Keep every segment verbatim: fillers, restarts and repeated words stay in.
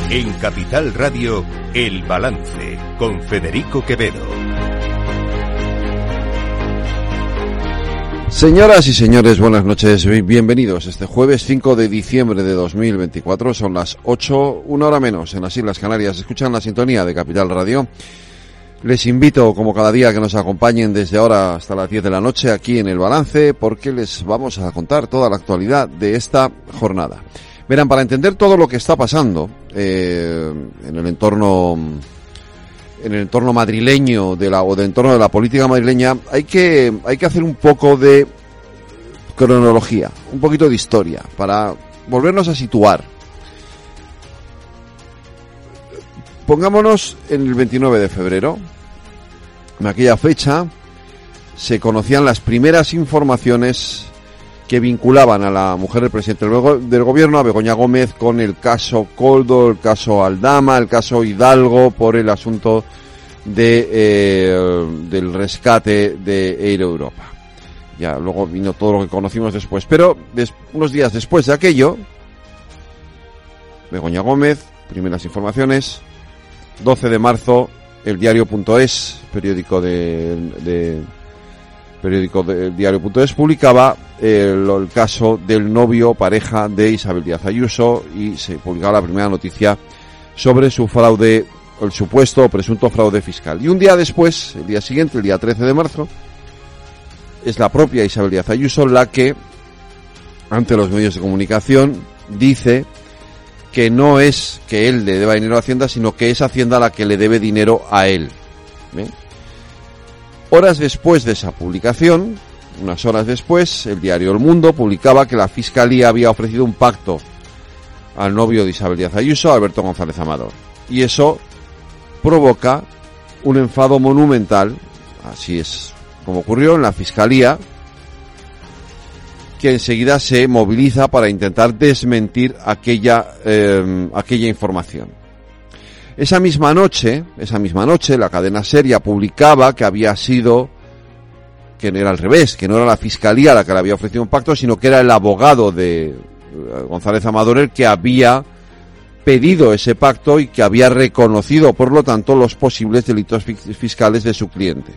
En Capital Radio, El Balance, con Federico Quevedo. Señoras y señores, buenas noches, bienvenidos. Este jueves cinco de diciembre de dos mil veinticuatro, son las ocho, una hora menos, en las Islas Canarias. Escuchan la sintonía de Capital Radio. Les invito, como cada día, que nos acompañen desde ahora hasta las diez de la noche aquí en El Balance, porque les vamos a contar toda la actualidad de esta jornada. Verán, para entender todo lo que está pasando eh, en el entorno en el entorno madrileño de la o del entorno de la política madrileña, hay que hay que hacer un poco de cronología, un poquito de historia para volvernos a situar. Pongámonos en el veintinueve de febrero. En aquella fecha se conocían las primeras informaciones que vinculaban a la mujer del presidente del gobierno, a Begoña Gómez, con el caso Koldo, el caso Aldama, el caso Hidalgo, por el asunto de eh, del rescate de Air Europa. Ya luego vino todo lo que conocimos después, pero des, unos días después de aquello, Begoña Gómez, primeras informaciones, doce de marzo, el diario.es, periódico de, de periódico del diario.es, publicaba el, el caso del novio pareja de Isabel Díaz Ayuso y se publicaba la primera noticia sobre su fraude, el supuesto o presunto fraude fiscal. Y un día después, el día siguiente, el día trece de marzo, es la propia Isabel Díaz Ayuso la que, ante los medios de comunicación, dice que no es que él le deba dinero a Hacienda, sino que es Hacienda la que le debe dinero a él. ¿Bien? Horas después de esa publicación, unas horas después, el diario El Mundo publicaba que la Fiscalía había ofrecido un pacto al novio de Isabel Díaz Ayuso, Alberto González Amador. Y eso provoca un enfado monumental, así es como ocurrió en la Fiscalía, que enseguida se moviliza para intentar desmentir aquella eh, aquella información. Esa misma noche, esa misma noche, la cadena Seria publicaba que había sido, que no era al revés, que no era la Fiscalía la que le había ofrecido un pacto, sino que era el abogado de González Amador el que había pedido ese pacto y que había reconocido, por lo tanto, los posibles delitos fiscales de su cliente.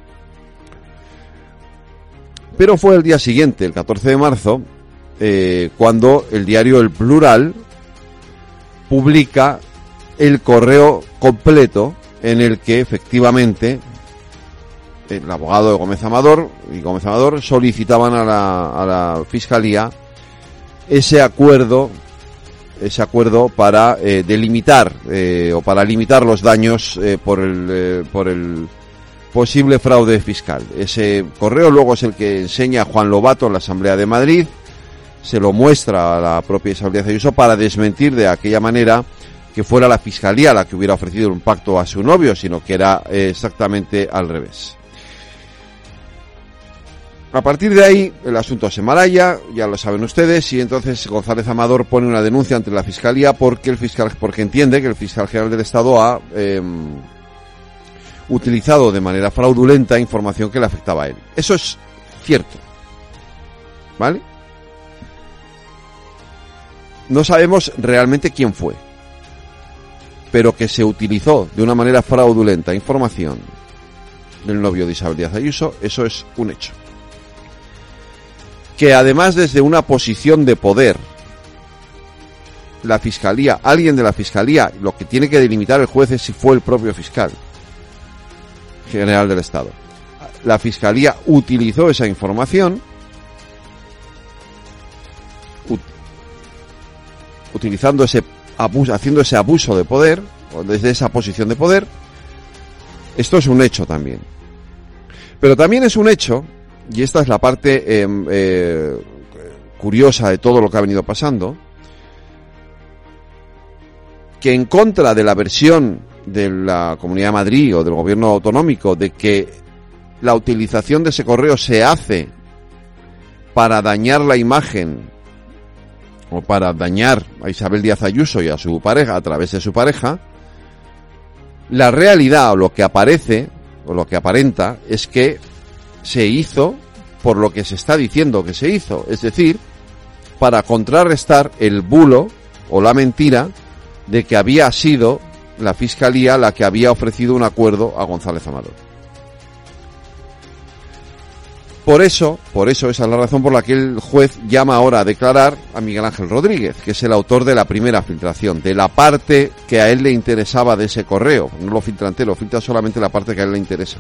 Pero fue el día siguiente, el catorce de marzo, eh, cuando el diario El Plural publica el correo completo en el que efectivamente el abogado de Gómez Amador y Gómez Amador solicitaban a la, a la Fiscalía ese acuerdo, ese acuerdo para eh, delimitar eh, o para limitar los daños eh, por el eh, por el posible fraude fiscal. Ese correo luego es el que enseña Juan Lobato en la Asamblea de Madrid, se lo muestra a la propia Isabel Díaz Ayuso para desmentir de aquella manera que fuera la Fiscalía la que hubiera ofrecido un pacto a su novio, sino que era eh, exactamente al revés. A partir de ahí, el asunto se enmaralla, ya lo saben ustedes, y entonces González Amador pone una denuncia ante la Fiscalía porque el fiscal, porque entiende que el fiscal general del Estado ha eh, utilizado de manera fraudulenta información que le afectaba a él. Eso es cierto, ¿vale? No sabemos realmente quién fue, pero que se utilizó de una manera fraudulenta información del novio de Isabel Díaz Ayuso, eso es un hecho. Que además desde una posición de poder, la Fiscalía, alguien de la Fiscalía, lo que tiene que delimitar el juez es si fue el propio fiscal general del Estado. La Fiscalía utilizó esa información, ut- utilizando ese abuso, haciendo ese abuso de poder, o desde esa posición de poder. Esto es un hecho también. Pero también es un hecho, y esta es la parte eh, eh, curiosa de todo lo que ha venido pasando, que en contra de la versión de la Comunidad de Madrid o del gobierno autonómico de que la utilización de ese correo se hace para dañar la imagen o para dañar a Isabel Díaz Ayuso y a su pareja a través de su pareja, la realidad o lo que aparece o lo que aparenta es que se hizo por lo que se está diciendo que se hizo, es decir, para contrarrestar el bulo o la mentira de que había sido la Fiscalía la que había ofrecido un acuerdo a González Amador. Por eso, por eso, esa es la razón por la que el juez llama ahora a declarar a Miguel Ángel Rodríguez, que es el autor de la primera filtración, de la parte que a él le interesaba de ese correo. No lo filtra entero, filtra solamente la parte que a él le interesa.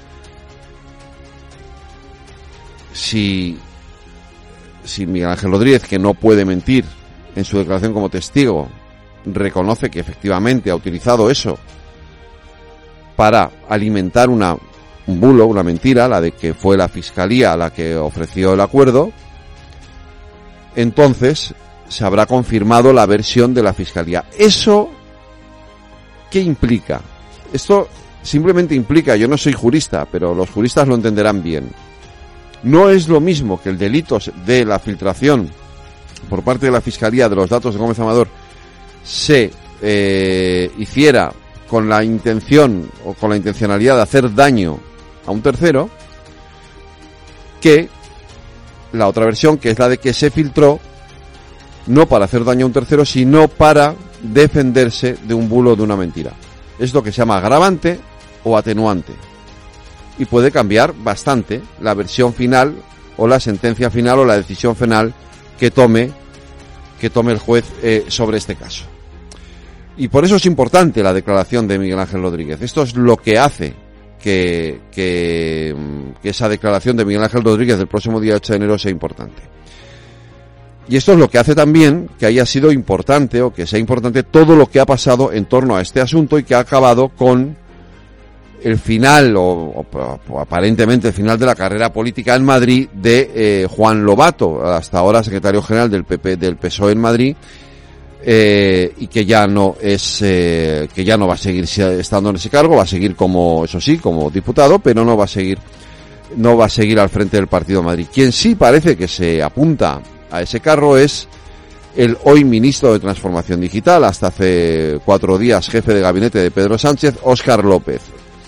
Si, si Miguel Ángel Rodríguez, que no puede mentir en su declaración como testigo, reconoce que efectivamente ha utilizado eso para alimentar una un bulo, una mentira, la de que fue la Fiscalía la que ofreció el acuerdo, entonces se habrá confirmado la versión de la Fiscalía. ¿Eso qué implica? Esto simplemente implica, yo no soy jurista, pero los juristas lo entenderán bien. No es lo mismo que el delito de la filtración por parte de la Fiscalía de los datos de Gómez Amador se eh, hiciera con la intención o con la intencionalidad de hacer daño a un tercero, que la otra versión, que es la de que se filtró no para hacer daño a un tercero, sino para defenderse de un bulo o de una mentira. Es lo que se llama agravante o atenuante. Y puede cambiar bastante la versión final o la sentencia final o la decisión final que tome, que tome el juez eh, sobre este caso. Y por eso es importante la declaración de Miguel Ángel Rodríguez. Esto es lo que hace que, que, que esa declaración de Miguel Ángel Rodríguez del próximo día ocho de enero sea importante. Y esto es lo que hace también que haya sido importante o que sea importante todo lo que ha pasado en torno a este asunto y que ha acabado con el final o, o, o aparentemente el final de la carrera política en Madrid de eh, Juan Lobato, hasta ahora secretario general del P P, del P S O E en Madrid. Eh, y que ya no es eh, que ya no va a seguir estando en ese cargo, va a seguir como, eso sí, como diputado, pero no va a seguir no va a seguir al frente del Partido de Madrid. Quien sí parece que se apunta a ese cargo es el hoy ministro de Transformación Digital, hasta hace cuatro días jefe de gabinete de Pedro Sánchez, Óscar López,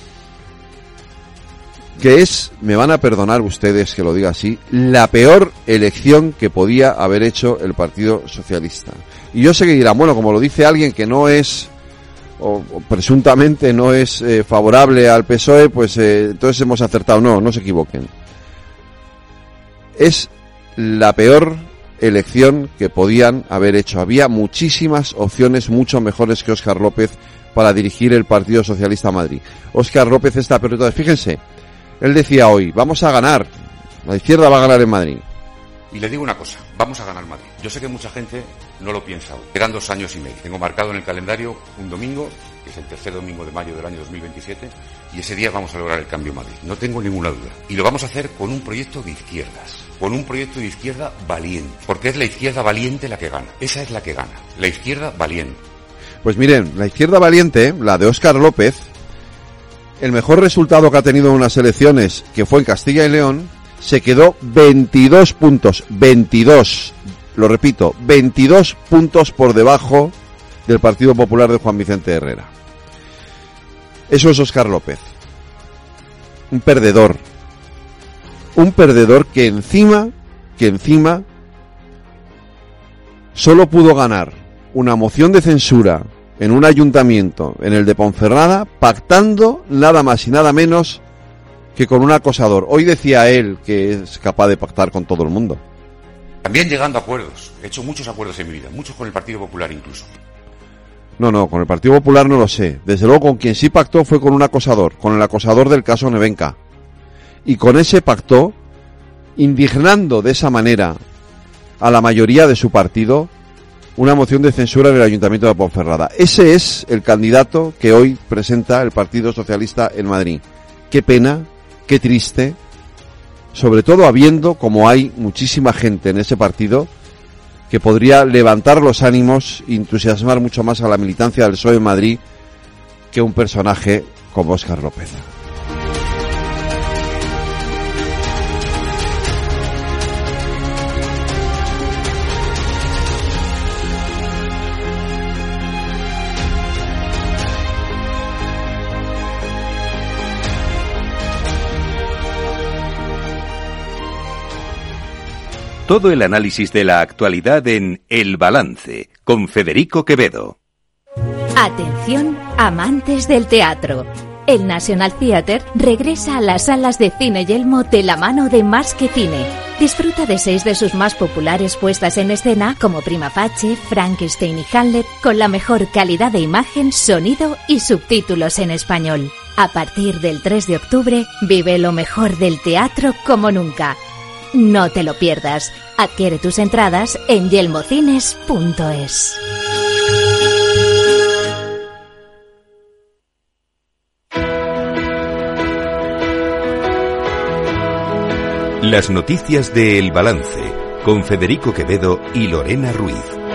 que es, me van a perdonar ustedes que lo diga así, la peor elección que podía haber hecho el Partido Socialista. Y yo sé que dirán, bueno, como lo dice alguien que no es, o, o presuntamente no es eh, favorable al P S O E, pues eh, entonces hemos acertado. No, no se equivoquen. Es la peor elección que podían haber hecho. Había muchísimas opciones mucho mejores que Óscar López para dirigir el Partido Socialista a Madrid. Óscar López está peor de todas. Fíjense, él decía hoy, vamos a ganar, la izquierda va a ganar en Madrid. Y le digo una cosa, vamos a ganar Madrid. Yo sé que mucha gente no lo piensa hoy. Quedan dos años y medio. Tengo marcado en el calendario un domingo, que es el tercer domingo de mayo del año dos mil veintisiete, y ese día vamos a lograr el cambio en Madrid. No tengo ninguna duda. Y lo vamos a hacer con un proyecto de izquierdas. Con un proyecto de izquierda valiente. Porque es la izquierda valiente la que gana. Esa es la que gana. La izquierda valiente. Pues miren, la izquierda valiente, la de Óscar López, el mejor resultado que ha tenido en unas elecciones, que fue en Castilla y León, se quedó veintidós puntos, veintidós, lo repito, veintidós puntos por debajo del Partido Popular de Juan Vicente Herrera. Eso es Óscar López. Un perdedor. Un perdedor que encima, que encima, solo pudo ganar una moción de censura en un ayuntamiento, en el de Ponferrada, pactando nada más y nada menos que con un acosador. Hoy decía él que es capaz de pactar con todo el mundo. También llegando a acuerdos. He hecho muchos acuerdos en mi vida, muchos con el Partido Popular incluso. No, no, con el Partido Popular no lo sé. Desde luego con quien sí pactó fue con un acosador, con el acosador del caso Nevenka. Y con ese pactó, indignando de esa manera a la mayoría de su partido, una moción de censura en el Ayuntamiento de Ponferrada. Ese es el candidato que hoy presenta el Partido Socialista en Madrid. Qué pena, qué triste, sobre todo habiendo, como hay muchísima gente en ese partido, que podría levantar los ánimos e entusiasmar mucho más a la militancia del P S O E en Madrid que un personaje como Óscar López. Todo el análisis de la actualidad en El Balance, con Federico Quevedo. Atención, amantes del teatro. El National Theatre regresa a las salas de Cine Yelmo de la mano de Más que Cine. Disfruta de seis de sus más populares puestas en escena, como Prima Facie, Frankenstein y Hamlet, con la mejor calidad de imagen, sonido y subtítulos en español. A partir del tres de octubre, vive lo mejor del teatro como nunca. No te lo pierdas. Adquiere tus entradas en yelmocines punto es. Las noticias de El Balance, con Federico Quevedo y Lorena Ruiz.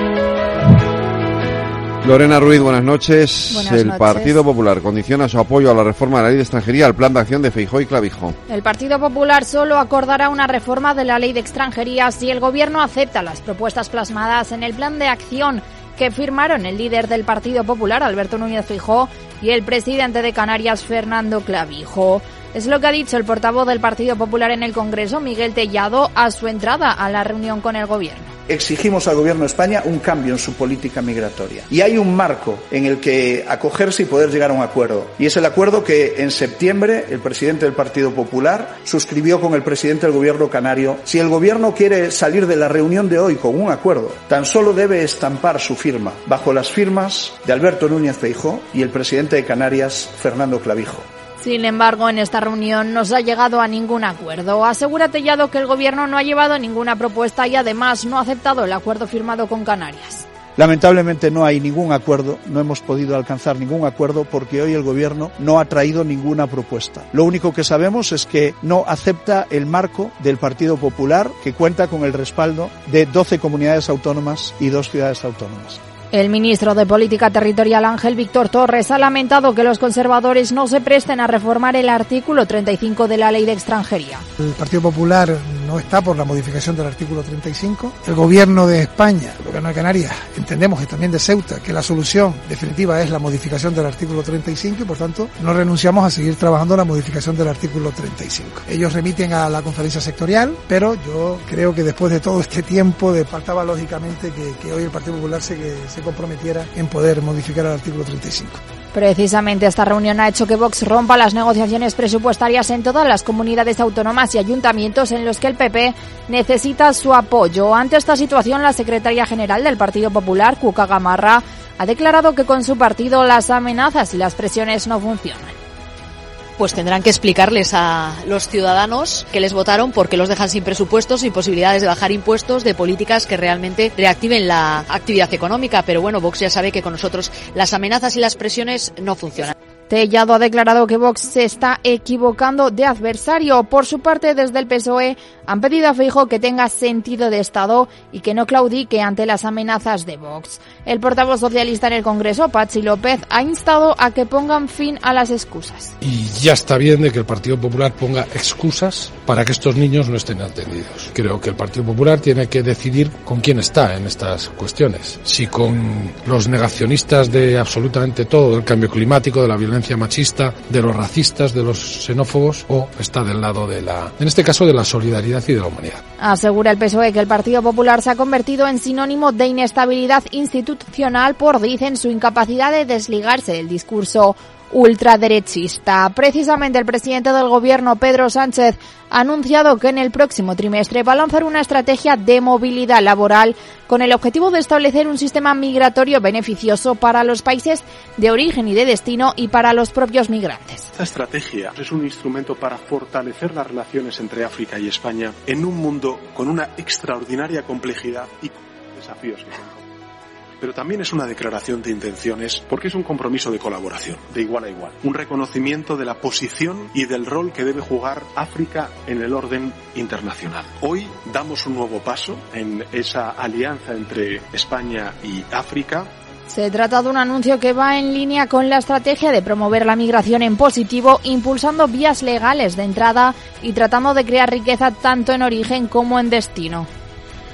Lorena Ruiz, buenas noches. Buenas el noches. Partido Popular condiciona su apoyo a la reforma de la ley de extranjería al plan de acción de Feijóo y Clavijo. El Partido Popular solo acordará una reforma de la ley de extranjería si el Gobierno acepta las propuestas plasmadas en el plan de acción que firmaron el líder del Partido Popular, Alberto Núñez Feijóo, y el presidente de Canarias, Fernando Clavijo. Es lo que ha dicho el portavoz del Partido Popular en el Congreso, Miguel Tellado, a su entrada a la reunión con el Gobierno. Exigimos al Gobierno de España un cambio en su política migratoria. Y hay un marco en el que acogerse y poder llegar a un acuerdo. Y es el acuerdo que en septiembre el presidente del Partido Popular suscribió con el presidente del Gobierno canario. Si el Gobierno quiere salir de la reunión de hoy con un acuerdo, tan solo debe estampar su firma bajo las firmas de Alberto Núñez Feijóo y el presidente de Canarias, Fernando Clavijo. Sin embargo, en esta reunión no se ha llegado a ningún acuerdo. Asegura Tellado que el Gobierno no ha llevado ninguna propuesta y además no ha aceptado el acuerdo firmado con Canarias. Lamentablemente no hay ningún acuerdo, no hemos podido alcanzar ningún acuerdo porque hoy el Gobierno no ha traído ninguna propuesta. Lo único que sabemos es que no acepta el marco del Partido Popular, que cuenta con el respaldo de doce comunidades autónomas y dos ciudades autónomas. El ministro de Política Territorial, Ángel Víctor Torres, ha lamentado que los conservadores no se presten a reformar el artículo treinta y cinco de la Ley de Extranjería. El Partido Popular no está por la modificación del artículo treinta y cinco. El Gobierno de España, el Gobierno de Canarias, entendemos y también de Ceuta, que la solución definitiva es la modificación del artículo treinta y cinco y, por tanto, no renunciamos a seguir trabajando en la modificación del artículo treinta y cinco. Ellos remiten a la conferencia sectorial, pero yo creo que después de todo este tiempo, de, faltaba lógicamente que, que hoy el Partido Popular se, que, se comprometiera en poder modificar el artículo treinta y cinco. Precisamente esta reunión ha hecho que Vox rompa las negociaciones presupuestarias en todas las comunidades autónomas y ayuntamientos en los que el P P necesita su apoyo. Ante esta situación, la secretaria general del Partido Popular, Cuca Gamarra, ha declarado que con su partido las amenazas y las presiones no funcionan. Pues tendrán que explicarles a los ciudadanos que les votaron por qué los dejan sin presupuestos, sin posibilidades de bajar impuestos, de políticas que realmente reactiven la actividad económica. Pero bueno, Vox ya sabe que con nosotros las amenazas y las presiones no funcionan. Tellado ha declarado que Vox se está equivocando de adversario. Por su parte, desde el P S O E han pedido a Feijóo que tenga sentido de Estado y que no claudique ante las amenazas de Vox. El portavoz socialista en el Congreso, Patxi López, ha instado a que pongan fin a las excusas. Y ya está bien de que el Partido Popular ponga excusas para que estos niños no estén atendidos. Creo que el Partido Popular tiene que decidir con quién está en estas cuestiones. Si con los negacionistas de absolutamente todo, del cambio climático, de la violencia machista, de los racistas, de los xenófobos, o está del lado de la, en este caso, de la solidaridad y de la humanidad. Asegura el P S O E que el Partido Popular se ha convertido en sinónimo de inestabilidad institucional por, dicen, su incapacidad de desligarse del discurso ultraderechista. Precisamente el presidente del Gobierno, Pedro Sánchez, ha anunciado que en el próximo trimestre va a lanzar una estrategia de movilidad laboral con el objetivo de establecer un sistema migratorio beneficioso para los países de origen y de destino y para los propios migrantes. Esta estrategia es un instrumento para fortalecer las relaciones entre África y España en un mundo con una extraordinaria complejidad y desafíos. Pero también es una declaración de intenciones porque es un compromiso de colaboración, de igual a igual. Un reconocimiento de la posición y del rol que debe jugar África en el orden internacional. Hoy damos un nuevo paso en esa alianza entre España y África. Se trata de un anuncio que va en línea con la estrategia de promover la migración en positivo, impulsando vías legales de entrada y tratando de crear riqueza tanto en origen como en destino.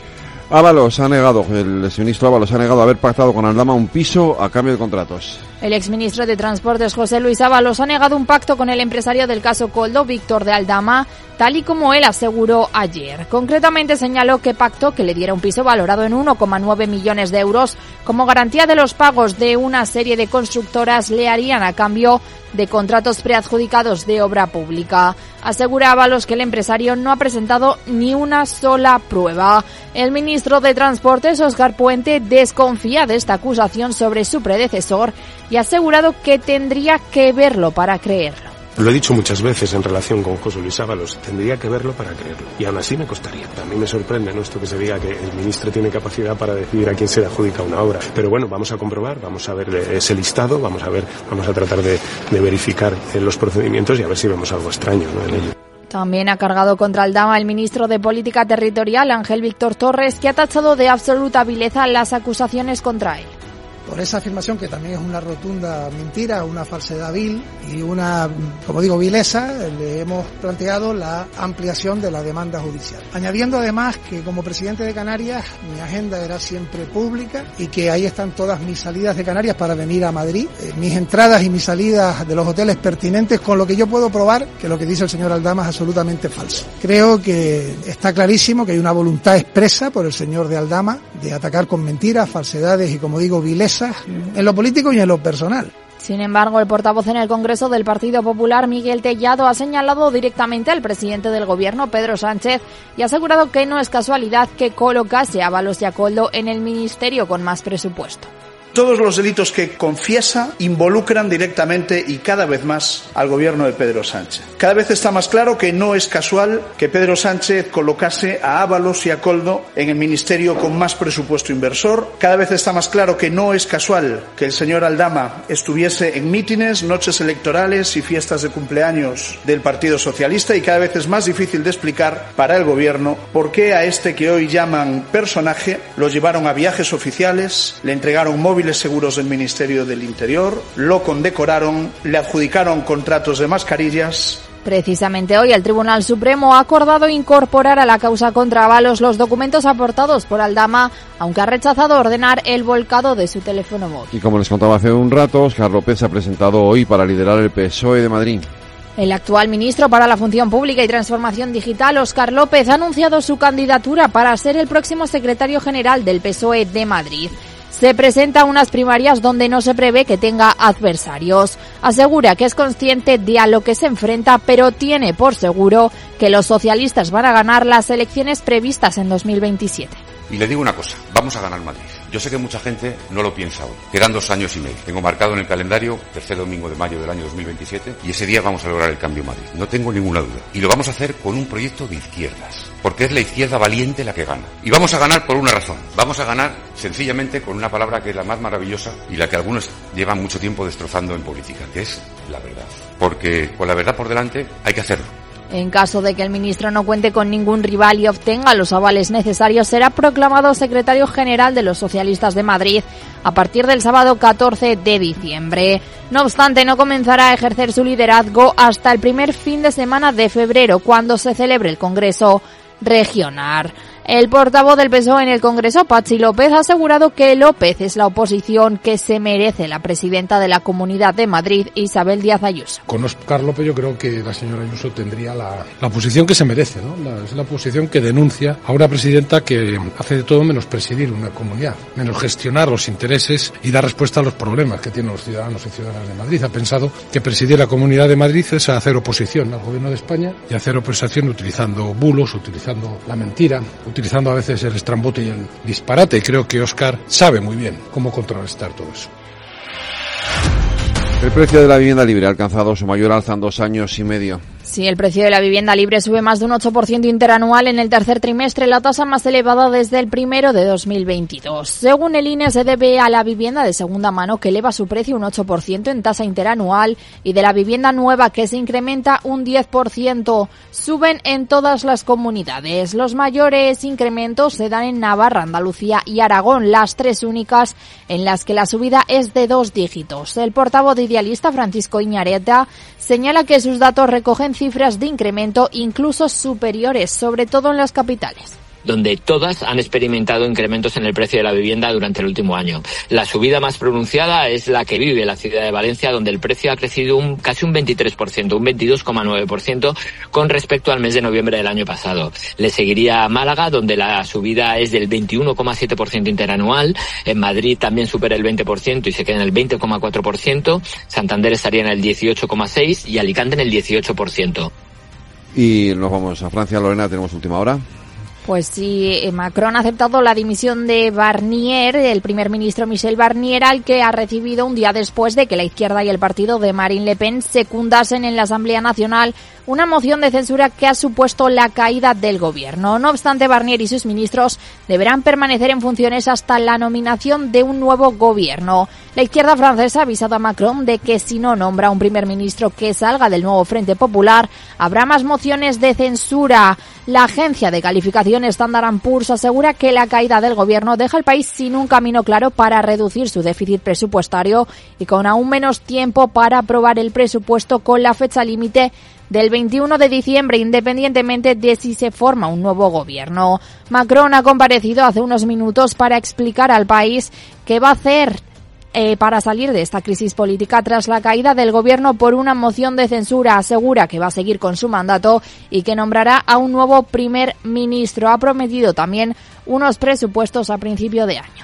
Ábalos ha negado, el exministro Ábalos ha negado haber pactado con Aldama un piso a cambio de contratos. El exministro de Transportes, José Luis Ábalos, ha negado un pacto con el empresario del caso Koldo, Víctor de Aldama, tal y como él aseguró ayer. Concretamente señaló que pactó que le diera un piso valorado en uno coma nueve millones de euros como garantía de los pagos de una serie de constructoras le harían a cambio de contratos preadjudicados de obra pública. Asegura Ábalos que el empresario no ha presentado ni una sola prueba. El ministro de Transportes, Óscar Puente, desconfía de esta acusación sobre su predecesor y ha asegurado que tendría que verlo para creerlo. Lo he dicho muchas veces en relación con José Luis Ábalos, tendría que verlo para creerlo. Y aún así me costaría. A mí me sorprende, ¿no?, esto que se diga que el ministro tiene capacidad para decidir a quién se le adjudica una obra. Pero bueno, vamos a comprobar, vamos a ver ese listado, vamos a ver, vamos a tratar de, de verificar los procedimientos y a ver si vemos algo extraño, ¿no?, en ello. También ha cargado contra Aldama el ministro de Política Territorial, Ángel Víctor Torres, que ha tachado de absoluta vileza las acusaciones contra él. Por esa afirmación, que también es una rotunda mentira, una falsedad vil y una, como digo, vileza, le hemos planteado la ampliación de la demanda judicial. Añadiendo además que como presidente de Canarias mi agenda era siempre pública y que ahí están todas mis salidas de Canarias para venir a Madrid, eh, mis entradas y mis salidas de los hoteles pertinentes, con lo que yo puedo probar que lo que dice el señor Aldama es absolutamente falso. Creo que está clarísimo que hay una voluntad expresa por el señor de Aldama de atacar con mentiras, falsedades y, como digo, vileza en lo político y en lo personal. Sin embargo, el portavoz en el Congreso del Partido Popular, Miguel Tellado, ha señalado directamente al presidente del Gobierno, Pedro Sánchez, y ha asegurado que no es casualidad que colocase a Ábalos y a Koldo en el ministerio con más presupuesto. Todos los delitos que confiesa involucran directamente y cada vez más al gobierno de Pedro Sánchez. Cada vez está más claro que no es casual que Pedro Sánchez colocase a Ábalos y a Koldo en el ministerio con más presupuesto inversor. Cada vez está más claro que no es casual que el señor Aldama estuviese en mítines, noches electorales y fiestas de cumpleaños del Partido Socialista, y cada vez es más difícil de explicar para el gobierno por qué a este que hoy llaman personaje lo llevaron a viajes oficiales, le entregaron móviles seguros del Ministerio del Interior, lo condecoraron, le adjudicaron contratos de mascarillas. Precisamente hoy el Tribunal Supremo ha acordado incorporar a la causa contra Ábalos los documentos aportados por Aldama, aunque ha rechazado ordenar el volcado de su teléfono móvil. Y como les contaba hace un rato, Óscar López se ha presentado hoy para liderar el P S O E de Madrid. El actual ministro para la Función Pública y Transformación Digital, Óscar López, ha anunciado su candidatura para ser el próximo secretario general del P S O E de Madrid. Se presenta a unas primarias donde no se prevé que tenga adversarios. Asegura que es consciente de a lo que se enfrenta, pero tiene por seguro que los socialistas van a ganar las elecciones previstas en dos mil veintisiete. Y le digo una cosa, vamos a ganar Madrid. Yo sé que mucha gente no lo piensa hoy. Quedan dos años y medio. Tengo marcado en el calendario tercer domingo de mayo del año dos mil veintisiete y ese día vamos a lograr el cambio en Madrid. No tengo ninguna duda. Y lo vamos a hacer con un proyecto de izquierdas. Porque es la izquierda valiente la que gana. Y vamos a ganar por una razón. Vamos a ganar sencillamente con una palabra que es la más maravillosa y la que algunos llevan mucho tiempo destrozando en política, que es la verdad. Porque con la verdad por delante hay que hacerlo. En caso de que el ministro no cuente con ningún rival y obtenga los avales necesarios, será proclamado secretario general de los socialistas de Madrid a partir del sábado catorce de diciembre. No obstante, no comenzará a ejercer su liderazgo hasta el primer fin de semana de febrero, cuando se celebre el Congreso regional. El portavoz del P S O E en el Congreso, Patxi López, ha asegurado que López es la oposición que se merece la presidenta de la Comunidad de Madrid, Isabel Díaz Ayuso. Con Óscar López yo creo que la señora Ayuso tendría la, la posición que se merece, ¿no? La, es la posición que denuncia a una presidenta que hace de todo menos presidir una comunidad, menos gestionar los intereses y dar respuesta a los problemas que tienen los ciudadanos y ciudadanas de Madrid. Ha pensado que presidir la Comunidad de Madrid es hacer oposición al Gobierno de España y hacer oposición utilizando bulos, utilizando la mentira, utilizando a veces el estrambote y el disparate, y creo que Óscar sabe muy bien cómo contrarrestar todo eso. El precio de la vivienda libre ha alcanzado su mayor alza en dos años y medio. Sí, el precio de la vivienda libre sube más de un ocho por ciento interanual en el tercer trimestre, la tasa más elevada desde el primero de dos mil veintidós. Según el I N E, se debe a la vivienda de segunda mano, que eleva su precio un ocho por ciento en tasa interanual, y de la vivienda nueva, que se incrementa un diez por ciento. Suben en todas las comunidades. Los mayores incrementos se dan en Navarra, Andalucía y Aragón, las tres únicas en las que la subida es de dos dígitos. El portavoz de Idealista, Francisco Iñareta, señala que sus datos recogen cifras de incremento incluso superiores, sobre todo en las capitales. donde todas han experimentado incrementos en el precio de la vivienda durante el último año. La subida más pronunciada es la que vive la ciudad de Valencia, donde el precio ha crecido un, casi un veintitrés por ciento, un veintidós coma nueve por ciento con respecto al mes de noviembre del año pasado. Le seguiría Málaga, donde la subida es del veintiuno coma siete por ciento interanual. En Madrid también supera el veinte por ciento y se queda en el veinte coma cuatro por ciento. Santander estaría en el dieciocho coma seis por ciento y Alicante en el dieciocho por ciento. Y nos vamos a Francia, Lorena, tenemos última hora. Pues sí, Macron ha aceptado la dimisión de Barnier, el primer ministro Michel Barnier, al que ha recibido un día después de que la izquierda y el partido de Marine Le Pen secundasen en la Asamblea Nacional una moción de censura que ha supuesto la caída del gobierno. No obstante, Barnier y sus ministros deberán permanecer en funciones hasta la nominación de un nuevo gobierno. La izquierda francesa ha avisado a Macron de que si no nombra un primer ministro que salga del nuevo Frente Popular, habrá más mociones de censura. La agencia de calificación Standard and Poor's asegura que la caída del gobierno deja al país sin un camino claro para reducir su déficit presupuestario y con aún menos tiempo para aprobar el presupuesto con la fecha límite del veintiuno de diciembre, independientemente de si se forma un nuevo gobierno. Macron ha comparecido hace unos minutos para explicar al país qué va a hacer Eh, para salir de esta crisis política tras la caída del gobierno por una moción de censura. Asegura que va a seguir con su mandato y que nombrará a un nuevo primer ministro. Ha prometido también unos presupuestos a principio de año.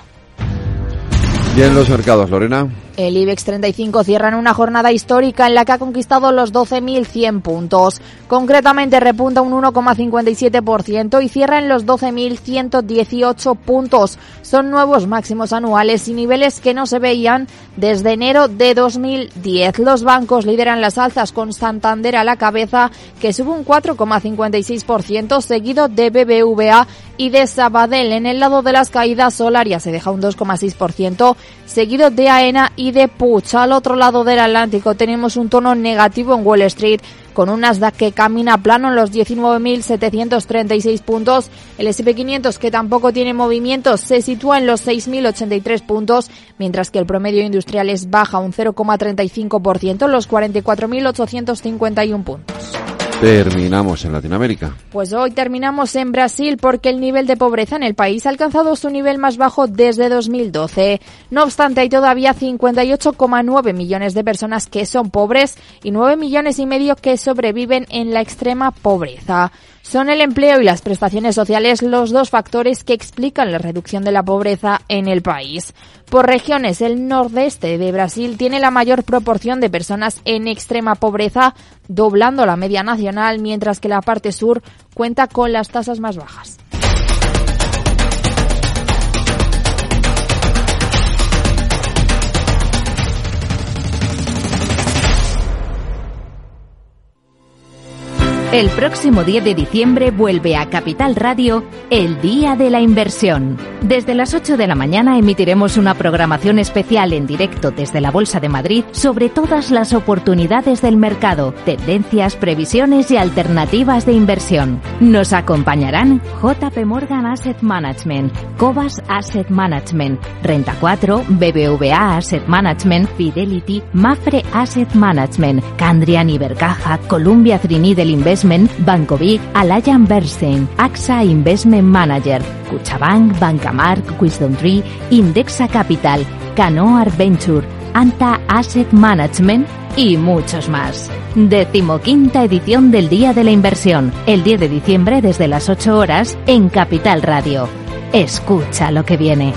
Bien, los mercados, Lorena. El IBEX treinta y cinco cierra en una jornada histórica en la que ha conquistado los doce mil cien puntos. Concretamente repunta un uno coma cincuenta y siete por ciento y cierra en los doce mil ciento dieciocho puntos. Son nuevos máximos anuales y niveles que no se veían desde enero de dos mil diez. Los bancos lideran las alzas con Santander a la cabeza, que sube un cuatro coma cincuenta y seis por ciento, seguido de B B V A y de Sabadell. En el lado de las caídas, Solaria se deja un dos coma seis por ciento, seguido de AENA y de Puig. Al otro lado del Atlántico tenemos un tono negativo en Wall Street, con un Nasdaq que camina plano en los diecinueve mil setecientos treinta y seis puntos. El ese and pe quinientos, que tampoco tiene movimientos, se sitúa en los seis mil ochenta y tres puntos, mientras que el promedio industrial es baja un cero coma treinta y cinco por ciento en los cuarenta y cuatro mil ochocientos cincuenta y uno puntos. Terminamos en Latinoamérica. Pues hoy terminamos en Brasil porque el nivel de pobreza en el país ha alcanzado su nivel más bajo desde dos mil doce. No obstante, hay todavía cincuenta y ocho coma nueve millones de personas que son pobres y nueve millones y medio que sobreviven en la extrema pobreza. Son el empleo y las prestaciones sociales los dos factores que explican la reducción de la pobreza en el país. Por regiones, el nordeste de Brasil tiene la mayor proporción de personas en extrema pobreza, doblando la media nacional, mientras que la parte sur cuenta con las tasas más bajas. El próximo diez de diciembre vuelve a Capital Radio el Día de la Inversión. Desde las ocho de la mañana emitiremos una programación especial en directo desde la Bolsa de Madrid sobre todas las oportunidades del mercado, tendencias, previsiones y alternativas de inversión. Nos acompañarán J P Morgan Asset Management, Cobas Asset Management, Renta cuatro, B B V A Asset Management, Fidelity, Mafre Asset Management, Candrian Ibercaja, Columbia Trinidad Investment, Banco Vic, Allianz Bernstein, A X A Investment Manager, Cuchabank, Bancamark, Wisdom Tree, Indexa Capital, Canoar Venture, Anta Asset Management y muchos más. Decimoquinta edición del Día de la Inversión, el diez de diciembre desde las ocho horas en Capital Radio. Escucha lo que viene.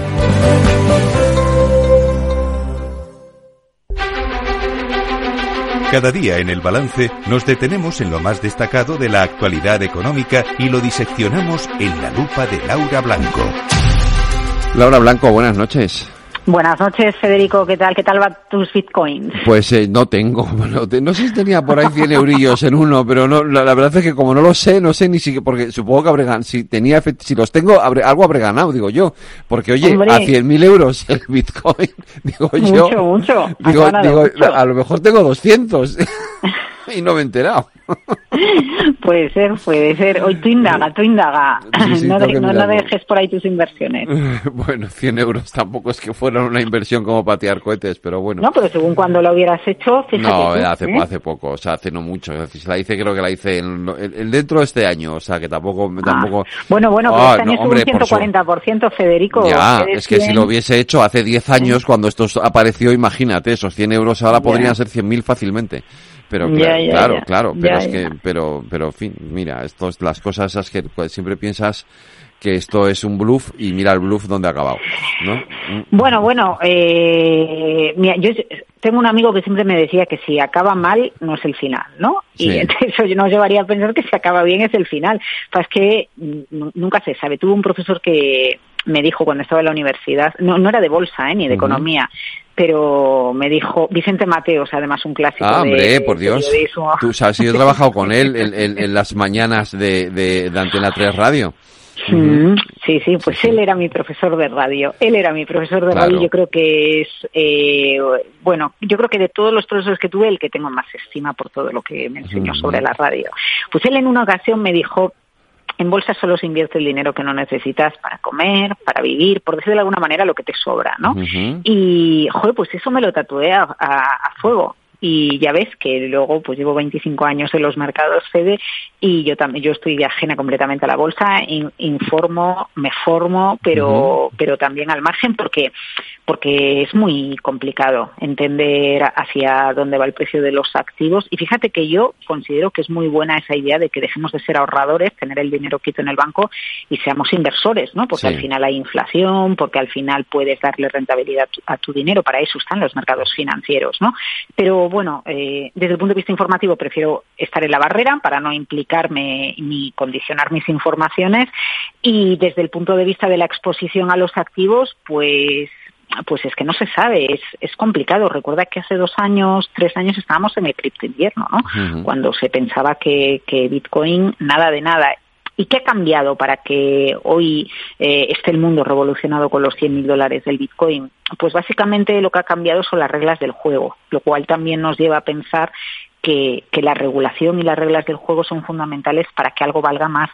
Cada día en El Balance nos detenemos en lo más destacado de la actualidad económica y lo diseccionamos en la lupa de Laura Blanco. Laura Blanco, buenas noches. Buenas noches, Federico. ¿Qué tal? ¿Qué tal van tus bitcoins? Pues eh, no tengo. Bueno, te, no sé si tenía por ahí cien eurillos en uno, pero no, la, la verdad es que como no lo sé, no sé ni si, porque supongo que habré ganado, si tenía, si los tengo, habré, algo habré ganado, digo yo. Porque oye, Hombre. a cien mil euros el bitcoin, digo mucho, yo. Mucho, mucho. Digo, digo, mucho. A lo mejor tengo doscientos y no me he enterado. Puede ser, puede ser. Hoy tú indaga, tú indaga. Sí, sí, no, de, no, no dejes por ahí tus inversiones. Bueno, cien euros tampoco es que fueran una inversión como patear cohetes, pero bueno. No, pero según cuando lo hubieras hecho, fíjate No, tú, hace, ¿eh? hace poco, o sea, hace no mucho. Si la hice, creo que la hice en, en, en dentro de este año, o sea, que tampoco... Ah. tampoco... Bueno, bueno, pero Ah, este año no, es hombre, un ciento cuarenta por ciento, Federico. Ya, es que cien... si lo hubiese hecho hace diez años, cuando esto apareció, imagínate, esos cien euros ahora Ya. podrían ser cien mil fácilmente. Pero Ya, claro, ya, claro, ya. claro, pero Ya, es que, ya. pero, pero, en fin, mira, esto es las cosas esas que pues, siempre piensas que esto es un bluff y mira el bluff donde ha acabado, ¿no? Bueno, bueno, eh, mira, yo tengo un amigo que siempre me decía que si acaba mal no es el final, ¿no? Y Sí. eso yo nos llevaría a pensar que si acaba bien es el final. Pues que mm, nunca se sabe. Tuve un profesor que me dijo cuando estaba en la universidad, no, no era de bolsa, ¿eh? Ni de Ujú. economía, pero me dijo, Vicente Mateos, además un clásico Ah, hombre, de por Dios. periodismo. Tú sabes, yo he trabajado con él en, en, en las mañanas de, de, de Antena tres Radio. Mm, sí, sí, pues él era mi profesor de radio. Él era mi profesor de Claro. radio. Yo creo que es, eh, bueno, yo creo que de todos los profesores que tuve, el que tengo más estima por todo lo que me enseñó Ujú. sobre la radio. Pues él en una ocasión me dijo, en bolsa solo se invierte el dinero que no necesitas para comer, para vivir, por decir de alguna manera lo que te sobra, ¿no? Ujú. Y, joder, pues eso me lo tatué a, a, a fuego. Y ya ves que luego pues llevo veinticinco años en los mercados, Fede, y yo también yo estoy ajena completamente a la bolsa, in, informo, me formo, pero uh-huh. pero también al margen porque porque es muy complicado entender hacia dónde va el precio de los activos. Y fíjate que yo considero que es muy buena esa idea de que dejemos de ser ahorradores, tener el dinero quieto en el banco y seamos inversores, ¿no? Porque sí. al final hay inflación, porque al final puedes darle rentabilidad a tu, a tu dinero, para eso están los mercados financieros, ¿no? Pero bueno, eh, desde el punto de vista informativo prefiero estar en la barrera para no implicarme ni condicionar mis informaciones, y desde el punto de vista de la exposición a los activos, pues pues es que no se sabe, es, es complicado. Recuerda que hace dos años, tres años estábamos en el cripto invierno, ¿no? Uh-huh. Cuando se pensaba que, que Bitcoin nada de nada. ¿Y qué ha cambiado para que hoy eh, esté el mundo revolucionado con los cien mil dólares del Bitcoin? Pues básicamente lo que ha cambiado son las reglas del juego, lo cual también nos lleva a pensar que, que la regulación y las reglas del juego son fundamentales para que algo valga más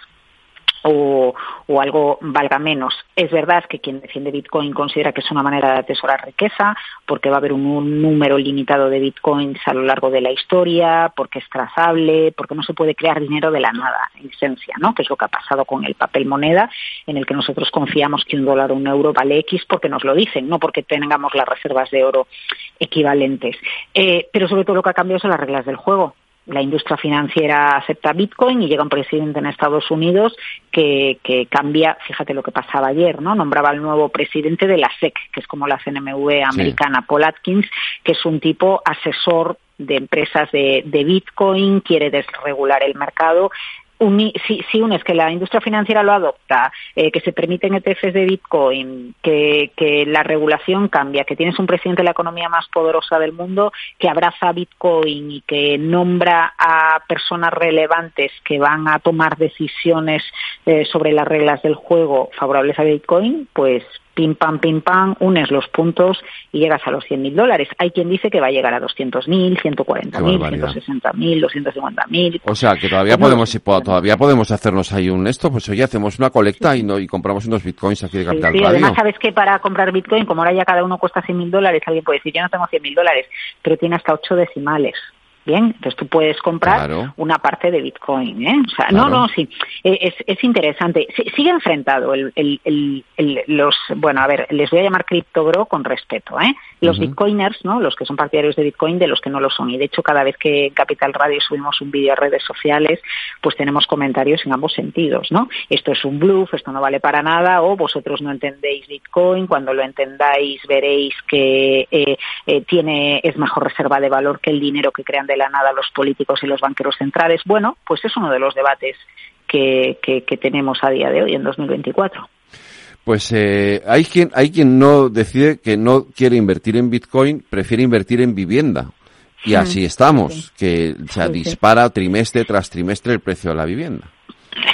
o, o algo valga menos. Es verdad que quien defiende Bitcoin considera que es una manera de atesorar riqueza, porque va a haber un, un número limitado de Bitcoins a lo largo de la historia, porque es trazable, porque no se puede crear dinero de la nada, en esencia, ¿no? Que es lo que ha pasado con el papel moneda, en el que nosotros confiamos que un dólar o un euro vale X porque nos lo dicen, no porque tengamos las reservas de oro equivalentes. Eh, pero sobre todo lo que ha cambiado son las reglas del juego. La industria financiera acepta Bitcoin y llega un presidente en Estados Unidos que, que cambia, fíjate lo que pasaba ayer, ¿no? Nombraba al nuevo presidente de la S E C, que es como la C N M V americana, sí. Paul Atkins, que es un tipo asesor de empresas de, de Bitcoin, quiere desregular el mercado. Uni, si, si unes que la industria financiera lo adopta, eh, que se permiten E T Fs de Bitcoin, que, que la regulación cambia, que tienes un presidente de la economía más poderosa del mundo que abraza Bitcoin y que nombra a personas relevantes que van a tomar decisiones eh, sobre las reglas del juego favorables a Bitcoin, pues pim pam, pim pam, unes los puntos y llegas a los cien mil dólares. Hay quien dice que va a llegar a doscientos mil, ciento cuarenta mil, ciento sesenta mil, doscientos cincuenta mil. O sea, que todavía pues podemos no, todavía podemos hacernos ahí un esto, pues hoy hacemos una colecta y no y compramos unos bitcoins aquí de Capital sí, sí, Radio. Además, sabes que para comprar bitcoin, como ahora ya cada uno cuesta cien mil dólares, alguien puede decir, yo no tengo cien mil dólares, pero tiene hasta ocho decimales. Bien, entonces tú puedes comprar claro. una parte de Bitcoin, ¿eh? O sea, claro. no, no, sí, es, es interesante. Sí, sigue enfrentado el, el, el, el, los, bueno, a ver, les voy a llamar criptobro con respeto, ¿eh? Los uh-huh. bitcoiners, ¿no? Los que son partidarios de Bitcoin, de los que no lo son. Y de hecho, cada vez que en Capital Radio subimos un vídeo a redes sociales, pues tenemos comentarios en ambos sentidos, ¿no? Esto es un bluff, esto no vale para nada, o vosotros no entendéis Bitcoin, cuando lo entendáis veréis que eh, eh, tiene, es mejor reserva de valor que el dinero que crean de la nada los políticos y los banqueros centrales. Bueno, pues es uno de los debates que, que, que tenemos a día de hoy, en dos mil veinticuatro. Pues eh, hay quien hay quien no decide que no quiere invertir en Bitcoin, prefiere invertir en vivienda. Y así estamos, sí. que se sí, dispara sí. trimestre tras trimestre el precio de la vivienda.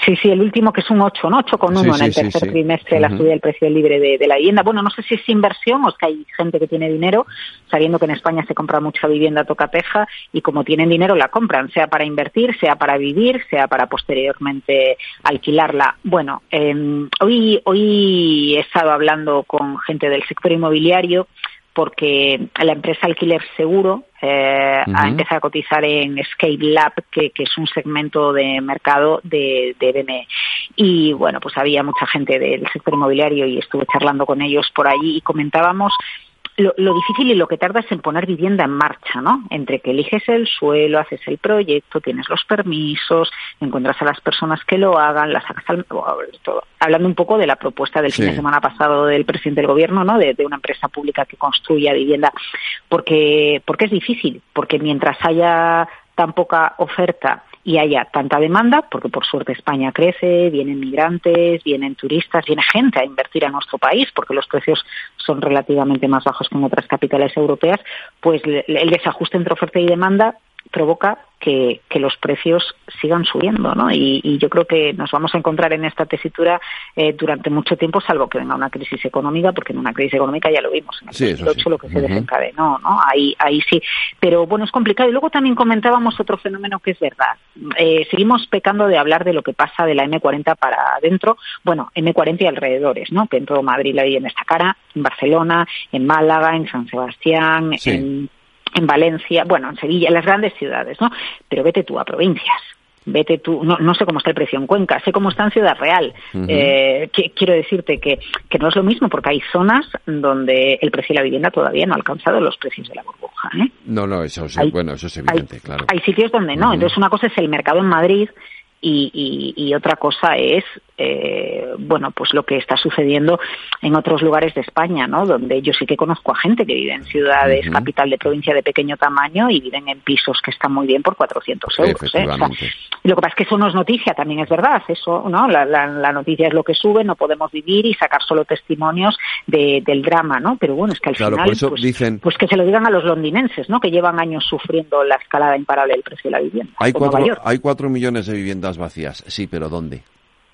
Sí, sí, el último que es un ocho, ¿no? ocho coma uno Sí, en el sí, tercer sí, sí. trimestre de la Ujú. subida del precio libre de, de la vivienda. Bueno, no sé si es inversión o es que hay gente que tiene dinero, sabiendo que en España se compra mucha vivienda tocateja y como tienen dinero la compran, sea para invertir, sea para vivir, sea para posteriormente alquilarla. Bueno, eh, hoy, hoy he estado hablando con gente del sector inmobiliario porque la empresa Alquiler Seguro eh, Ujú. ha empezado a cotizar en Scale Lab, que, que es un segmento de mercado de, de B M E. Y bueno, pues había mucha gente del sector inmobiliario y estuve charlando con ellos por allí y comentábamos Lo, lo difícil y lo que tardas en poner vivienda en marcha, ¿no? Entre que eliges el suelo, haces el proyecto, tienes los permisos, encuentras a las personas que lo hagan, las sacas al... todo. Hablando un poco de la propuesta del Sí. fin de semana pasado del presidente del gobierno, ¿no? De, de una empresa pública que construya vivienda. Porque, porque es difícil, porque mientras haya tan poca oferta y haya tanta demanda, porque por suerte España crece, vienen migrantes, vienen turistas, viene gente a invertir en nuestro país, porque los precios son relativamente más bajos que en otras capitales europeas, pues el desajuste entre oferta y demanda provoca que, que los precios sigan subiendo, ¿no? Y, y yo creo que nos vamos a encontrar en esta tesitura eh, durante mucho tiempo, salvo que venga una crisis económica, porque en una crisis económica ya lo vimos en el Sí, eso dos mil ocho sí. lo que se Ujú. desencadenó, ¿no? Ahí, ahí sí. Pero bueno, es complicado. Y luego también comentábamos otro fenómeno que es verdad. Eh, seguimos pecando de hablar de lo que pasa de la eme cuarenta para adentro, bueno, eme cuarenta y alrededores, ¿no? Que en todo Madrid la vivienda está cara, en Barcelona, en Málaga, en San Sebastián, Sí. en en Valencia, bueno, en Sevilla, en las grandes ciudades, ¿no? Pero vete tú a provincias, vete tú, no, no sé cómo está el precio en Cuenca, sé cómo está en Ciudad Real. Ujú. Eh, que, quiero decirte que, que no es lo mismo porque hay zonas donde el precio de la vivienda todavía no ha alcanzado los precios de la burbuja, ¿eh? No, no, eso es, Hay- bueno, eso es evidente, claro. Hay sitios donde no, Ujú. entonces una cosa es el mercado en Madrid y, y, y otra cosa es, eh, bueno, pues lo que está sucediendo en otros lugares de España, ¿no? Donde yo sí que conozco a gente que vive en ciudades, Ujú. capital de provincia de pequeño tamaño y viven en pisos que están muy bien por cuatrocientos euros. ¿eh? O sea, Efectivamente. lo que pasa es que eso no es noticia, también es verdad, eso, ¿no? La, la, la noticia es lo que sube, no podemos vivir y sacar solo testimonios de, del drama, ¿no? Pero bueno, es que al Claro, final, por eso pues, dicen- pues que se lo digan a los londinenses, ¿no? Que llevan años sufriendo la escalada imparable del precio de la vivienda. Hay o Nueva cuatro, York. hay cuatro millones de viviendas vacías, sí, pero ¿dónde?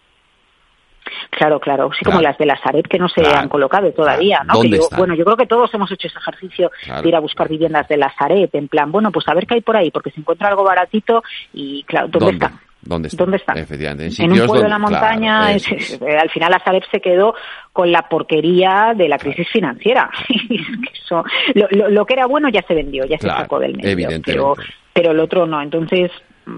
Claro, claro, sí, Claro. como las de la Sareb que no se Claro, han colocado todavía, ¿no? ¿Dónde Que yo, están? bueno, yo creo que todos hemos hecho ese ejercicio Claro. de ir a buscar viviendas de la Sareb, en plan, bueno, pues a ver qué hay por ahí, porque se encuentra algo baratito y, claro, ¿dónde, están? ¿Dónde están? ¿Dónde están? Efectivamente, en En sitios un pueblo donde- de la montaña, claro, es- eso es- es. eh, al final la Sareb se quedó con la porquería de la crisis financiera. Es que eso, lo, lo- lo que era bueno ya se vendió, ya Claro, se sacó del medio, evidentemente. pero, pero el otro no. Entonces,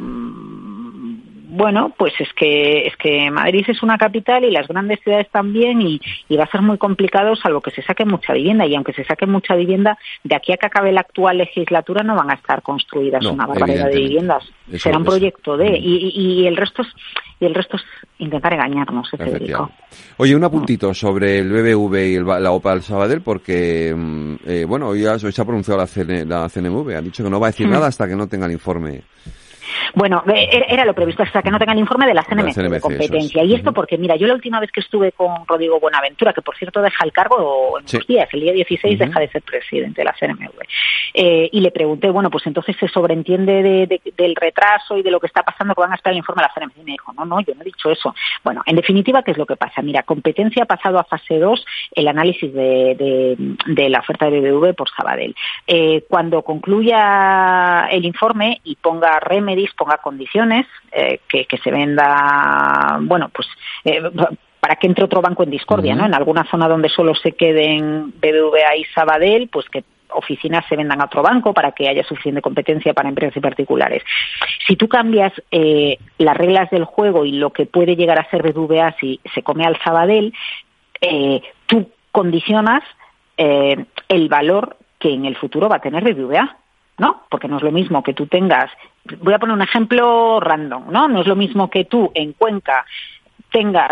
bueno, pues es que es que Madrid es una capital y las grandes ciudades también y, y va a ser muy complicado salvo que se saque mucha vivienda y aunque se saque mucha vivienda de aquí a que acabe la actual legislatura no van a estar construidas No, una barbaridad de evidentemente. viviendas. Eso- Será un eso. proyecto de y, y, y el resto es y el resto es intentar engañarnos, ¿eh, Federico? Efectivamente. Oye, un apuntito sobre el B B V y el, Ba- la OPA del Sabadell, porque, mm, eh, bueno, hoy, ya- hoy se ha pronunciado la, C N, la C N M V, ha dicho que no va a decir Mm. nada hasta que no tenga el informe. Bueno, eh, era lo previsto, hasta que no tenga el informe de la C N M C, De la de C N M C, competencia. eso es. Y esto porque, mira, yo la última vez que estuve con Rodrigo Buenaventura, que por cierto deja el cargo en Sí. unos días, el día dieciséis Ujú. deja de ser presidente de la C N M V. Eh, y le pregunté, bueno, pues entonces se sobreentiende de, de- del retraso y de lo que está pasando que van a esperar el informe de la C N M C. Y me dijo, no, no, yo no he dicho eso. Bueno, en definitiva, ¿qué es lo que pasa? Mira, competencia ha pasado a fase dos el análisis de, de, de la oferta de B B V por Sabadell. Eh, cuando concluya el informe y ponga remedies, ponga condiciones, eh, que, que se venda, bueno, pues eh, para que entre otro banco en discordia, Ujú. ¿no? En alguna zona donde solo se queden B B V A y Sabadell, pues que oficinas se vendan a otro banco para que haya suficiente competencia para empresas y particulares. Si tú cambias eh, las reglas del juego y lo que puede llegar a ser B B V A si se come al Sabadell, eh, tú condicionas eh, el valor que en el futuro va a tener B B V A, ¿no? Porque no es lo mismo que tú tengas, voy a poner un ejemplo random, ¿no? No es lo mismo que tú en Cuenca tengas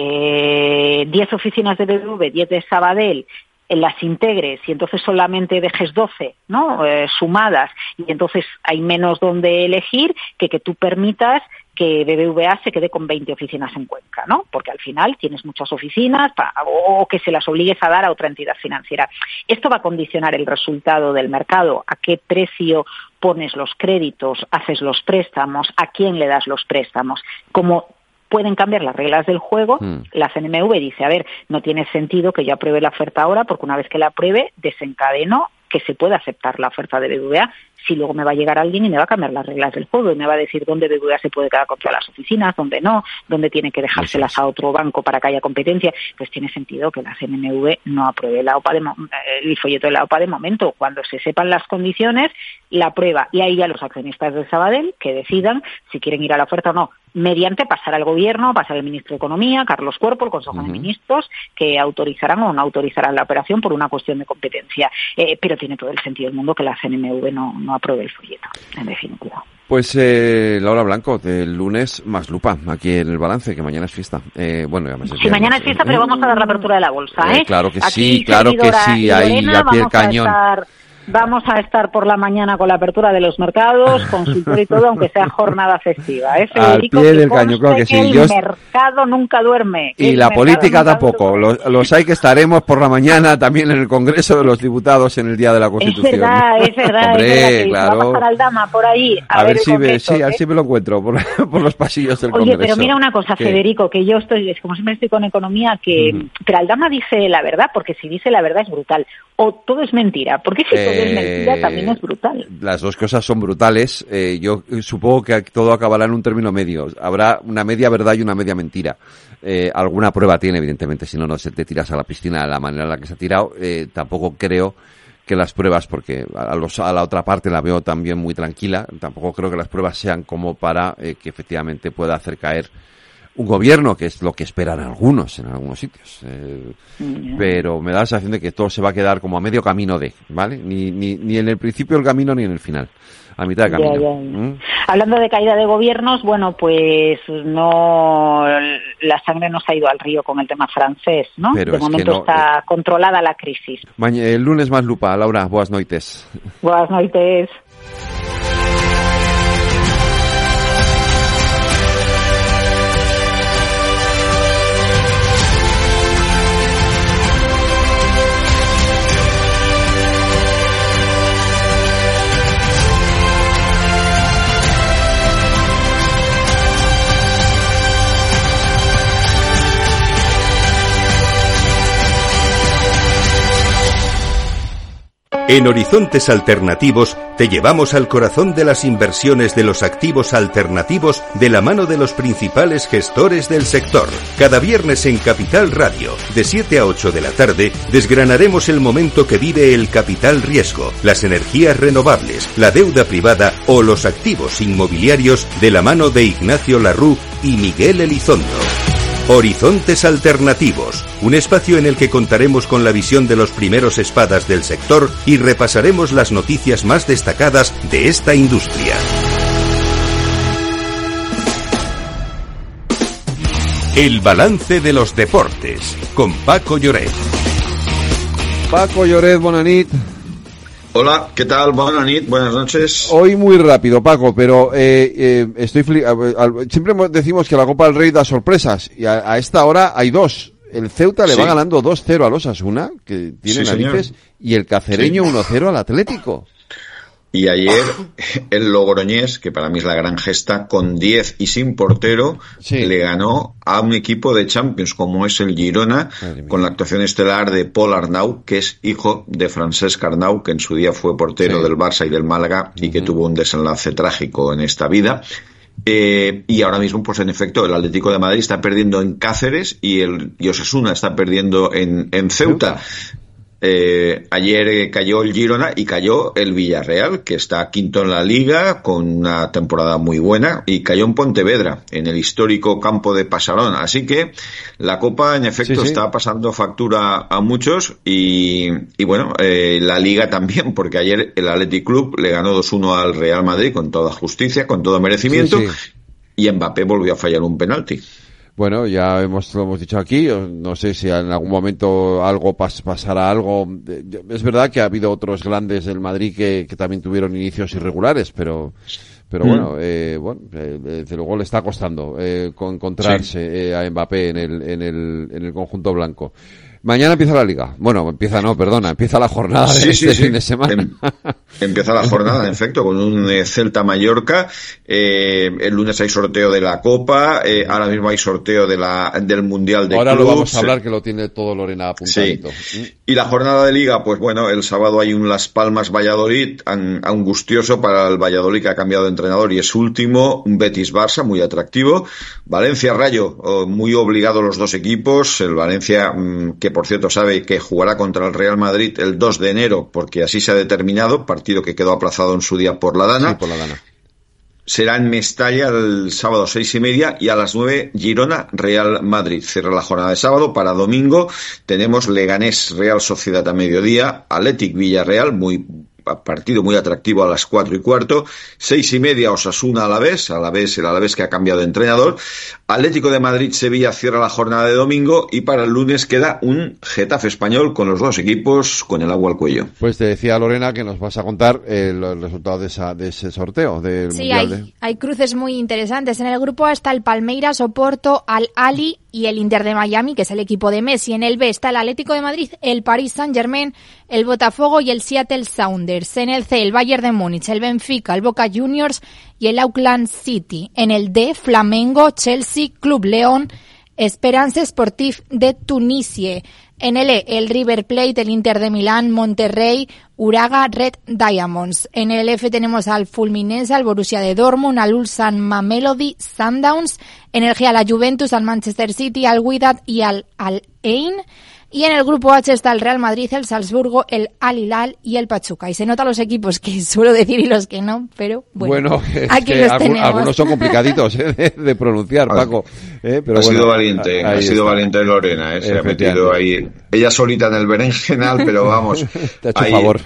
eh, diez oficinas de B B V, diez de Sabadell, en las integres y entonces solamente dejes doce, ¿no? Eh, sumadas y entonces hay menos donde elegir que que tú permitas que B B V A se quede con veinte oficinas en Cuenca, ¿no? Porque al final tienes muchas oficinas pa, o que se las obligues a dar a otra entidad financiera. Esto va a condicionar el resultado del mercado, a qué precio pones los créditos, haces los préstamos, a quién le das los préstamos. Como pueden cambiar las reglas del juego, Mm. la C N M V dice, a ver, no tiene sentido que yo apruebe la oferta ahora, porque una vez que la apruebe, desencadeno que se pueda aceptar la oferta de B B V A, si luego me va a llegar alguien y me va a cambiar las reglas del juego y me va a decir dónde B B V A se puede quedar con todas las oficinas, dónde no, dónde tiene que dejárselas a otro banco para que haya competencia, pues tiene sentido que la C N M V no apruebe la O P A de mo- el folleto de la O P A de momento. Cuando se sepan las condiciones, la aprueba, y ahí ya los accionistas de Sabadell que decidan si quieren ir a la oferta o no, mediante pasar al gobierno, pasar al ministro de Economía, Carlos Cuerpo, el Consejo Ujú. de Ministros, que autorizarán o no autorizarán la operación por una cuestión de competencia. Eh, pero tiene todo el sentido del mundo que la C N M V no, no apruebe el folleto, en definitiva. Pues eh, Laura Blanco, del lunes más lupa, aquí en el balance, que mañana es fiesta. Eh, bueno, ya me sé Sí, mañana es fiesta, pero vamos a dar la apertura de la bolsa, ¿eh? Eh, claro que Aquí, sí, claro que servidora sí, y ahí Lorena, al pie del vamos a cañón. estar- Vamos a estar por la mañana con la apertura de los mercados, consultorio y todo, aunque sea jornada festiva. ¿eh, Al Federico? pie Que del cañón, claro que conste sí. El Yo es- mercado nunca duerme. Y El la mercado política nunca tampoco. Los, los hay que estaremos por la mañana también en el Congreso de los Diputados en el Día de la Es Constitución. verdad, es verdad, Hombre, es verdad que claro. va a pasar Aldama por ahí a, A ver el si me, Congreso, sí, a ver ¿eh? si me lo encuentro por, por los pasillos del Oye, Congreso. pero mira una cosa, ¿Qué? Federico, que yo estoy, es como siempre estoy con economía, que Ujú. pero Aldama dice la verdad, porque si dice la verdad es brutal. O todo es mentira, porque si todo es mentira Eh, también es brutal. Las dos cosas son brutales. Eh, yo supongo que todo acabará en un término medio. Habrá una media verdad y una media mentira. Eh, alguna prueba tiene, evidentemente, si no, no se te tiras a la piscina de la manera en la que se ha tirado. Eh, tampoco creo que las pruebas, porque a, los, a la otra parte la veo también muy tranquila, tampoco creo que las pruebas sean como para eh, que efectivamente pueda hacer caer un gobierno, que es lo que esperan algunos en algunos sitios. Eh, Mm. pero me da la sensación de que todo se va a quedar como a medio camino de, ¿vale? Ni, ni, ni en el principio del camino ni en el final. A mitad de Ya, camino. ya, ya. ¿Mm? Hablando de caída de gobiernos, bueno, pues no, la sangre no se ha ido al río con el tema francés, ¿no? Pero de es que momento no, está controlada la crisis. Maña- el lunes más lupa. Laura, buenas noites. Buenas noches. En Horizontes Alternativos te llevamos al corazón de las inversiones de los activos alternativos de la mano de los principales gestores del sector. Cada viernes en Capital Radio, de siete a ocho de la tarde, desgranaremos el momento que vive el capital riesgo, las energías renovables, la deuda privada o los activos inmobiliarios de la mano de Ignacio Larrú y Miguel Elizondo. Horizontes Alternativos, un espacio en el que contaremos con la visión de los primeros espadas del sector y repasaremos las noticias más destacadas de esta industria. El balance de los deportes, con Paco Lloret. Paco Lloret, bonanit. Hola, ¿qué tal? Buenas noches, buenas noches. Hoy muy rápido, Paco, pero eh, eh, estoy fli- a- a- siempre decimos que la Copa del Rey da sorpresas y a, a esta hora hay dos. El Ceuta le Sí. va ganando dos cero al Osasuna, que tiene Sí, señor. narices, y el Cacereño Sí. uno cero al Atlético. Y ayer el Logroñés, que para mí es la gran gesta, con diez y sin portero, Sí. le ganó a un equipo de Champions como es el Girona, Madre mía. con la actuación estelar de Paul Arnau, que es hijo de Francesc Arnau, que en su día fue portero Sí. del Barça y del Málaga y que tuvo un desenlace trágico en esta vida. Eh, y ahora mismo, pues en efecto, el Atlético de Madrid está perdiendo en Cáceres y el y Osasuna está perdiendo en, en Ceuta. Eh, ayer eh, cayó el Girona y cayó el Villarreal, que está quinto en la Liga con una temporada muy buena, y cayó en Pontevedra, en el histórico campo de Pasarón. Así que la Copa, en efecto, Sí, sí. está pasando factura a muchos y, y bueno, eh, la Liga también, porque ayer el Athletic Club le ganó dos uno al Real Madrid con toda justicia, con todo merecimiento, Sí, sí. y Mbappé volvió a fallar un penalti. Bueno, ya hemos, lo hemos dicho aquí, no sé si en algún momento algo pas, pasará algo. Es verdad que ha habido otros grandes del Madrid que, que también tuvieron inicios irregulares, pero pero Mm. bueno, eh, bueno, eh, desde luego le está costando eh, con- encontrarse eh, a Mbappé en el, en el, en el conjunto blanco. Mañana empieza la Liga. Bueno, empieza no, perdona, empieza la jornada de sí, este sí, sí. fin de semana. Em, empieza la jornada, en efecto, con un eh, Celta-Mallorca. Eh, el lunes hay sorteo de la Copa. Eh, ahora mismo hay sorteo de la del Mundial de Ahora Clubs. lo vamos a hablar, que lo tiene todo Lorena apuntadito. Sí. Y la jornada de Liga, pues bueno, el sábado hay un Las Palmas-Valladolid, an, angustioso para el Valladolid, que ha cambiado de entrenador y es último. Un Betis-Barça, muy atractivo. Valencia-Rayo, oh, muy obligado los dos equipos. El Valencia, mmm, que por cierto sabe que jugará contra el Real Madrid el dos de enero, porque así se ha determinado, partido que quedó aplazado en su día por la Dana. Sí, por la Dana. Será en Mestalla el sábado seis y media y a las nueve Girona Real Madrid. Cierra la jornada de sábado. Para domingo tenemos Leganés Real Sociedad a mediodía, Athletic Villarreal, muy partido muy atractivo a las cuatro y cuarto, seis y media Osasuna Alavés, Alavés el Alavés que ha cambiado de entrenador, Atlético de Madrid Sevilla cierra la jornada de domingo y para el lunes queda un Getafe Español con los dos equipos con el agua al cuello. Pues te decía Lorena que nos vas a contar el, el resultado de, esa, de ese sorteo del sí, Mundial. Hay, de... hay cruces muy interesantes. En el grupo A está el Palmeiras, Oporto, Al Ahly y el Inter de Miami, que es el equipo de Messi. En el B está el Atlético de Madrid, el Paris Saint-Germain, el Botafogo y el Seattle Sounders. En el C, el Bayern de Múnich, el Benfica, el Boca Juniors y el Auckland City. En el D, Flamengo, Chelsea, Club León, Esperance Sportif de Tunisie. En el E, el River Plate, el Inter de Milán, Monterrey, Uraga Red Diamonds. En el F tenemos al Fulminense, al Borussia de Dortmund, al Ulsan Mamelodi Sundowns. En el G, a la Juventus, al Manchester City, al Wydad y al Al Ain. Y en el grupo H está el Real Madrid, el Salzburgo, el Al Hilal y el Pachuca. Y se notan los equipos que suelo decir y los que no, pero bueno, bueno aquí que los algún, tenemos. Algunos son complicaditos ¿eh? de, de pronunciar, Paco. ¿eh? Pero ha bueno, sido valiente, ha sido está. valiente Lorena, ¿eh? Se ha metido ahí, ella solita en el berenjenal, pero vamos. Te ha hecho ahí, favor.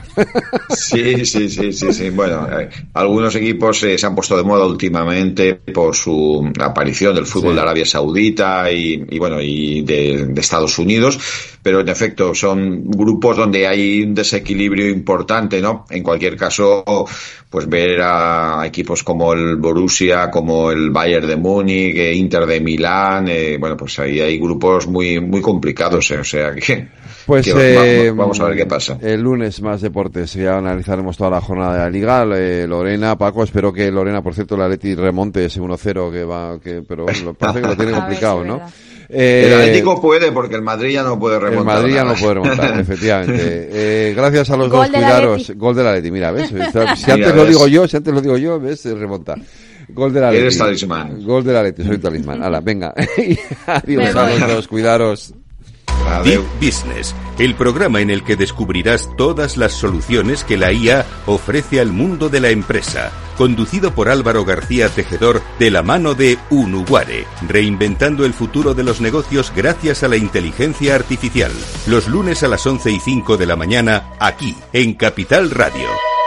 Sí, sí, sí, sí, sí. Bueno, eh, algunos equipos eh, se han puesto de moda últimamente por su aparición del fútbol sí. de Arabia Saudita y, y bueno, y de, de Estados Unidos, pero en efecto son grupos donde hay un desequilibrio importante, ¿no? En cualquier caso, pues ver a equipos como el Borussia, como el Bayern de Múnich, eh, Inter de Milán, eh, bueno, pues ahí hay grupos muy muy complicados, eh, o sea que, pues, que eh, vamos, vamos a ver qué pasa. El lunes más deportes, ya analizaremos toda la jornada de la Liga. Eh, Lorena, Paco, espero que Lorena, por cierto, el Atleti remonte ese uno cero que va, que, pero bueno, parece que lo tiene complicado, ¿no? Eh, el Atlético puede, porque el Madrid ya no puede remontar. El Madrid ya nada. no puede remontar, efectivamente. Eh, gracias a los Gol dos cuidaros. Gol del Atleti, mira, ¿ves? Si antes mira, lo ves. digo yo, si antes lo digo yo, ¿ves? Se remonta. Gol del Atleti. Eres talismán. Gol del Atleti, soy talismán. Hala, venga. Adiós a los dos cuidaros. Deep Business, el programa en el que descubrirás todas las soluciones que la I A ofrece al mundo de la empresa. Conducido por Álvaro García Tejedor de la mano de Unuguare, reinventando el futuro de los negocios gracias a la inteligencia artificial. Los lunes a las once y cinco de la mañana, aquí, en Capital Radio.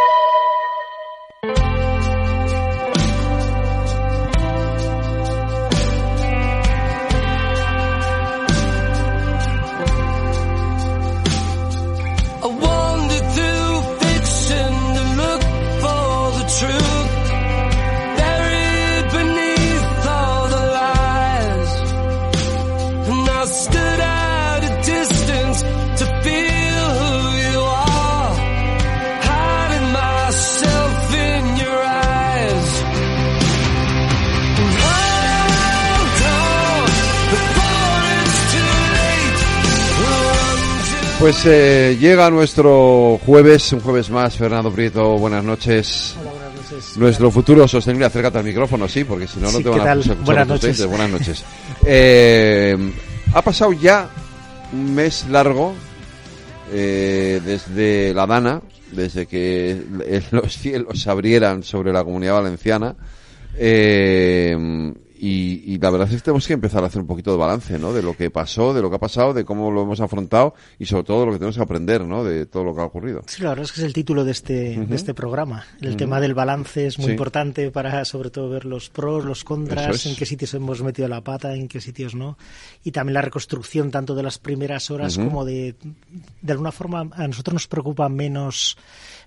Pues eh, llega nuestro jueves, un jueves más. Fernando Prieto, buenas noches. Hola, buenas noches. Nuestro futuro sostenible, acércate al micrófono, sí, porque si no, no sí, te van a escuchar. Buenas noches. Buenas noches. Eh, ha pasado ya un mes largo eh, desde La Dana, desde que los cielos se abrieran sobre la Comunidad Valenciana. Eh, Y, y la verdad es que tenemos que empezar a hacer un poquito de balance, ¿no? De lo que pasó, de lo que ha pasado, de cómo lo hemos afrontado y sobre todo de lo que tenemos que aprender, ¿no? De todo lo que ha ocurrido. Sí, la verdad es que es el título de este, uh-huh. de este programa. El uh-huh. tema del balance es muy sí. importante para, sobre todo, ver los pros, los contras, es. en qué sitios hemos metido la pata, en qué sitios no. Y también la reconstrucción tanto de las primeras horas uh-huh. como de, de alguna forma, a nosotros nos preocupa menos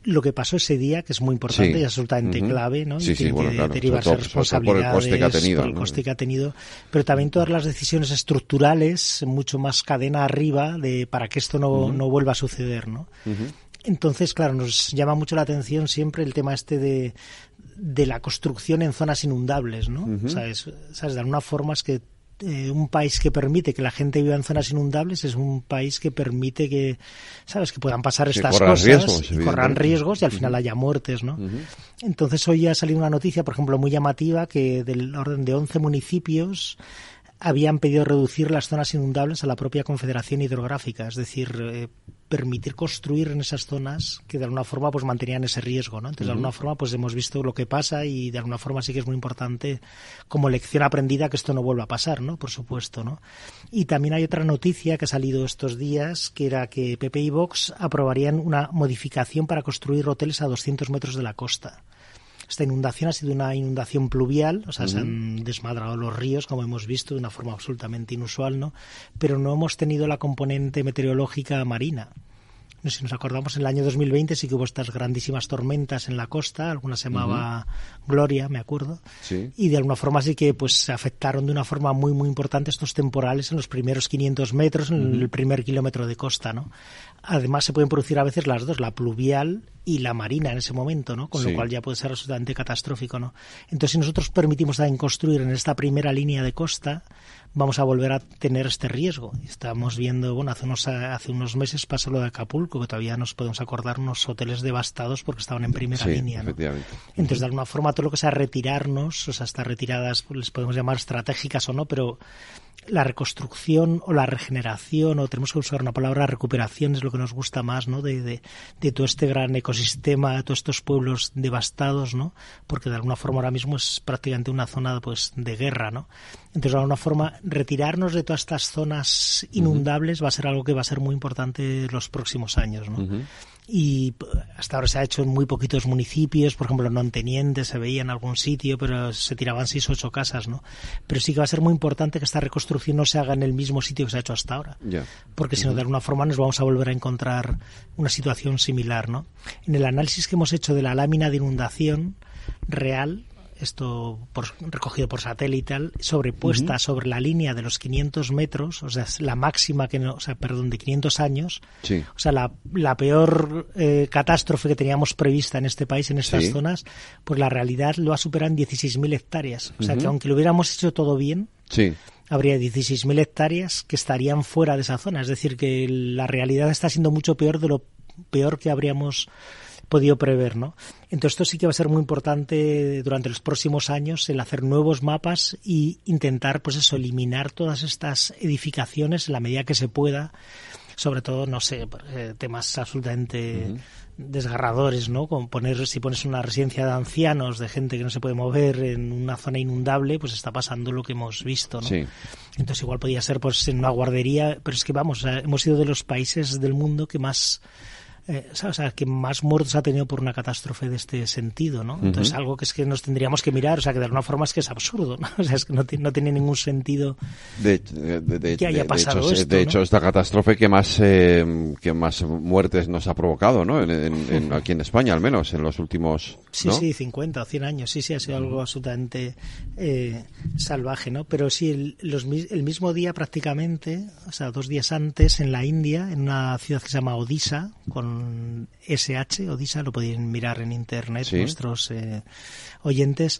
lo que pasó ese día, que es muy importante sí. y absolutamente uh-huh. clave, ¿no? Sí, y sí, tiene bueno, que claro, derivarse todo, responsabilidades por el coste que ha tenido, por el ¿no? coste que ha tenido, pero también todas las decisiones estructurales, mucho más cadena arriba, de para que esto no, uh-huh. no vuelva a suceder, ¿no? Uh-huh. Entonces, claro, nos llama mucho la atención siempre el tema este de, de la construcción en zonas inundables, ¿no? Uh-huh. ¿Sabes? ¿Sabes? De alguna forma es que Eh, un país que permite que la gente viva en zonas inundables es un país que permite que, sabes, que puedan pasar que estas cosas riesgos, y corran riesgos y al final uh-huh. haya muertes, ¿no? Uh-huh. Entonces hoy ha salido una noticia, por ejemplo, muy llamativa, que del orden de once municipios habían pedido reducir las zonas inundables a la propia Confederación Hidrográfica, es decir, eh, permitir construir en esas zonas que de alguna forma pues mantenían ese riesgo, ¿no? Entonces, uh-huh. de alguna forma pues hemos visto lo que pasa y de alguna forma sí que es muy importante como lección aprendida que esto no vuelva a pasar, ¿no? Por supuesto, ¿no? Y también hay otra noticia que ha salido estos días, que era que P P y Vox aprobarían una modificación para construir hoteles a doscientos metros de la costa. Esta inundación ha sido una inundación pluvial, o sea, uh-huh. se han desmadrado los ríos, como hemos visto, de una forma absolutamente inusual, ¿no? Pero no hemos tenido la componente meteorológica marina. No sé si nos acordamos, en el año dos mil veinte sí que hubo estas grandísimas tormentas en la costa, alguna se llamaba uh-huh. Gloria, me acuerdo, sí. y de alguna forma sí que pues afectaron de una forma muy muy importante estos temporales en los primeros quinientos metros, en uh-huh. el primer kilómetro de costa, ¿no? Además se pueden producir a veces las dos, la pluvial y la marina en ese momento, ¿no? Con sí. lo cual ya puede ser absolutamente catastrófico, ¿no? Entonces, si nosotros permitimos también construir en esta primera línea de costa, vamos a volver a tener este riesgo. Estamos viendo, bueno, hace unos hace unos meses pasó lo de Acapulco, que todavía nos podemos acordar unos hoteles devastados porque estaban en primera sí, línea, ¿no? Efectivamente. Entonces, de alguna forma, todo lo que sea retirarnos, o sea, estas retiradas, pues, les podemos llamar estratégicas o no, pero la reconstrucción o la regeneración, o tenemos que usar una palabra, recuperación, es lo que nos gusta más, ¿no? De, de, de todo este gran ecosistema, de todos estos pueblos devastados, ¿no? Porque de alguna forma ahora mismo es prácticamente una zona, pues, de guerra, ¿no? Entonces, de alguna forma, retirarnos de todas estas zonas inundables uh-huh. va a ser algo que va a ser muy importante en los próximos años, ¿no? Uh-huh. Y hasta ahora se ha hecho en muy poquitos municipios, por ejemplo en Onteniente se veía en algún sitio, pero se tiraban seis o ocho casas, ¿no? Pero sí que va a ser muy importante que esta reconstrucción no se haga en el mismo sitio que se ha hecho hasta ahora, yeah. porque si no, de alguna forma nos vamos a volver a encontrar una situación similar, ¿no? En el análisis que hemos hecho de la lámina de inundación real, esto por, recogido por satélite, sobrepuesta uh-huh. sobre la línea de los quinientos metros, o sea, la máxima que no, o sea, perdón, de quinientos años, sí. o sea, la, la peor eh, catástrofe que teníamos prevista en este país, en estas sí. zonas, pues la realidad lo ha superado en dieciséis mil hectáreas. O sea, uh-huh. que aunque lo hubiéramos hecho todo bien, sí. habría dieciséis mil hectáreas que estarían fuera de esa zona. Es decir, que la realidad está siendo mucho peor de lo peor que habríamos podido prever, ¿no? Entonces esto sí que va a ser muy importante durante los próximos años, el hacer nuevos mapas y intentar, pues eso, eliminar todas estas edificaciones en la medida que se pueda, sobre todo, no sé, eh, temas absolutamente uh-huh. desgarradores, ¿no? Como poner, si pones una residencia de ancianos, de gente que no se puede mover en una zona inundable, pues está pasando lo que hemos visto, ¿no? Sí. Entonces igual podría ser pues en una guardería, pero es que vamos, hemos sido de los países del mundo que más Eh, o sea, que más muertos ha tenido por una catástrofe de este sentido, ¿no? Entonces, uh-huh. algo que es que nos tendríamos que mirar, o sea, que de alguna forma es que es absurdo, ¿no? O sea, es que no, t- no tiene ningún sentido de, de, de, que haya de, pasado de hecho, esto, de ¿no? hecho, esta catástrofe que más eh, que más muertes nos ha provocado, ¿no? En, en, en, aquí en España, al menos, en los últimos... Sí, ¿no? sí, cincuenta o cien años, sí, sí, ha sido algo absolutamente eh, salvaje, ¿no? Pero sí, el, los, el mismo día prácticamente, o sea, dos días antes, en la India, en una ciudad que se llama Odisha, con ese hache, Odisha, lo podéis mirar en internet, ¿sí? Nuestros eh, oyentes,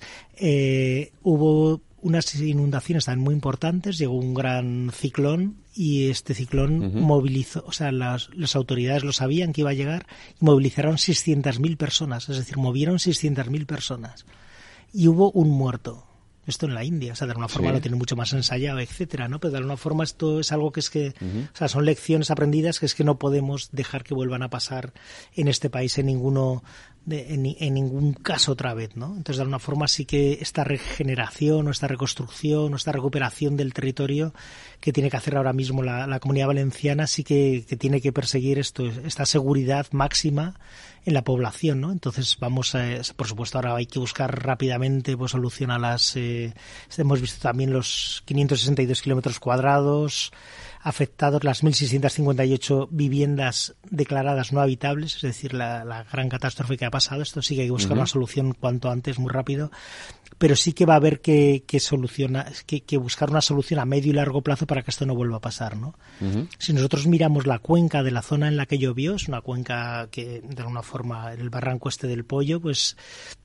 eh, hubo unas inundaciones también muy importantes, llegó un gran ciclón y este ciclón uh-huh. movilizó, o sea, las, las autoridades lo sabían que iba a llegar y movilizaron seiscientas mil personas, es decir, movieron seiscientas mil personas y hubo un muerto. Esto en la India, o sea, de alguna forma sí. lo tiene mucho más ensayado, etcétera, ¿no? Pero de alguna forma esto es algo que es que, uh-huh. o sea, son lecciones aprendidas que es que no podemos dejar que vuelvan a pasar en este país en ninguno de, en, en ningún caso otra vez, ¿no? Entonces, de alguna forma sí que esta regeneración o esta reconstrucción o esta recuperación del territorio que tiene que hacer ahora mismo la, la Comunidad Valenciana sí que, que tiene que perseguir esto, esta seguridad máxima en la población, ¿no? Entonces vamos a, por supuesto, ahora hay que buscar rápidamente pues solución a las, eh, hemos visto también los quinientos sesenta y dos kilómetros cuadrados afectados, las mil seiscientas cincuenta y ocho viviendas declaradas no habitables, es decir, la, la gran catástrofe que ha pasado. Esto sí que hay que buscar uh-huh. una solución cuanto antes, muy rápido, pero sí que va a haber que, que, soluciona, que, que buscar una solución a medio y largo plazo para que esto no vuelva a pasar, ¿no? Uh-huh. Si nosotros miramos la cuenca de la zona en la que llovió, es una cuenca que, de alguna forma, el barranco este del Pollo, pues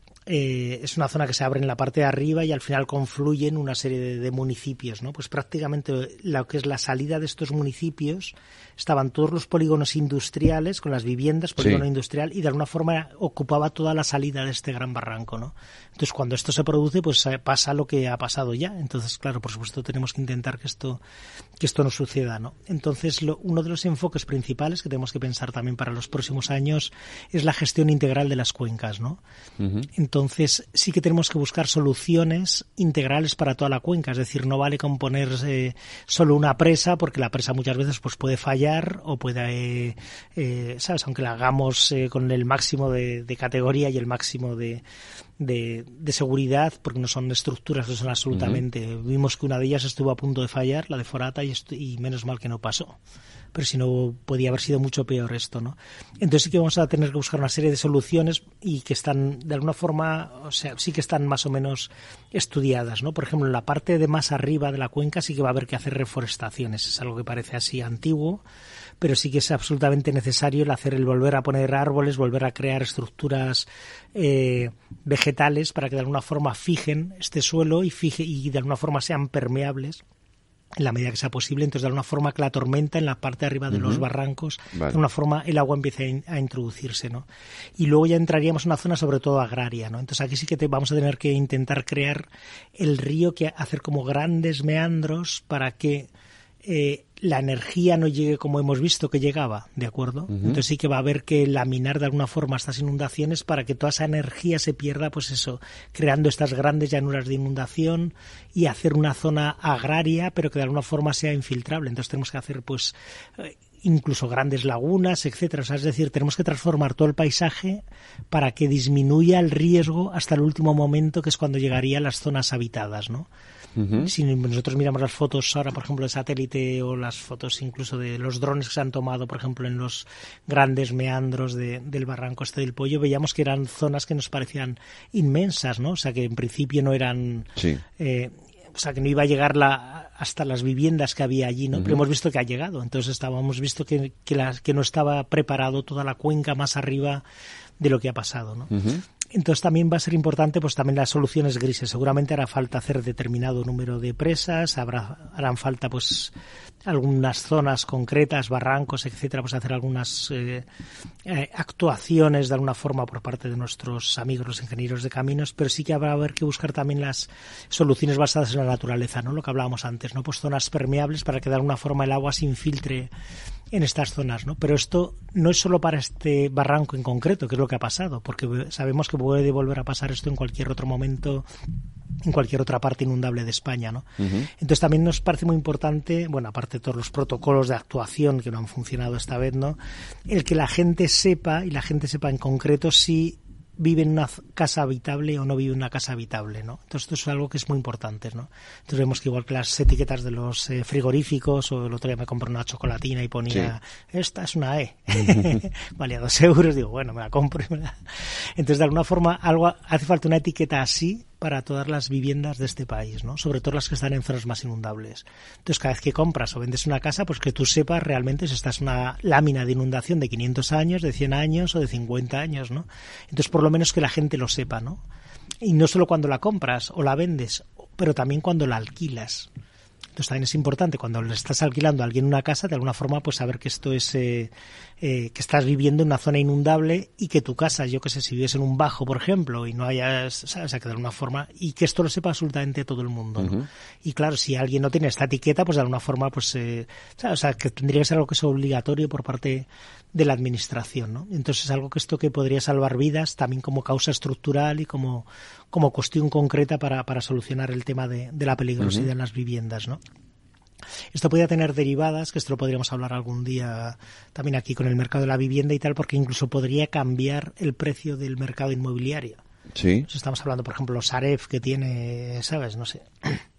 Eh, es una zona que se abre en la parte de arriba y al final confluyen una serie de, de municipios, ¿no? Pues prácticamente lo que es la salida de estos municipios estaban todos los polígonos industriales con las viviendas, polígono sí. industrial, y de alguna forma ocupaba toda la salida de este gran barranco, ¿no? Entonces, cuando esto se produce, pues pasa lo que ha pasado ya. Entonces, claro, por supuesto, tenemos que intentar que esto que esto no suceda, ¿no? Entonces, lo, uno de los enfoques principales que tenemos que pensar también para los próximos años es la gestión integral de las cuencas, ¿no? Uh-huh. Entonces, sí que tenemos que buscar soluciones integrales para toda la cuenca, es decir, no vale con poner eh, solo una presa, porque la presa muchas veces pues puede fallar o puede, eh, eh, ¿sabes? Aunque la hagamos eh, con el máximo de, de categoría y el máximo de, de, de seguridad, porque no son estructuras que son absolutamente... Uh-huh. Vimos que una de ellas estuvo a punto de fallar, la de Forata, y, estu- y menos mal que no pasó. Pero si no, podía haber sido mucho peor esto, ¿no? Entonces sí que vamos a tener que buscar una serie de soluciones y que están, de alguna forma, o sea, sí que están más o menos estudiadas, ¿no? Por ejemplo, en la parte de más arriba de la cuenca sí que va a haber que hacer reforestaciones. Es algo que parece así antiguo, pero sí que es absolutamente necesario el hacer, el volver a poner árboles, volver a crear estructuras eh, vegetales para que de alguna forma fijen este suelo y, fije, y de alguna forma sean permeables en la medida que sea posible. Entonces, de alguna forma, que la tormenta en la parte de arriba de uh-huh. los barrancos, vale. de alguna forma el agua empiece a, a introducirse, ¿no? Y luego ya entraríamos en una zona sobre todo agraria, ¿no? Entonces aquí sí que te, vamos a tener que intentar crear el río, que hacer como grandes meandros para que eh, la energía no llegue como hemos visto que llegaba, ¿de acuerdo? Uh-huh. Entonces sí que va a haber que laminar de alguna forma estas inundaciones para que toda esa energía se pierda, pues eso, creando estas grandes llanuras de inundación y hacer una zona agraria, pero que de alguna forma sea infiltrable. Entonces tenemos que hacer, pues, incluso grandes lagunas, etcétera. O sea, es decir, tenemos que transformar todo el paisaje para que disminuya el riesgo hasta el último momento, que es cuando llegaría a las zonas habitadas, ¿no? Uh-huh. Si nosotros miramos las fotos ahora, por ejemplo, de satélite, o las fotos incluso de los drones que se han tomado, por ejemplo, en los grandes meandros de, del barranco este del Pollo, veíamos que eran zonas que nos parecían inmensas, ¿no? O sea, que en principio no eran... Sí. Eh, o sea, que no iba a llegar la, hasta las viviendas que había allí, ¿no? Uh-huh. Pero hemos visto que ha llegado. Entonces estábamos visto que, que, las, que no estaba preparado toda la cuenca más arriba de lo que ha pasado, ¿no? Uh-huh. Entonces también va a ser importante, pues también las soluciones grises. Seguramente hará falta hacer determinado número de presas, habrá harán falta pues algunas zonas concretas, barrancos, etcétera, pues hacer algunas eh, eh, actuaciones de alguna forma por parte de nuestros amigos los ingenieros de caminos, pero sí que habrá haber que buscar también las soluciones basadas en la naturaleza, ¿no? Lo que hablábamos antes, ¿no? Pues zonas permeables para que de alguna forma el agua se infiltre en estas zonas, ¿no? Pero esto no es solo para este barranco en concreto, que es lo que ha pasado, porque sabemos que puede volver a pasar esto en cualquier otro momento, en cualquier otra parte inundable de España, ¿no? Uh-huh. Entonces también nos parece muy importante, bueno, aparte de todos los protocolos de actuación que no han funcionado esta vez, ¿no? El que la gente sepa, y la gente sepa en concreto si vive en una casa habitable o no vive en una casa habitable, ¿no? Entonces esto es algo que es muy importante, ¿no? Entonces vemos que igual que las etiquetas de los eh, frigoríficos, o el otro día me compré una chocolatina y ponía, sí, esta es una E, valía dos euros, digo, bueno, me la compro y me la... Entonces de alguna forma algo hace falta una etiqueta así para todas las viviendas de este país, ¿no? Sobre todo las que están en zonas más inundables. Entonces, cada vez que compras o vendes una casa, pues que tú sepas realmente si esta es una lámina de inundación de quinientos años, de cien años o de cincuenta años, ¿no? Entonces, por lo menos que la gente lo sepa, ¿no? Y no solo cuando la compras o la vendes, pero también cuando la alquilas. Entonces también es importante cuando le estás alquilando a alguien una casa, de alguna forma, pues saber que esto es eh, eh, que estás viviendo en una zona inundable y que tu casa, yo que sé, si vives en un bajo, por ejemplo, y no hayas, ¿sabes? O sea, que de alguna forma, y que esto lo sepa absolutamente todo el mundo, ¿no? Uh-huh. Y claro, si alguien no tiene esta etiqueta, pues de alguna forma, pues, eh, ¿sabes? O sea, que tendría que ser algo que es obligatorio por parte de la administración, ¿no? Entonces es algo que esto que podría salvar vidas también como causa estructural y como, como cuestión concreta para, para solucionar el tema de, de la peligrosidad uh-huh. en las viviendas, ¿no? Esto podría tener derivadas, que esto lo podríamos hablar algún día también aquí con el mercado de la vivienda y tal, porque incluso podría cambiar el precio del mercado inmobiliario. Sí. Pues estamos hablando, por ejemplo, Sareb, que tiene, ¿sabes? No sé,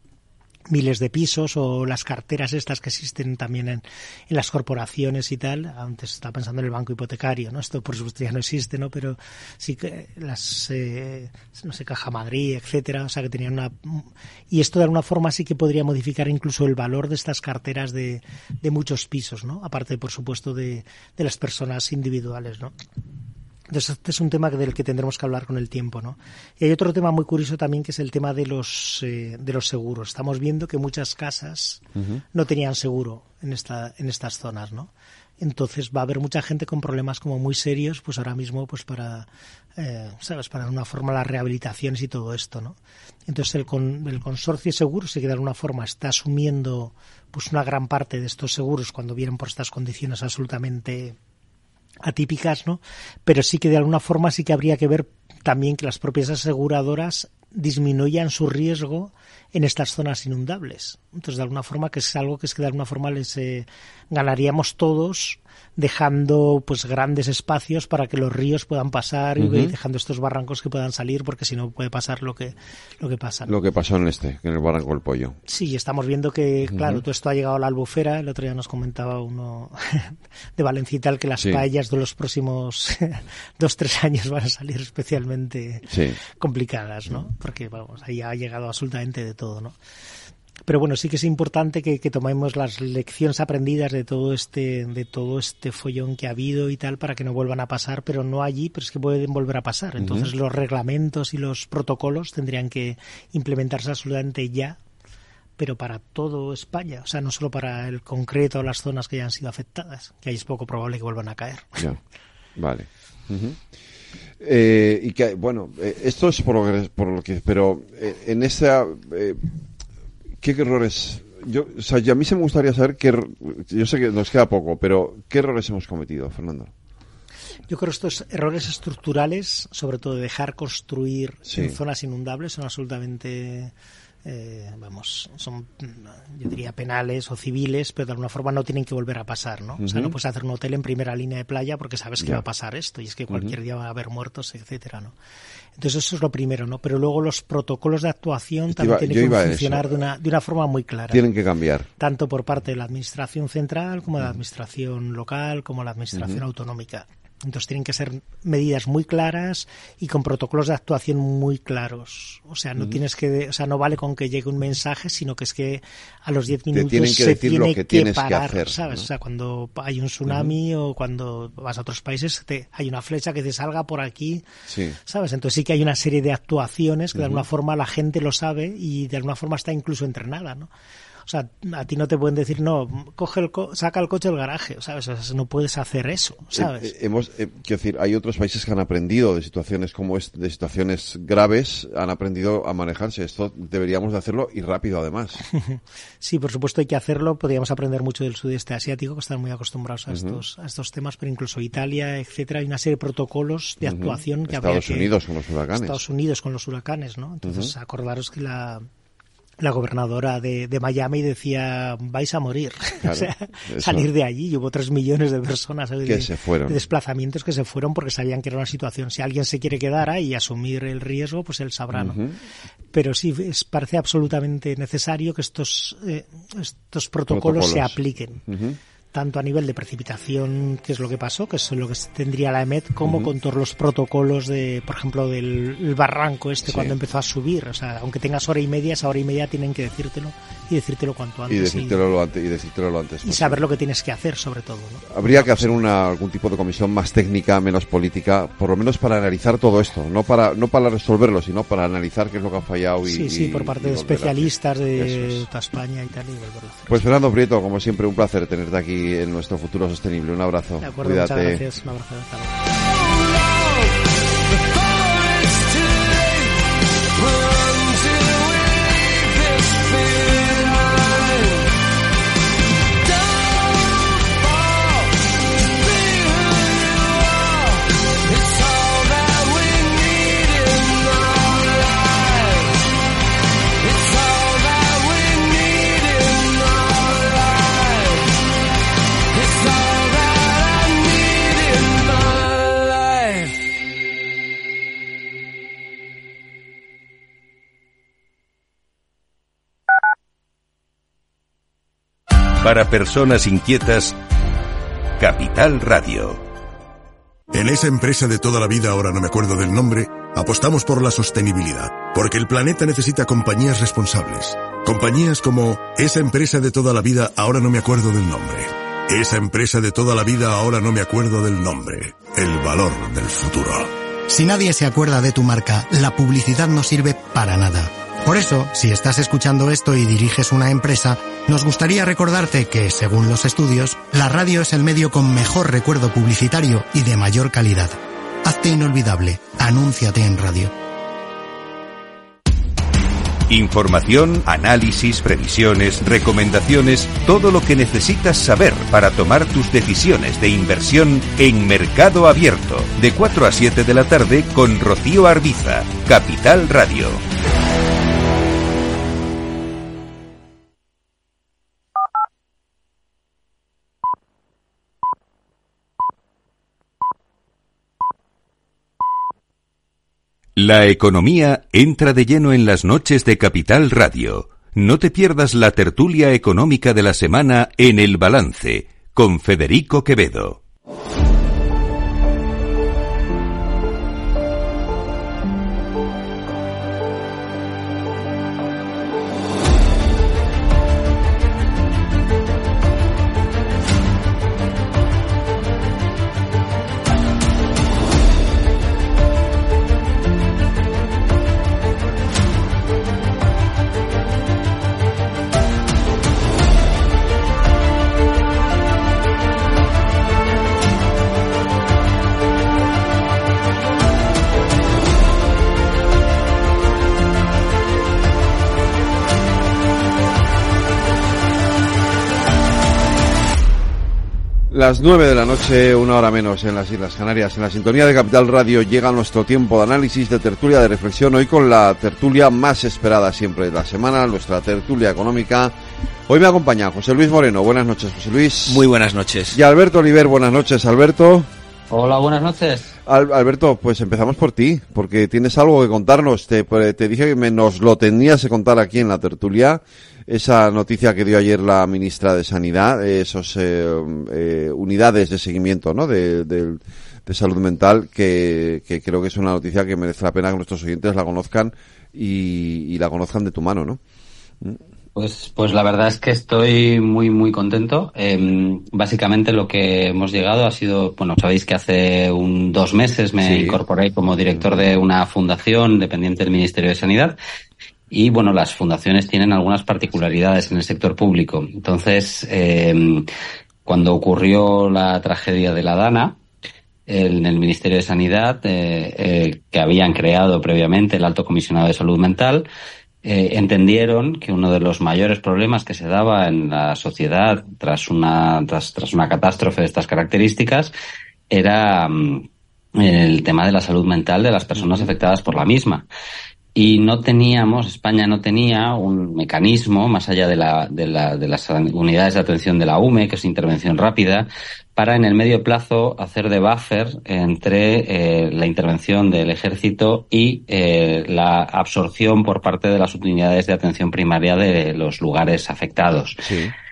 miles de pisos, o las carteras estas que existen también en, en las corporaciones y tal. Antes estaba pensando en el banco hipotecario, ¿no? Esto por supuesto ya no existe, ¿no? Pero sí que las, eh, no sé, Caja Madrid, etcétera, o sea que tenían una... Y esto de alguna forma sí que podría modificar incluso el valor de estas carteras de, de muchos pisos, ¿no? Aparte, por supuesto, de, de las personas individuales, ¿no? Entonces, este es un tema del que tendremos que hablar con el tiempo, ¿no? Y hay otro tema muy curioso también, que es el tema de los eh, de los seguros. Estamos viendo que muchas casas uh-huh. no tenían seguro en esta en estas zonas, ¿no? Entonces va a haber mucha gente con problemas como muy serios, pues ahora mismo, pues para, eh, ¿sabes? Para de una forma las rehabilitaciones y todo esto, ¿no? Entonces el, con, el consorcio de seguros sí que de alguna forma está asumiendo pues una gran parte de estos seguros cuando vienen por estas condiciones absolutamente atípicas, ¿no? Pero sí que de alguna forma sí que habría que ver también que las propias aseguradoras disminuyan su riesgo en estas zonas inundables. Entonces, de alguna forma, que es algo que es que de alguna forma les eh, ganaríamos todos, dejando pues grandes espacios para que los ríos puedan pasar y uh-huh. dejando estos barrancos que puedan salir, porque si no puede pasar lo que lo que pasa, ¿no? Lo que pasó en este, en el barranco del Pollo. Sí, estamos viendo que, uh-huh. claro, todo esto ha llegado a la Albufera. El otro día nos comentaba uno de Valencia y tal, que las sí. paellas de los próximos dos, tres años van a salir especialmente sí. complicadas, ¿no? Porque, vamos, ahí ha llegado absolutamente de todo, ¿no? Pero bueno, sí que es importante que, que tomemos las lecciones aprendidas de todo este de todo este follón que ha habido y tal, para que no vuelvan a pasar, pero no allí, pero es que pueden volver a pasar. Entonces uh-huh. los reglamentos y los protocolos tendrían que implementarse absolutamente ya, pero para todo España, o sea, no solo para el concreto o las zonas que ya han sido afectadas, que ahí es poco probable que vuelvan a caer. Ya, vale. Uh-huh. Eh, y que, bueno, eh, esto es por lo que, por lo que pero eh, en esa... Eh, ¿qué errores? Yo, o sea, a mí se me gustaría saber qué, yo sé que nos queda poco, pero ¿qué errores hemos cometido, Fernando? Yo creo que estos errores estructurales, sobre todo de dejar construir sí. en zonas inundables, son absolutamente, eh, vamos, son, yo diría, penales o civiles, pero de alguna forma no tienen que volver a pasar, ¿no? Uh-huh. O sea, no puedes hacer un hotel en primera línea de playa porque sabes que yeah. va a pasar esto, y es que cualquier uh-huh. día va a haber muertos, etcétera, ¿no? Entonces eso es lo primero, ¿no? Pero luego los protocolos de actuación también iba, tienen que funcionar de una, de una forma muy clara. Tienen que cambiar. Tanto por parte de la administración central como de la administración local, como la administración uh-huh. autonómica. Entonces tienen que ser medidas muy claras y con protocolos de actuación muy claros. O sea, no uh-huh. tienes que, o sea, no vale con que llegue un mensaje, sino que es que a los diez minutos que se tiene que, que parar, que hacer, ¿sabes? ¿no? O sea, cuando hay un tsunami uh-huh. o cuando vas a otros países, te, hay una flecha que te salga por aquí, sí. ¿sabes? Entonces sí que hay una serie de actuaciones que uh-huh. de alguna forma la gente lo sabe y de alguna forma está incluso entrenada, ¿no? O sea, a ti no te pueden decir, no, coge el co- saca el coche del garaje, ¿sabes? O sea, no puedes hacer eso, ¿sabes? Eh, eh, hemos, eh, quiero decir, hay otros países que han aprendido de situaciones como esta, de situaciones graves, han aprendido a manejarse. Esto deberíamos de hacerlo y rápido, además. Sí, por supuesto hay que hacerlo. Podríamos aprender mucho del sudeste asiático, que están muy acostumbrados a estos, uh-huh. a estos temas, pero incluso Italia, etcétera, hay una serie de protocolos de actuación uh-huh. que habría que... Estados Unidos con los huracanes. Estados Unidos con los huracanes, ¿no? Entonces, uh-huh. acordaros que la... la gobernadora de, de Miami decía, vais a morir. Claro, o sea, eso. Salir de allí. Y hubo tres millones de personas de, que se fueron. de desplazamientos que se fueron porque sabían que era una situación. Si alguien se quiere quedar ahí y asumir el riesgo, pues él sabrá, ¿no? Uh-huh. Pero sí, es, parece absolutamente necesario que estos, eh, estos protocolos, protocolos se apliquen. Uh-huh. tanto a nivel de precipitación, que es lo que pasó, que es lo que tendría la EMET, como uh-huh. con todos los protocolos de, por ejemplo, del el barranco este sí. cuando empezó a subir. O sea, aunque tengas hora y media, esa hora y media tienen que decírtelo y decírtelo cuanto antes. Y decírtelo, y, lo, antes, y decírtelo lo antes. Y saber lo que tienes que hacer, sobre todo, ¿no? Habría que hacer una, algún tipo de comisión más técnica, menos política, por lo menos para analizar todo esto, no para no para resolverlo, sino para analizar qué es lo que ha fallado. Y, sí, sí, por parte de especialistas de es. toda España y tal. Y volverlo a hacer. Pues Fernando Prieto, como siempre, un placer tenerte aquí en nuestro Futuro Sostenible. Un abrazo. De acuerdo, cuídate. Muchas gracias. Un abrazo. Hasta luego. Para personas inquietas, Capital Radio. En esa empresa de toda la vida, ahora no me acuerdo del nombre, apostamos por la sostenibilidad, porque el planeta necesita compañías responsables. Compañías como esa empresa de toda la vida, ahora no me acuerdo del nombre. Esa empresa de toda la vida, ahora no me acuerdo del nombre. El valor del futuro. Si nadie se acuerda de tu marca, la publicidad no sirve para nada. Por eso, si estás escuchando esto y diriges una empresa, nos gustaría recordarte que, según los estudios, la radio es el medio con mejor recuerdo publicitario y de mayor calidad. Hazte inolvidable. Anúnciate en radio. Información, análisis, previsiones, recomendaciones, todo lo que necesitas saber para tomar tus decisiones de inversión en Mercado Abierto, de cuatro a siete de la tarde con Rocío Arbiza, Capital Radio. La economía entra de lleno en las noches de Capital Radio. No te pierdas la tertulia económica de la semana en El Balance, con Federico Quevedo. Las nueve de la noche, una hora menos en las Islas Canarias. En la sintonía de Capital Radio llega nuestro tiempo de análisis, de tertulia, de reflexión. Hoy con la tertulia más esperada siempre de la semana, nuestra tertulia económica. Hoy me acompaña José Luis Moreno. Buenas noches, José Luis. Muy buenas noches. Y Alberto Oliver. Buenas noches, Alberto. Hola, buenas noches. Al- Alberto, pues empezamos por ti, porque tienes algo que contarnos. Te, te dije que me, nos lo tenías que contar aquí en la tertulia. Esa noticia que dio ayer la ministra de Sanidad, esos eh, eh, unidades de seguimiento, ¿no? De, de, de salud mental, que, que creo que es una noticia que merece la pena que nuestros oyentes la conozcan y, y la conozcan de tu mano, ¿no? Pues, pues la verdad es que estoy muy, muy contento. Eh, básicamente lo que hemos llegado ha sido, bueno, sabéis que hace un dos meses me sí. incorporé como director de una fundación dependiente del Ministerio de Sanidad. Y bueno, las fundaciones tienen algunas particularidades en el sector público. Entonces, eh, cuando ocurrió la tragedia de la Dana, en el Ministerio de Sanidad, eh, eh, que habían creado previamente el Alto Comisionado de Salud Mental, eh, entendieron que uno de los mayores problemas que se daba en la sociedad tras una, tras, tras una catástrofe de estas características era um, el tema de la salud mental de las personas afectadas por la misma. Y no teníamos, España no tenía un mecanismo, más allá de la, de la, de las unidades de atención de la U M E, que es intervención rápida, para en el medio plazo hacer de buffer entre eh, la intervención del ejército y eh, la absorción por parte de las unidades de atención primaria de los lugares afectados. Sí.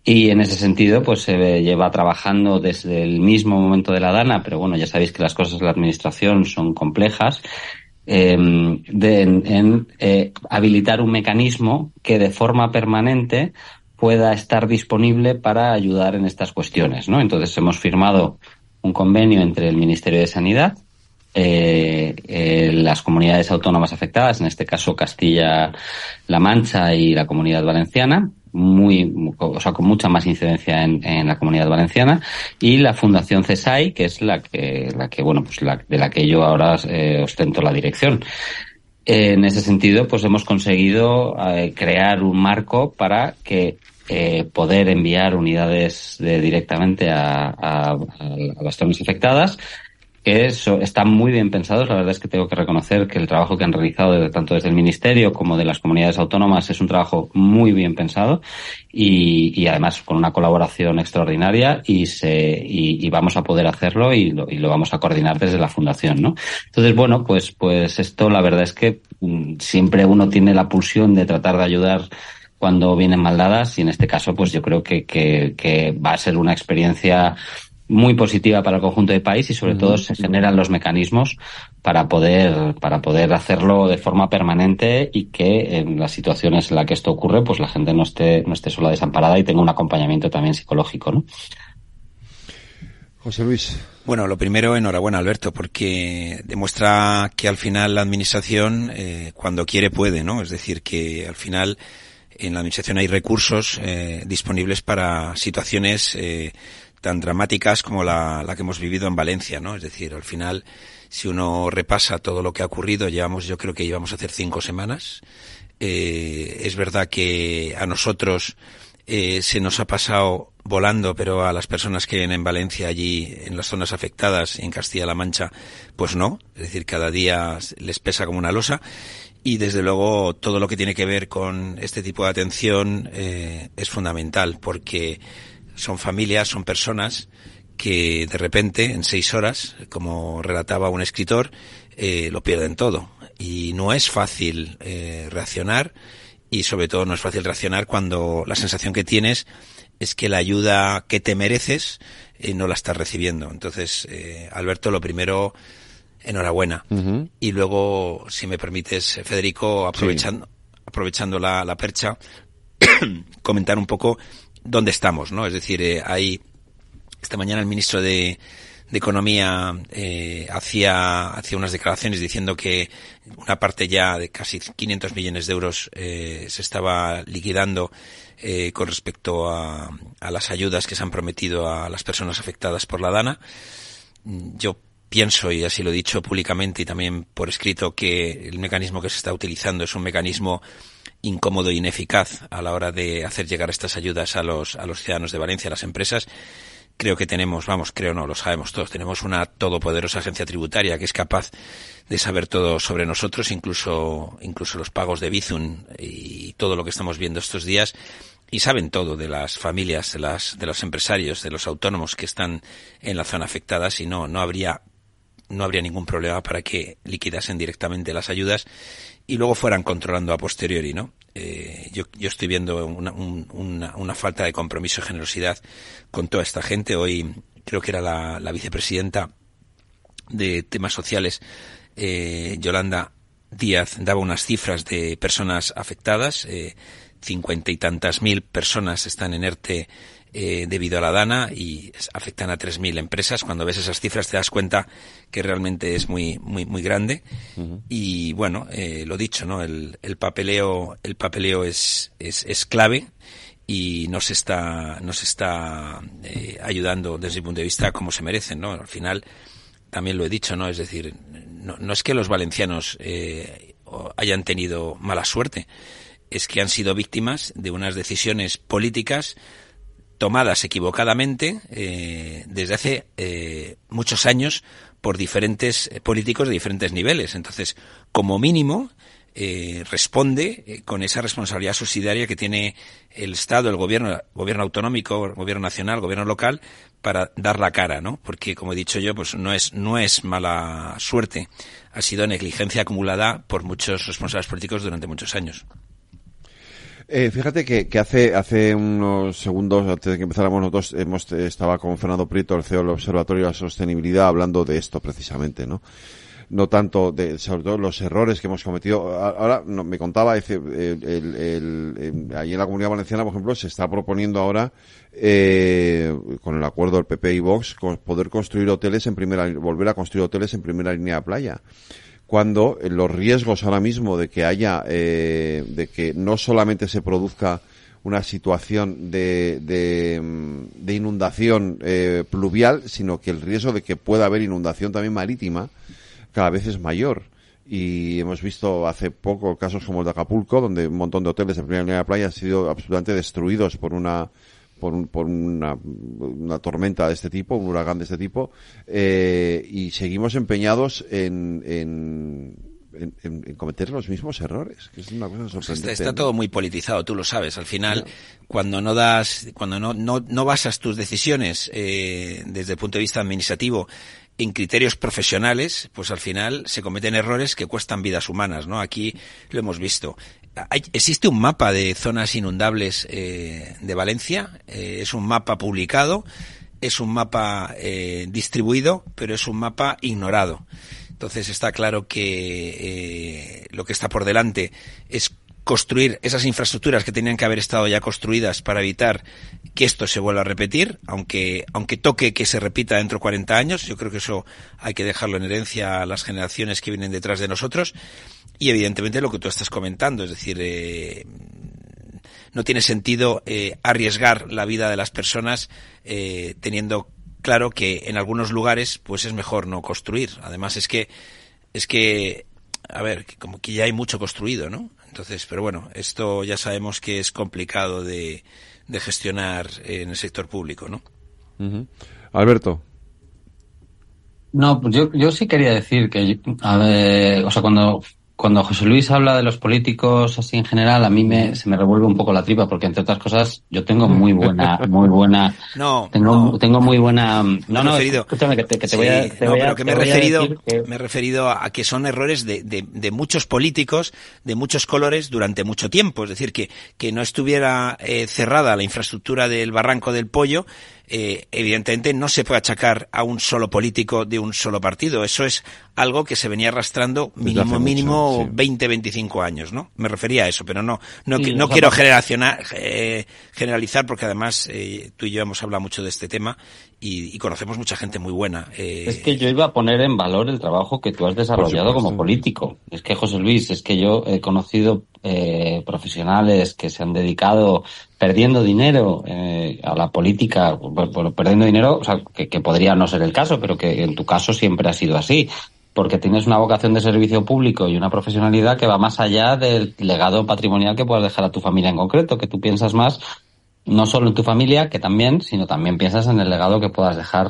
Y en ese sentido, pues se lleva trabajando desde el mismo momento de la DANA, pero bueno, ya sabéis que las cosas de la administración son complejas, eh, de, en, en eh, habilitar un mecanismo que de forma permanente pueda estar disponible para ayudar en estas cuestiones, ¿no? Entonces hemos firmado un convenio entre el Ministerio de Sanidad, eh, eh, las comunidades autónomas afectadas, en este caso Castilla-La Mancha y la Comunidad Valenciana, muy, o sea, con mucha más incidencia en, en la Comunidad Valenciana, y la Fundación CESAI, que es la que, la que, bueno, pues la, de la que yo ahora eh, ostento la dirección. En ese sentido, pues hemos conseguido eh, crear un marco para que eh, poder enviar unidades de, directamente a, a, a las zonas afectadas, que eso, están muy bien pensados. La verdad es que tengo que reconocer que el trabajo que han realizado desde, tanto desde el Ministerio como de las comunidades autónomas es un trabajo muy bien pensado y, y además con una colaboración extraordinaria y se y, y vamos a poder hacerlo y lo, y lo vamos a coordinar desde la Fundación, ¿no? Entonces, bueno, pues pues esto la verdad es que um, siempre uno tiene la pulsión de tratar de ayudar cuando vienen mal dadas y en este caso pues yo creo que que, que va a ser una experiencia muy positiva para el conjunto del país y sobre uh-huh. todo se generan los mecanismos para poder para poder hacerlo de forma permanente y que en las situaciones en las que esto ocurre pues la gente no esté no esté sola, desamparada y tenga un acompañamiento también psicológico, ¿no? José Luis. Bueno, lo primero, enhorabuena, Alberto, porque demuestra que al final la administración eh, cuando quiere puede, ¿no? Es decir, que al final en la administración hay recursos eh, disponibles para situaciones eh, tan dramáticas como la, la que hemos vivido en Valencia, ¿no? Es decir, al final, si uno repasa todo lo que ha ocurrido, llevamos, yo creo que íbamos a hacer cinco semanas. Eh, es verdad que a nosotros eh, se nos ha pasado volando, pero a las personas que viven en Valencia, allí en las zonas afectadas, en Castilla-La Mancha, pues no. Es decir, cada día les pesa como una losa. Y desde luego todo lo que tiene que ver con este tipo de atención eh, es fundamental, porque son familias, son personas que de repente, en seis horas, como relataba un escritor, eh, lo pierden todo. Y no es fácil eh, reaccionar y sobre todo no es fácil reaccionar cuando la sensación que tienes es que la ayuda que te mereces eh, no la estás recibiendo. Entonces, eh, Alberto, lo primero, enhorabuena. Uh-huh. Y luego, si me permites, Federico, aprovechando, sí. aprovechando la, la percha, comentar un poco dónde estamos, ¿no? Es decir, eh, hay esta mañana el ministro de, de Economía eh, hacía hacía unas declaraciones diciendo que una parte ya de casi quinientos millones de euros eh, se estaba liquidando eh, con respecto a, a las ayudas que se han prometido a las personas afectadas por la DANA. Yo pienso, y así lo he dicho públicamente y también por escrito, que el mecanismo que se está utilizando es un mecanismo incómodo e ineficaz a la hora de hacer llegar estas ayudas a los a los ciudadanos de Valencia, a las empresas. Creo que tenemos, vamos, creo no, lo sabemos todos, tenemos una todopoderosa agencia tributaria que es capaz de saber todo sobre nosotros, incluso incluso los pagos de Bizum y todo lo que estamos viendo estos días, y saben todo de las familias, de las de los empresarios, de los autónomos que están en la zona afectada, y no no habría no habría ningún problema para que liquidasen directamente las ayudas y luego fueran controlando a posteriori, ¿no? Eh, yo, yo estoy viendo una, un, una, una falta de compromiso y generosidad con toda esta gente. Hoy creo que era la, la vicepresidenta de temas sociales, eh, Yolanda Díaz, daba unas cifras de personas afectadas. Eh, cincuenta y tantas mil personas están en ERTE eh, debido a la DANA y afectan a tres mil empresas. Cuando ves esas cifras te das cuenta que realmente es muy muy muy grande. Uh-huh. Y bueno, eh, lo dicho, ¿no? El, el papeleo el papeleo es es, es clave y nos está nos está eh, ayudando desde mi punto de vista como se merecen, ¿no? Al final también lo he dicho, ¿no? Es decir, no, no es que los valencianos eh, hayan tenido mala suerte, es que han sido víctimas de unas decisiones políticas tomadas equivocadamente eh, desde hace eh, muchos años por diferentes políticos de diferentes niveles. Entonces, como mínimo, eh, responde eh, con esa responsabilidad subsidiaria que tiene el Estado, el gobierno, gobierno autonómico, gobierno nacional, gobierno local, para dar la cara, ¿no? Porque, como he dicho yo, pues no es no es mala suerte, ha sido negligencia acumulada por muchos responsables políticos durante muchos años. Eh, fíjate que, que hace hace unos segundos, antes de que empezáramos nosotros, hemos estaba con Fernando Prieto, el C E O del Observatorio de la Sostenibilidad, hablando de esto precisamente, ¿no? No tanto de, sobre todo los errores que hemos cometido. Ahora no, me contaba, el, el, el, el, ahí en la Comunidad Valenciana, por ejemplo, se está proponiendo ahora, eh, con el acuerdo del P P y Vox, poder construir hoteles en primera, volver a construir hoteles en primera línea de playa. Cuando los riesgos ahora mismo de que haya, eh, de que no solamente se produzca una situación de, de, de inundación eh, pluvial, sino que el riesgo de que pueda haber inundación también marítima cada vez es mayor. Y hemos visto hace poco casos como el de Acapulco, donde un montón de hoteles de primera línea de playa han sido absolutamente destruidos por una por, un, por una, una tormenta de este tipo, un huracán de este tipo, eh, y seguimos empeñados en, en, en, en cometer los mismos errores, que es una cosa sorprendente. Está, está todo muy politizado, tú lo sabes. Al final, yeah. cuando no das, cuando no, no, no basas tus decisiones eh, desde el punto de vista administrativo en criterios profesionales, pues al final se cometen errores que cuestan vidas humanas, ¿no? Aquí lo hemos visto. Hay, existe un mapa de zonas inundables eh, de Valencia, eh, es un mapa publicado, es un mapa eh, distribuido, pero es un mapa ignorado. Entonces está claro que eh, lo que está por delante es construir esas infraestructuras que tenían que haber estado ya construidas para evitar que esto se vuelva a repetir, aunque aunque toque que se repita dentro de cuarenta años. Yo creo que eso hay que dejarlo en herencia a las generaciones que vienen detrás de nosotros. Y evidentemente lo que tú estás comentando, es decir, eh, no tiene sentido eh, arriesgar la vida de las personas eh, teniendo claro que en algunos lugares pues es mejor no construir. Además es que es que a ver, como que ya hay mucho construido, ¿no? Entonces, pero bueno, esto ya sabemos que es complicado de, de gestionar en el sector público, ¿no? Uh-huh. Alberto. No, pues yo, yo sí quería decir que, a ver, o sea, cuando, cuando José Luis habla de los políticos así en general, a mí me, se me revuelve un poco la tripa, porque entre otras cosas, yo tengo muy buena, muy buena, no, tengo, no. tengo muy buena, no, me no, referido, escúchame que te, que te sí, voy a, te no, voy a, pero que me he te voy a referido, decir que... me he referido a que son errores de, de, de muchos políticos, de muchos colores durante mucho tiempo, es decir, que, que no estuviera eh, cerrada la infraestructura del Barranco del Pollo. Eh, evidentemente no se puede achacar a un solo político de un solo partido. Eso es algo que se venía arrastrando mínimo, mínimo sí. veinte, veinticinco años, ¿no? Me refería a eso, pero no, no, sí, no quiero generacionar, eh, generalizar, porque además eh, tú y yo hemos hablado mucho de este tema y, y conocemos mucha gente muy buena. Eh, es que yo iba a poner en valor el trabajo que tú has desarrollado como político. Es que, José Luis, es que yo he conocido eh, profesionales que se han dedicado perdiendo dinero eh, a la política, por, por, perdiendo dinero, o sea, que, que podría no ser el caso, pero que en tu caso siempre ha sido así, porque tienes una vocación de servicio público y una profesionalidad que va más allá del legado patrimonial que puedas dejar a tu familia en concreto, que tú piensas más no solo en tu familia, que también, sino también piensas en el legado que puedas dejar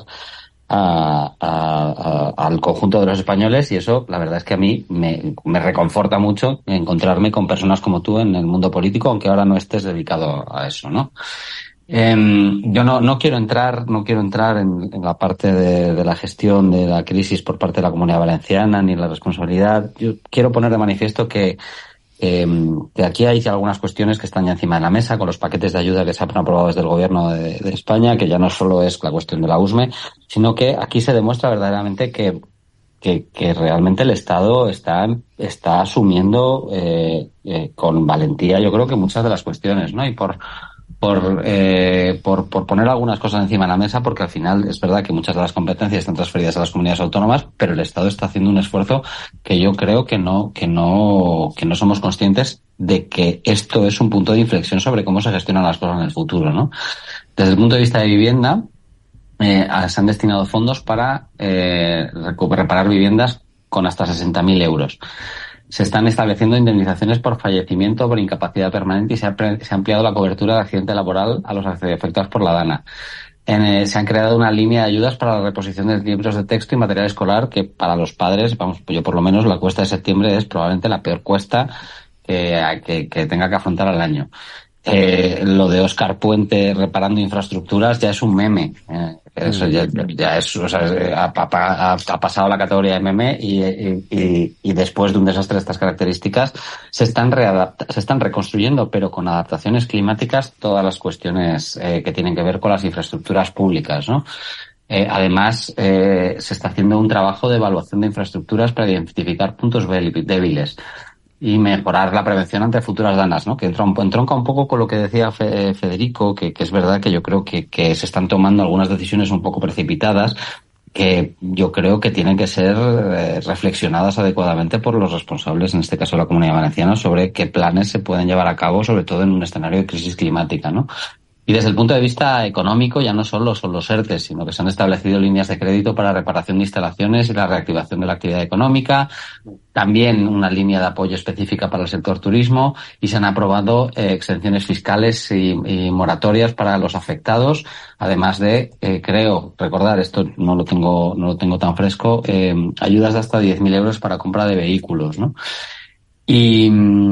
A, a, a, al conjunto de los españoles, y eso la verdad es que a mí me, me reconforta mucho encontrarme con personas como tú en el mundo político, aunque ahora no estés dedicado a eso, ¿no? Eh, yo no, no quiero entrar, no quiero entrar en, en la parte de, de la gestión de la crisis por parte de la Comunidad Valenciana ni la responsabilidad. Yo quiero poner de manifiesto que Eh, de aquí hay algunas cuestiones que están ya encima de la mesa con los paquetes de ayuda que se han aprobado desde el Gobierno de, de España, que ya no solo es la cuestión de la U S M E, sino que aquí se demuestra verdaderamente que que, que realmente el Estado está está asumiendo eh, eh, con valentía, yo creo que muchas de las cuestiones, ¿no? Y por por eh, por por poner algunas cosas encima de la mesa, porque al final es verdad que muchas de las competencias están transferidas a las comunidades autónomas, pero el Estado está haciendo un esfuerzo que yo creo que no que no que no somos conscientes de que esto es un punto de inflexión sobre cómo se gestionan las cosas en el futuro, ¿no? Desde el punto de vista de vivienda, eh, se han destinado fondos para eh, reparar viviendas con hasta sesenta mil euros. Se están estableciendo indemnizaciones por fallecimiento, por incapacidad permanente, y se ha, pre- se ha ampliado la cobertura de accidente laboral a los afectados por la DANA. En, eh, se han creado una línea de ayudas para la reposición de libros de texto y material escolar, que para los padres, vamos, yo por lo menos la cuesta de septiembre es probablemente la peor cuesta que, que, que tenga que afrontar al año. Eh, lo de Óscar Puente reparando infraestructuras ya es un meme. Eh, Eso ya, ya es, o sea, ha, ha, ha pasado la categoría M M y, y, y después de un desastre de estas características se están readapta, se están reconstruyendo, pero con adaptaciones climáticas, todas las cuestiones eh, que tienen que ver con las infraestructuras públicas, ¿no? Eh, además, eh, se está haciendo un trabajo de evaluación de infraestructuras para identificar puntos débiles y mejorar la prevención ante futuras danas, ¿no? Que entronca un poco con lo que decía Federico, que, que es verdad que yo creo que, que se están tomando algunas decisiones un poco precipitadas, que yo creo que tienen que ser eh, reflexionadas adecuadamente por los responsables, en este caso la Comunidad Valenciana, sobre qué planes se pueden llevar a cabo, sobre todo en un escenario de crisis climática, ¿no? Y desde el punto de vista económico, ya no solo son los ERTE, sino que se han establecido líneas de crédito para reparación de instalaciones y la reactivación de la actividad económica, también una línea de apoyo específica para el sector turismo, y se han aprobado eh, exenciones fiscales y, y moratorias para los afectados, además de, eh, creo, recordar, esto no lo tengo, no lo tengo tan fresco, eh, ayudas de hasta diez mil euros para compra de vehículos, ¿no? Y,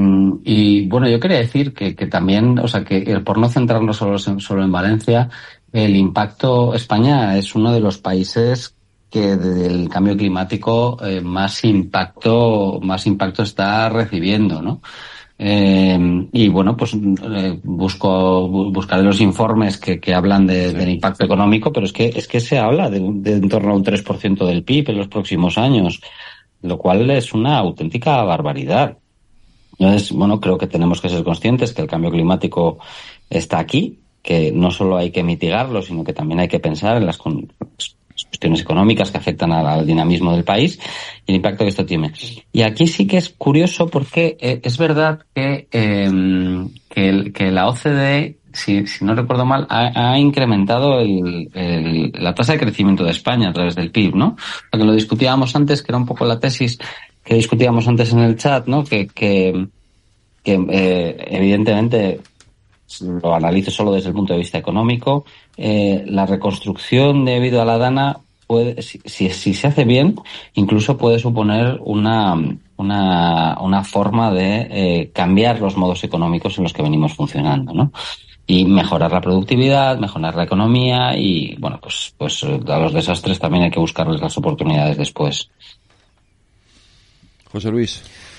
y bueno, yo quería decir que, que también, o sea, que por no centrarnos solo, solo en Valencia, el impacto, España es uno de los países que del cambio climático eh, más impacto, más impacto está recibiendo, ¿no? Eh, y bueno, pues eh, busco, buscaré los informes que, que hablan de, sí. del impacto económico, pero es que, es que se habla de, de en torno a un tres por ciento del P I B en los próximos años, lo cual es una auténtica barbaridad. Entonces, bueno, creo que tenemos que ser conscientes que el cambio climático está aquí, que no solo hay que mitigarlo, sino que también hay que pensar en las, con, las cuestiones económicas que afectan al, al dinamismo del país y el impacto que esto tiene. Y aquí sí que es curioso porque eh, es verdad que, eh, que, el, que la O C D E, si, si no recuerdo mal, ha, ha incrementado el, el, la tasa de crecimiento de España a través del P I B, ¿no? Porque lo discutíamos antes, que era un poco la tesis que discutíamos antes en el chat, ¿no? Que, que, que eh, evidentemente, lo analizo solo desde el punto de vista económico, eh, la reconstrucción debido a la dana puede, si, si, si se hace bien, incluso puede suponer una, una, una forma de eh, cambiar los modos económicos en los que venimos funcionando, ¿no? Y mejorar la productividad, mejorar la economía y, bueno, pues, pues a los desastres también hay que buscarles las oportunidades después. José Luis.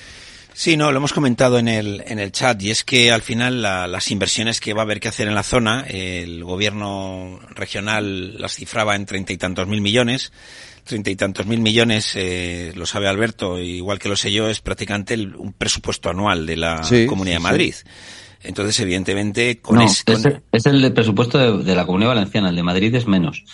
Sí, no, lo hemos comentado en el en el chat, y es que al final la, las inversiones que va a haber que hacer en la zona, el gobierno regional las cifraba en treinta y tantos mil millones, treinta y tantos mil millones, eh, lo sabe Alberto, igual que lo sé yo, es prácticamente el, un presupuesto anual de la sí, Comunidad de Madrid. Sí. Entonces, evidentemente, con no, ese... Con... Es, es el presupuesto de, de la Comunidad Valenciana, el de Madrid es menos.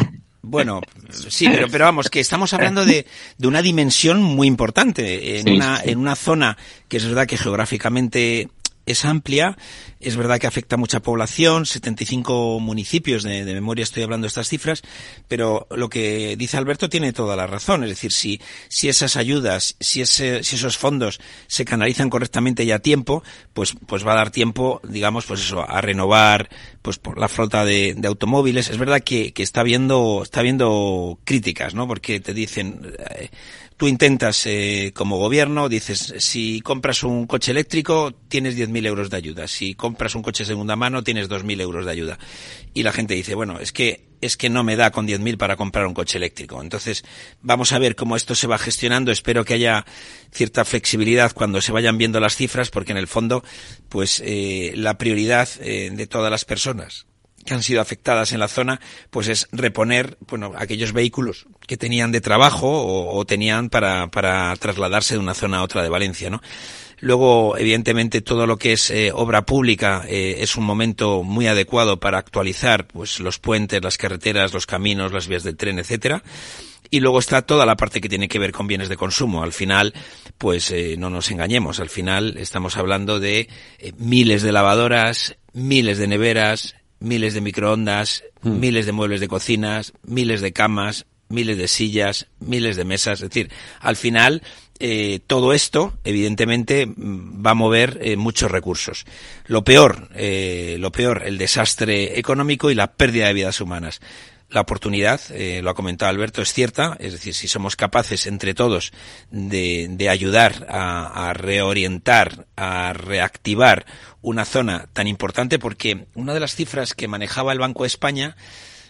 Bueno, sí, pero, pero vamos, que estamos hablando de, de una dimensión muy importante, en, sí, una, sí. en una zona que es verdad que geográficamente es amplia, es verdad que afecta a mucha población, setenta y cinco municipios, de, de memoria estoy hablando de estas cifras, pero lo que dice Alberto tiene toda la razón, es decir, si, si esas ayudas, si ese, si esos fondos se canalizan correctamente y a tiempo, pues, pues va a dar tiempo, digamos, pues eso, a renovar, pues por la flota de, de automóviles. Es verdad que, que está habiendo, está habiendo críticas, ¿no? Porque te dicen, eh, tú intentas, eh, como gobierno, dices, si compras un coche eléctrico, tienes diez mil euros de ayuda. Si compras un coche de segunda mano, tienes dos mil euros de ayuda. Y la gente dice, bueno, es que, es que no me da con diez mil para comprar un coche eléctrico. Entonces, vamos a ver cómo esto se va gestionando. Espero que haya cierta flexibilidad cuando se vayan viendo las cifras, porque en el fondo, pues, eh, la prioridad eh, de todas las personas que han sido afectadas en la zona, pues es reponer, bueno, aquellos vehículos que tenían de trabajo o, o tenían para, para trasladarse de una zona a otra de Valencia, ¿no? Luego, evidentemente, todo lo que es eh, obra pública eh, es un momento muy adecuado para actualizar, pues, los puentes, las carreteras, los caminos, las vías del tren, etcétera. Y luego está toda la parte que tiene que ver con bienes de consumo. Al final, pues, eh, no nos engañemos. Al final estamos hablando de eh, miles de lavadoras, miles de neveras, miles de microondas, mm. miles de muebles de cocinas, miles de camas, miles de sillas, miles de mesas. Es decir, al final, eh, todo esto, evidentemente, va a mover eh, muchos recursos. Lo peor, eh, lo peor, el desastre económico y la pérdida de vidas humanas. La oportunidad, eh, lo ha comentado Alberto, es cierta, es decir, si somos capaces entre todos de, de ayudar a, a reorientar, a reactivar una zona tan importante, porque una de las cifras que manejaba el Banco de España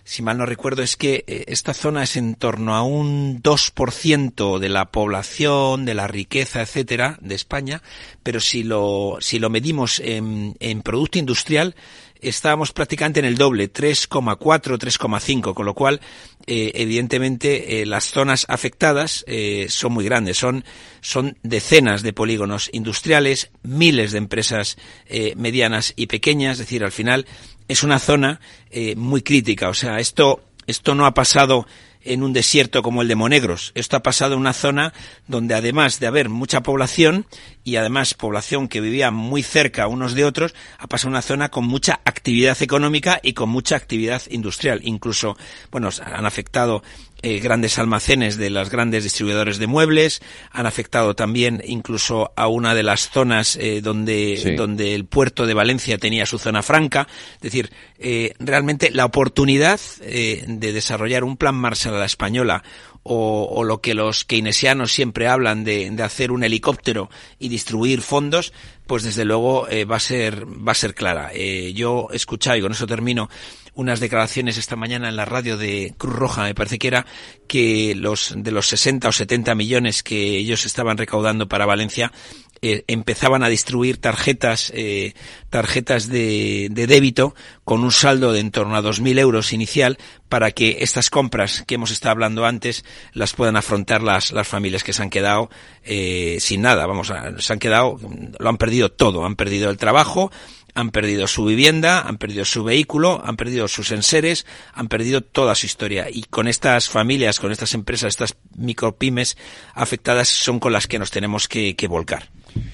si mal no recuerdo, es que eh, esta zona es en torno a un dos por ciento de la población, de la riqueza, etcétera, de España, pero si lo, si lo medimos en, en producto industrial, estábamos prácticamente en el doble, tres coma cuatro, tres coma cinco, con lo cual, eh, evidentemente, eh, las zonas afectadas eh, son muy grandes, son, son decenas de polígonos industriales, miles de empresas eh, medianas y pequeñas, es decir, al final es una zona eh, muy crítica, o sea, esto, esto no ha pasado en un desierto como el de Monegros. Esto ha pasado en una zona donde, además de haber mucha población y además población que vivía muy cerca unos de otros, ha pasado una zona con mucha actividad económica y con mucha actividad industrial. Incluso, bueno, han afectado eh, grandes almacenes de los grandes distribuidores de muebles, han afectado también incluso a una de las zonas eh, donde, sí. donde el puerto de Valencia tenía su zona franca. Es decir, eh, realmente la oportunidad eh, de desarrollar un plan Marshall a la española, o, o lo que los keynesianos siempre hablan de, de hacer un helicóptero y distribuir fondos, pues desde luego eh, va a ser va a ser clara. Eh, yo he escuchado, y con eso termino, unas declaraciones esta mañana en la radio de Cruz Roja, me parece que era, que los de los sesenta o setenta millones que ellos estaban recaudando para Valencia, eh, empezaban a distribuir tarjetas eh, tarjetas de, de débito con un saldo de en torno a dos mil euros inicial, para que estas compras que hemos estado hablando antes las puedan afrontar las las familias que se han quedado eh, sin nada. Vamos, a, se han quedado, lo han perdido todo, han perdido el trabajo, han perdido su vivienda, han perdido su vehículo, han perdido sus enseres, han perdido toda su historia. Y con estas familias, con estas empresas, estas micropymes afectadas, son con las que nos tenemos que, que volcar.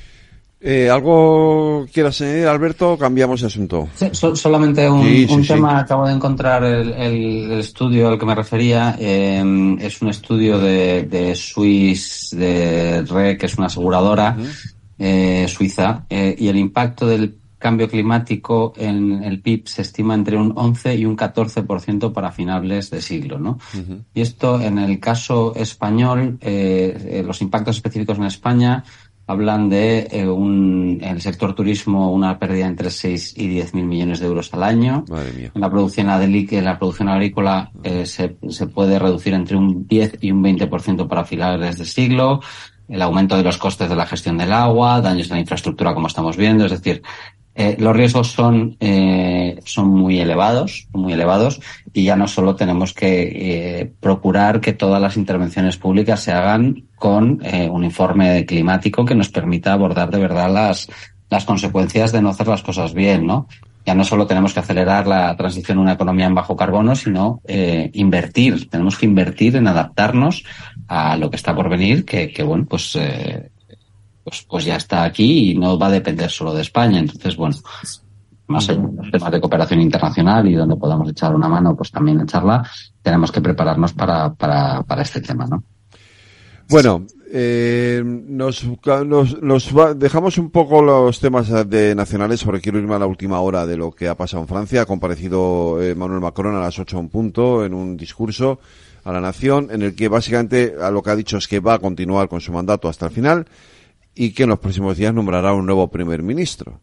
Eh, ¿Algo quieras añadir, Alberto? Cambiamos de asunto. Sí, so, solamente un, sí, sí, un sí. tema. Acabo de encontrar el, el, el estudio al que me refería. Eh, es un estudio de, de Swiss, de R E, que es una aseguradora uh-huh. eh, suiza, eh, y el impacto del cambio climático en el P I B se estima entre un once y un catorce por ciento para finales de siglo, ¿no? Uh-huh. Y esto, en el caso español, eh, eh, los impactos específicos en España hablan de eh, un, en el sector turismo, una pérdida entre seis y diez mil millones de euros al año. Madre mía. En la producción en la producción agrícola eh, se, se puede reducir entre un diez y un veinte por ciento para finales de siglo. El aumento de los costes de la gestión del agua, daños a la infraestructura, como estamos viendo, es decir, Eh, los riesgos son eh, son muy elevados, muy elevados, y ya no solo tenemos que eh, procurar que todas las intervenciones públicas se hagan con eh, un informe climático que nos permita abordar de verdad las las consecuencias de no hacer las cosas bien, ¿no? Ya no solo tenemos que acelerar la transición a una economía en bajo carbono, sino eh, invertir. Tenemos que invertir en adaptarnos a lo que está por venir, que, que bueno, pues eh, Pues, pues ya está aquí y no va a depender solo de España. Entonces, bueno, más en los temas de cooperación internacional y donde podamos echar una mano, pues también echarla, tenemos que prepararnos para, para, para este tema, ¿no? Bueno, eh, nos, nos, nos va, dejamos un poco los temas de nacionales, porque quiero irme a la última hora de lo que ha pasado en Francia. Ha comparecido eh, Emmanuel Macron a las ocho en punto en un discurso a la nación, en el que básicamente a lo que ha dicho es que va a continuar con su mandato hasta el final, y que en los próximos días nombrará un nuevo primer ministro.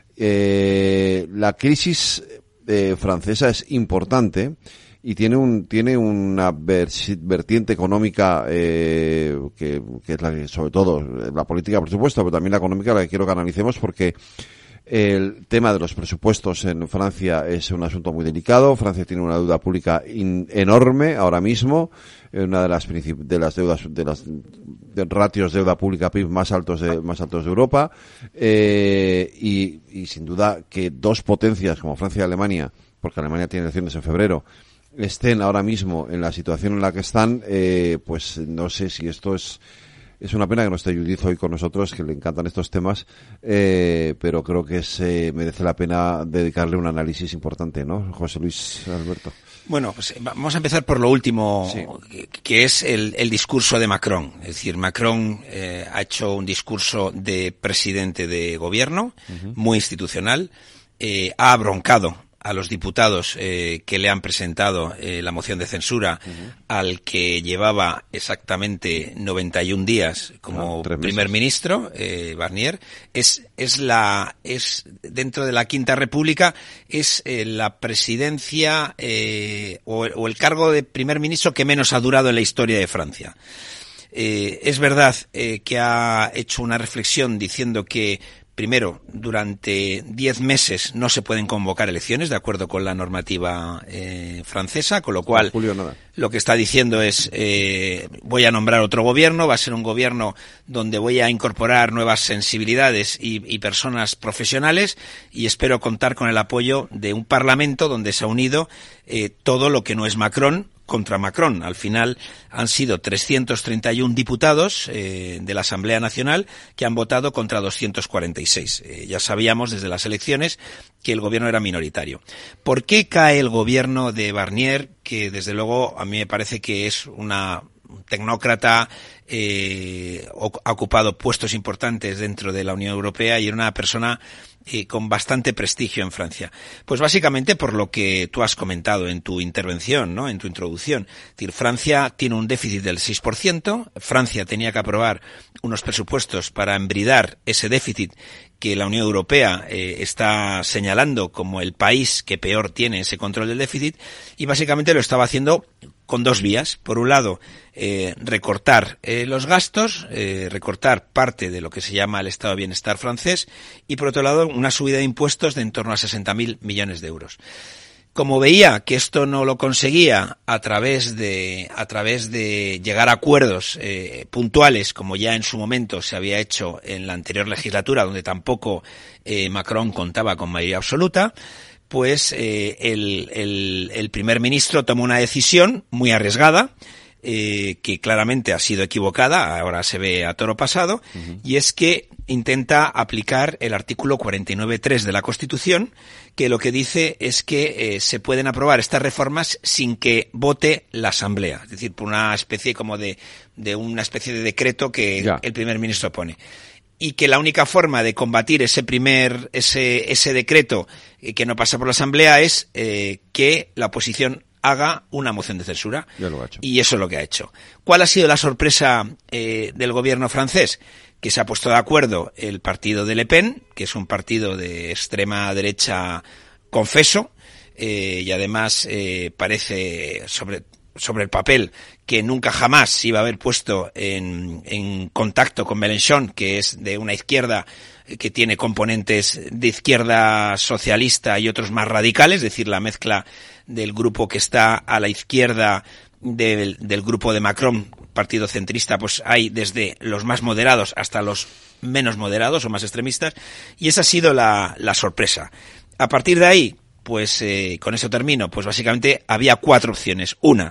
Eh, la crisis eh, francesa es importante y tiene un tiene una vertiente económica eh, que, que es la que, sobre todo la política, por supuesto, pero también la económica, la que quiero que analicemos, porque el tema de los presupuestos en Francia es un asunto muy delicado. Francia tiene una deuda pública in, enorme ahora mismo, una de las de las deudas de las de ratios deuda pública P I B más altos de más altos de Europa, eh, y, y sin duda que dos potencias como Francia y Alemania, porque Alemania tiene elecciones en febrero, estén ahora mismo en la situación en la que están, eh, pues no sé si esto es Es una pena que no esté Judith hoy con nosotros, que le encantan estos temas, eh, pero creo que se merece la pena dedicarle un análisis importante, ¿no? José Luis, Alberto. Bueno, pues vamos a empezar por lo último, sí. que, que es el, el discurso de Macron. Es decir, Macron eh, ha hecho un discurso de presidente de gobierno, uh-huh. muy institucional, eh, ha abroncado a los diputados eh, que le han presentado eh, la moción de censura, uh-huh. al que llevaba exactamente noventa y un días como ah, primer ministro, eh, Barnier, es es la es dentro de la Quinta República es eh, la presidencia eh, o, o el cargo de primer ministro que menos ha durado en la historia de Francia. Eh, es verdad eh, que ha hecho una reflexión diciendo que primero, durante diez meses no se pueden convocar elecciones de acuerdo con la normativa eh, francesa, con lo cual Julio, nada. Lo que está diciendo es eh, voy a nombrar otro gobierno, va a ser un gobierno donde voy a incorporar nuevas sensibilidades y, y personas profesionales y espero contar con el apoyo de un parlamento donde se ha unido eh, todo lo que no es Macron contra Macron. Al final han sido trescientos treinta y uno diputados eh, de la Asamblea Nacional que han votado contra doscientos cuarenta y seis. Eh, ya sabíamos desde las elecciones que el gobierno era minoritario. ¿Por qué cae el gobierno de Barnier, que desde luego a mí me parece que es una tecnócrata, eh, ha ocupado puestos importantes dentro de la Unión Europea y era una persona eh, con bastante prestigio en Francia? Pues básicamente por lo que tú has comentado en tu intervención, ¿no? En tu introducción. Es decir, Francia tiene un déficit del seis por ciento, Francia tenía que aprobar unos presupuestos para embridar ese déficit que la Unión Europea eh, está señalando como el país que peor tiene ese control del déficit, y básicamente lo estaba haciendo con dos vías. Por un lado, eh, recortar eh, los gastos, eh, recortar parte de lo que se llama el estado de bienestar francés, y por otro lado, una subida de impuestos de en torno a sesenta mil millones de euros. Como veía que esto no lo conseguía a través de a través de llegar a acuerdos eh, puntuales, como ya en su momento se había hecho en la anterior legislatura, donde tampoco eh, Macron contaba con mayoría absoluta, pues eh, el, el, el primer ministro tomó una decisión muy arriesgada, eh, que claramente ha sido equivocada, ahora se ve a toro pasado, uh-huh. y es que intenta aplicar el artículo cuarenta y nueve punto tres de la Constitución, que lo que dice es que eh, se pueden aprobar estas reformas sin que vote la Asamblea, es decir, por una especie como de, de una especie de decreto que ya. el primer ministro pone. Y que la única forma de combatir ese primer, ese, ese decreto eh, que no pasa por la Asamblea es eh, que la oposición haga una moción de censura. Ya lo ha hecho. Y eso es lo que ha hecho. ¿Cuál ha sido la sorpresa eh, del gobierno francés? Que se ha puesto de acuerdo el partido de Le Pen, que es un partido de extrema derecha confeso, eh, y además eh, parece sobre sobre el papel que nunca jamás se iba a haber puesto en, en contacto con Mélenchon, que es de una izquierda que tiene componentes de izquierda socialista y otros más radicales, es decir, la mezcla del grupo que está a la izquierda del, del grupo de Macron, partido centrista, pues hay desde los más moderados hasta los menos moderados o más extremistas, y esa ha sido la, la sorpresa. A partir de ahí, pues eh, con eso termino, pues básicamente había cuatro opciones. Una,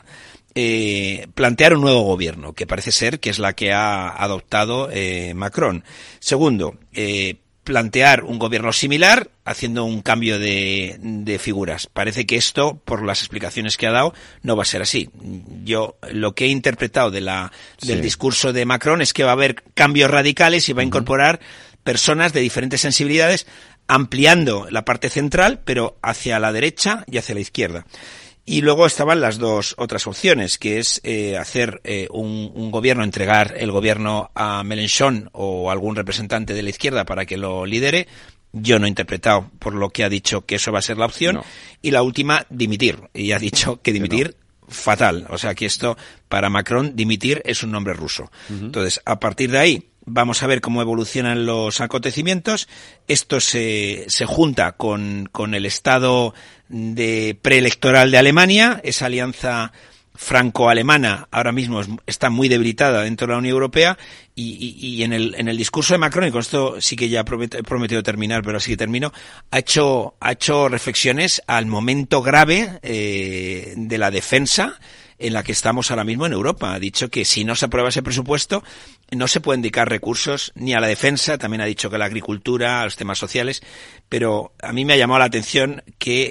eh, plantear un nuevo gobierno, que parece ser que es la que ha adoptado eh, Macron. Segundo, eh, plantear un gobierno similar, haciendo un cambio de, de figuras. Parece que esto, por las explicaciones que ha dado, no va a ser así. Yo lo que he interpretado de la del sí. discurso de Macron es que va a haber cambios radicales y va a incorporar uh-huh. personas de diferentes sensibilidades, ampliando la parte central, pero hacia la derecha y hacia la izquierda. Y luego estaban las dos otras opciones, que es eh, hacer eh, un, un gobierno, entregar el gobierno a Mélenchon o algún representante de la izquierda para que lo lidere. Yo no he interpretado por lo que ha dicho que eso va a ser la opción. No. Y la última, dimitir. Y ha dicho que dimitir, no. fatal. O sea que esto, para Macron, dimitir es un nombre ruso. Uh-huh. Entonces, a partir de ahí, vamos a ver cómo evolucionan los acontecimientos. Esto se, se junta con, con el estado de preelectoral de Alemania. Esa alianza franco-alemana ahora mismo está muy debilitada dentro de la Unión Europea, y, y, y en el en el discurso de Macron, y con esto sí que ya he prometido terminar, pero así que termino, ha hecho ha hecho reflexiones al momento grave eh, de la defensa en la que estamos ahora mismo en Europa. Ha dicho que si no se aprueba ese presupuesto, no se pueden dedicar recursos ni a la defensa, también ha dicho que a la agricultura, a los temas sociales, pero a mí me ha llamado la atención que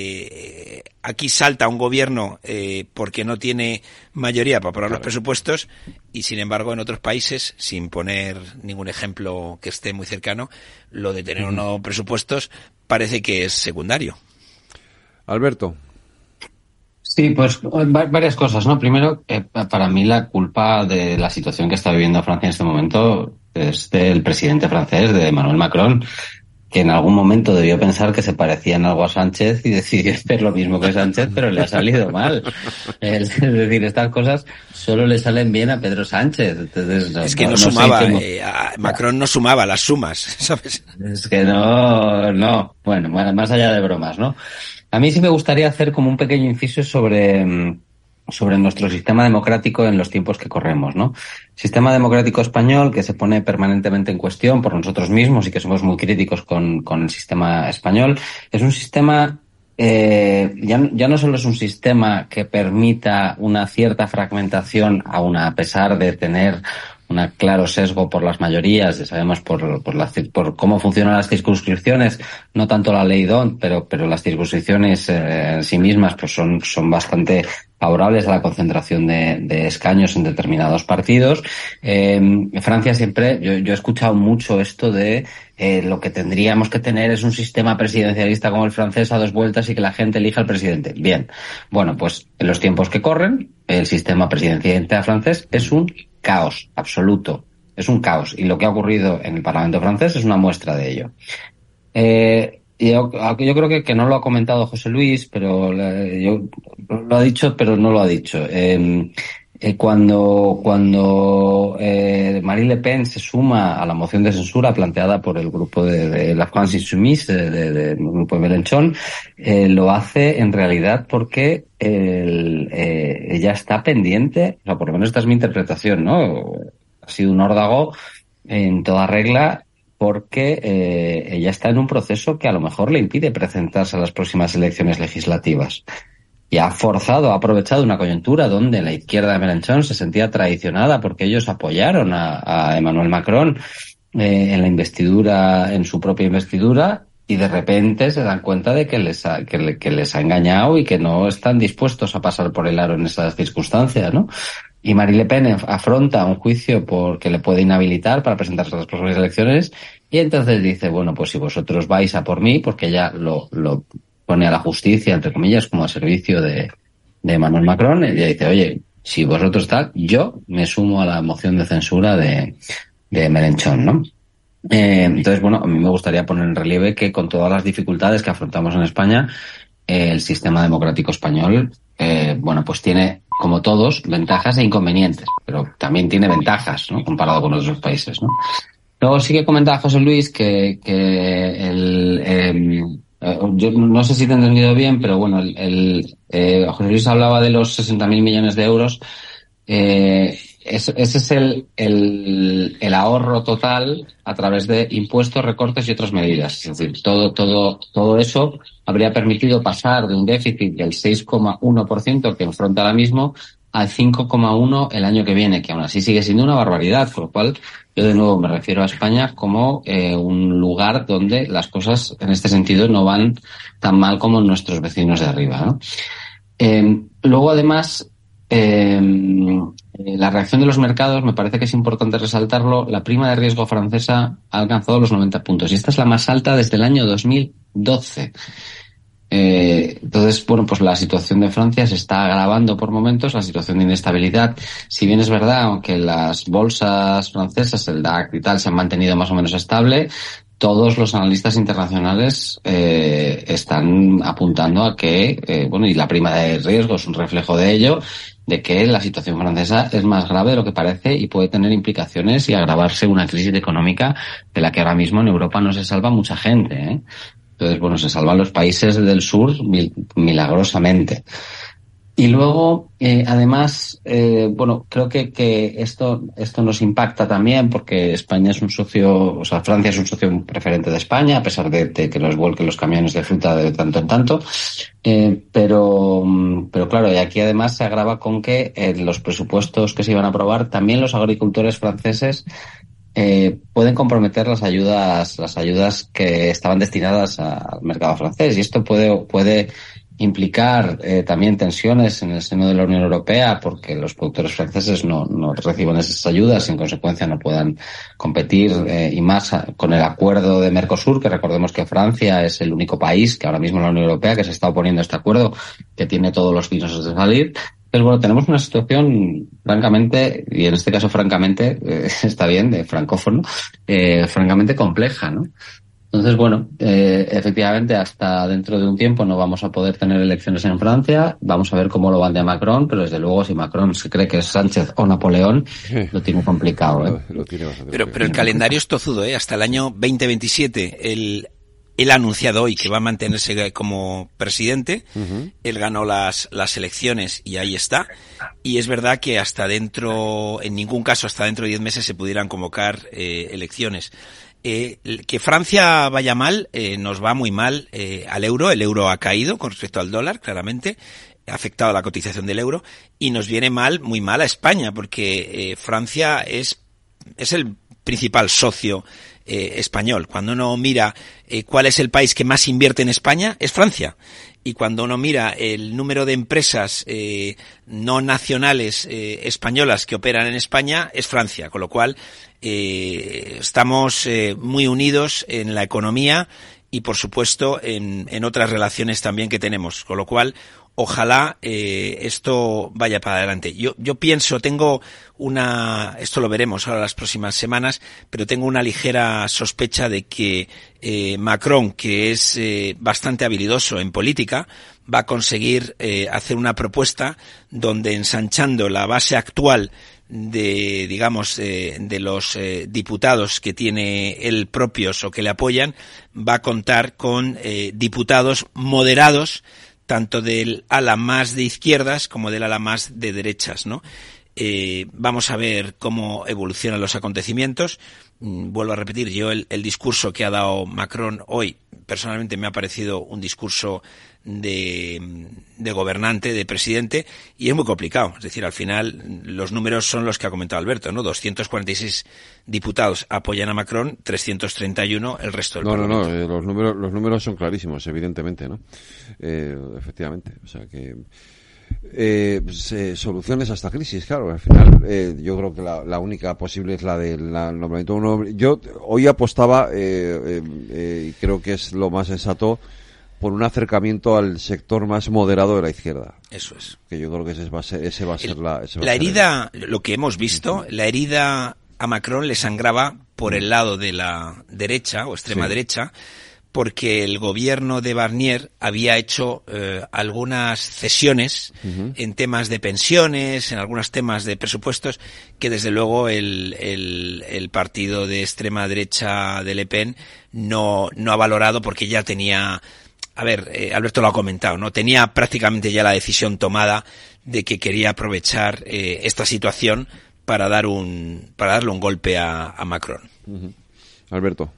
eh, aquí salta un gobierno eh, porque no tiene mayoría para aprobar claro. los presupuestos, y sin embargo en otros países, sin poner ningún ejemplo que esté muy cercano, lo de tener uh-huh. unos presupuestos parece que es secundario. Alberto. Sí, pues varias cosas, ¿no? Primero, eh, para mí la culpa de la situación que está viviendo Francia en este momento es del presidente francés, de Emmanuel Macron, que en algún momento debió pensar que se parecía en algo a Sánchez y decidió hacer lo mismo que Sánchez, pero le ha salido mal. Es decir, estas cosas solo le salen bien a Pedro Sánchez. Entonces, no, es que no, no sumaba, sé qué... eh, a Macron no sumaba las sumas, ¿sabes? Es que no, no. Bueno, más allá de bromas, ¿no? A mí sí me gustaría hacer como un pequeño inciso sobre... sobre nuestro sistema democrático en los tiempos que corremos, ¿no? Sistema democrático español que se pone permanentemente en cuestión por nosotros mismos y que somos muy críticos con, con el sistema español. Es un sistema, eh, ya, ya no solo es un sistema que permita una cierta fragmentación, aun a pesar de tener un claro sesgo por las mayorías, ya sabemos por, por, la, por cómo funcionan las circunscripciones, no tanto la ley D O N T, pero, pero las circunscripciones eh, en sí mismas pues son, son bastante favorables a la concentración de, de escaños en determinados partidos. Eh, Francia siempre, yo, yo he escuchado mucho esto de eh, lo que tendríamos que tener es un sistema presidencialista como el francés a dos vueltas y que la gente elija al presidente. Bien, bueno, pues en los tiempos que corren, el sistema presidencialista francés es un caos absoluto, es un caos, y lo que ha ocurrido en el Parlamento francés es una muestra de ello. Eh, yo, yo creo que, que no lo ha comentado José Luis, pero yo, lo ha dicho, pero no lo ha dicho. Eh, eh, cuando cuando eh, Marine Le Pen se suma a la moción de censura planteada por el grupo de, de la France Insoumise, del de, de, de grupo de Mélenchon, eh, lo hace en realidad porque el, eh, ella está pendiente, o sea, por lo menos esta es mi interpretación, ¿no? Ha sido un órdago en toda regla porque eh, ella está en un proceso que a lo mejor le impide presentarse a las próximas elecciones legislativas. Y ha forzado, ha aprovechado una coyuntura donde la izquierda de Mélenchon se sentía traicionada porque ellos apoyaron a, a Emmanuel Macron eh, en la investidura, en su propia investidura, y de repente se dan cuenta de que les ha, que, le, que les ha engañado y que no están dispuestos a pasar por el aro en esas circunstancias, ¿no? Y Marine Le Pen afronta un juicio porque le puede inhabilitar para presentarse a las próximas elecciones, y entonces dice, bueno, pues si vosotros vais a por mí, porque ella lo, lo pone a la justicia, entre comillas, como a servicio de, de Emmanuel Macron, ella dice, oye, si vosotros tal, yo me sumo a la moción de censura de, de Mélenchon, ¿no? Eh, entonces, bueno, a mí me gustaría poner en relieve que con todas las dificultades que afrontamos en España, eh, el sistema democrático español, eh, bueno, pues tiene, como todos, ventajas e inconvenientes, pero también tiene ventajas, ¿no? Comparado con otros países, ¿no? Luego sí que comentaba José Luis que, que el, eh, yo no sé si te he entendido bien, pero bueno, el, el eh, José Luis hablaba de los sesenta mil millones de euros. Eh, ese, ese es el, el, el ahorro total a través de impuestos, recortes y otras medidas. Es decir, todo, todo, todo eso habría permitido pasar de un déficit del seis coma uno por ciento que enfrenta ahora mismo al cinco coma uno por ciento el año que viene, que aún así sigue siendo una barbaridad, por lo cual yo de nuevo me refiero a España como eh, un lugar donde las cosas en este sentido no van tan mal como nuestros vecinos de arriba, ¿no? Eh, luego además, eh, la reacción de los mercados, me parece que es importante resaltarlo, la prima de riesgo francesa ha alcanzado los noventa puntos y esta es la más alta desde el año dos mil doce. Eh, entonces, bueno, pues la situación de Francia se está agravando por momentos, la situación de inestabilidad. Si bien es verdad, aunque las bolsas francesas, el D A C y tal, se han mantenido más o menos estable, todos los analistas internacionales eh, están apuntando a que, eh, bueno, y la prima de riesgo es un reflejo de ello, de que la situación francesa es más grave de lo que parece y puede tener implicaciones y agravarse una crisis económica de la que ahora mismo en Europa no se salva mucha gente, ¿eh? Entonces, bueno, se salvan los países del sur mil, milagrosamente. Y luego, eh, además, eh, bueno, creo que, que esto, esto nos impacta también porque España es un socio, o sea, Francia es un socio preferente de España, a pesar de, de que nos vuelquen los camiones de fruta de tanto en tanto. Eh, pero, pero claro, y aquí además se agrava con que en los presupuestos que se iban a aprobar, también los agricultores franceses Eh, pueden comprometer las ayudas, las ayudas que estaban destinadas al mercado francés, y esto puede, puede implicar eh, también tensiones en el seno de la Unión Europea porque los productores franceses no, no reciban esas ayudas y en consecuencia no puedan competir eh, y más con el acuerdo de Mercosur, que recordemos que Francia es el único país que ahora mismo en la Unión Europea que se está oponiendo a este acuerdo, que tiene todos los visos de salir. Pero bueno, tenemos una situación francamente, y en este caso francamente, eh, está bien, de francófono, eh, francamente compleja, ¿no? Entonces, bueno, eh, efectivamente hasta dentro de un tiempo no vamos a poder tener elecciones en Francia, vamos a ver cómo lo van de Macron, pero desde luego si Macron se cree que es Sánchez o Napoleón, lo tiene complicado, ¿eh? Lo, lo tiene pero, pero el calendario es tozudo, ¿eh? Hasta el año veinte veintisiete, el... Él ha anunciado hoy que va a mantenerse como presidente. Uh-huh. Él ganó las, las elecciones y ahí está. Y es verdad que hasta dentro, en ningún caso hasta dentro de diez meses se pudieran convocar eh, elecciones. Eh, que Francia vaya mal, eh, nos va muy mal eh, al euro. El euro ha caído con respecto al dólar, claramente. Ha afectado a la cotización del euro. Y nos viene mal, muy mal a España, porque eh, Francia es, es el principal socio Eh, español. Cuando uno mira eh, cuál es el país que más invierte en España, es Francia. Y cuando uno mira el número de empresas eh, no nacionales eh, españolas que operan en España, es Francia. Con lo cual, eh, estamos eh, muy unidos en la economía y, por supuesto, en, en otras relaciones también que tenemos. Con lo cual, ojalá eh, esto vaya para adelante. Yo, yo pienso, tengo una, esto lo veremos ahora las próximas semanas, pero tengo una ligera sospecha de que eh, Macron, que es eh, bastante habilidoso en política, va a conseguir eh, hacer una propuesta donde, ensanchando la base actual de, digamos, eh, de los eh, diputados que tiene él propios o que le apoyan, va a contar con eh, diputados moderados, tanto del ala más de izquierdas como del ala más de derechas, ¿no? Eh, vamos a ver cómo evolucionan los acontecimientos. Mm, vuelvo a repetir, yo el, el discurso que ha dado Macron hoy, personalmente me ha parecido un discurso de, de gobernante, de presidente, y es muy complicado. Es decir, al final los números son los que ha comentado Alberto, ¿no? doscientos cuarenta y seis diputados apoyan a Macron, trescientos treinta y uno el resto del No, Parlamento. no, no, eh, los números, los números son clarísimos, evidentemente, ¿no? Eh, efectivamente, o sea que... Eh, pues, eh, soluciones a esta crisis, claro, al final eh, yo creo que la, la única posible es la del nombramiento de un hombre. Yo hoy apostaba, eh, eh, eh, y creo que es lo más sensato, por un acercamiento al sector más moderado de la izquierda. Eso es. Que yo creo que ese va a ser, ese va a ser el, la... Ese va la a ser herida, el... lo que hemos visto, la herida a Macron le sangraba por el lado de la derecha o extrema sí. derecha, porque el gobierno de Barnier había hecho eh, algunas cesiones uh-huh. en temas de pensiones, en algunos temas de presupuestos, que desde luego el, el, el partido de extrema derecha de Le Pen no, no ha valorado, porque ya tenía, a ver, eh, Alberto lo ha comentado, ¿no? Tenía prácticamente ya la decisión tomada de que quería aprovechar eh, esta situación para dar un, para darle un golpe a, a Macron. Uh-huh. Alberto.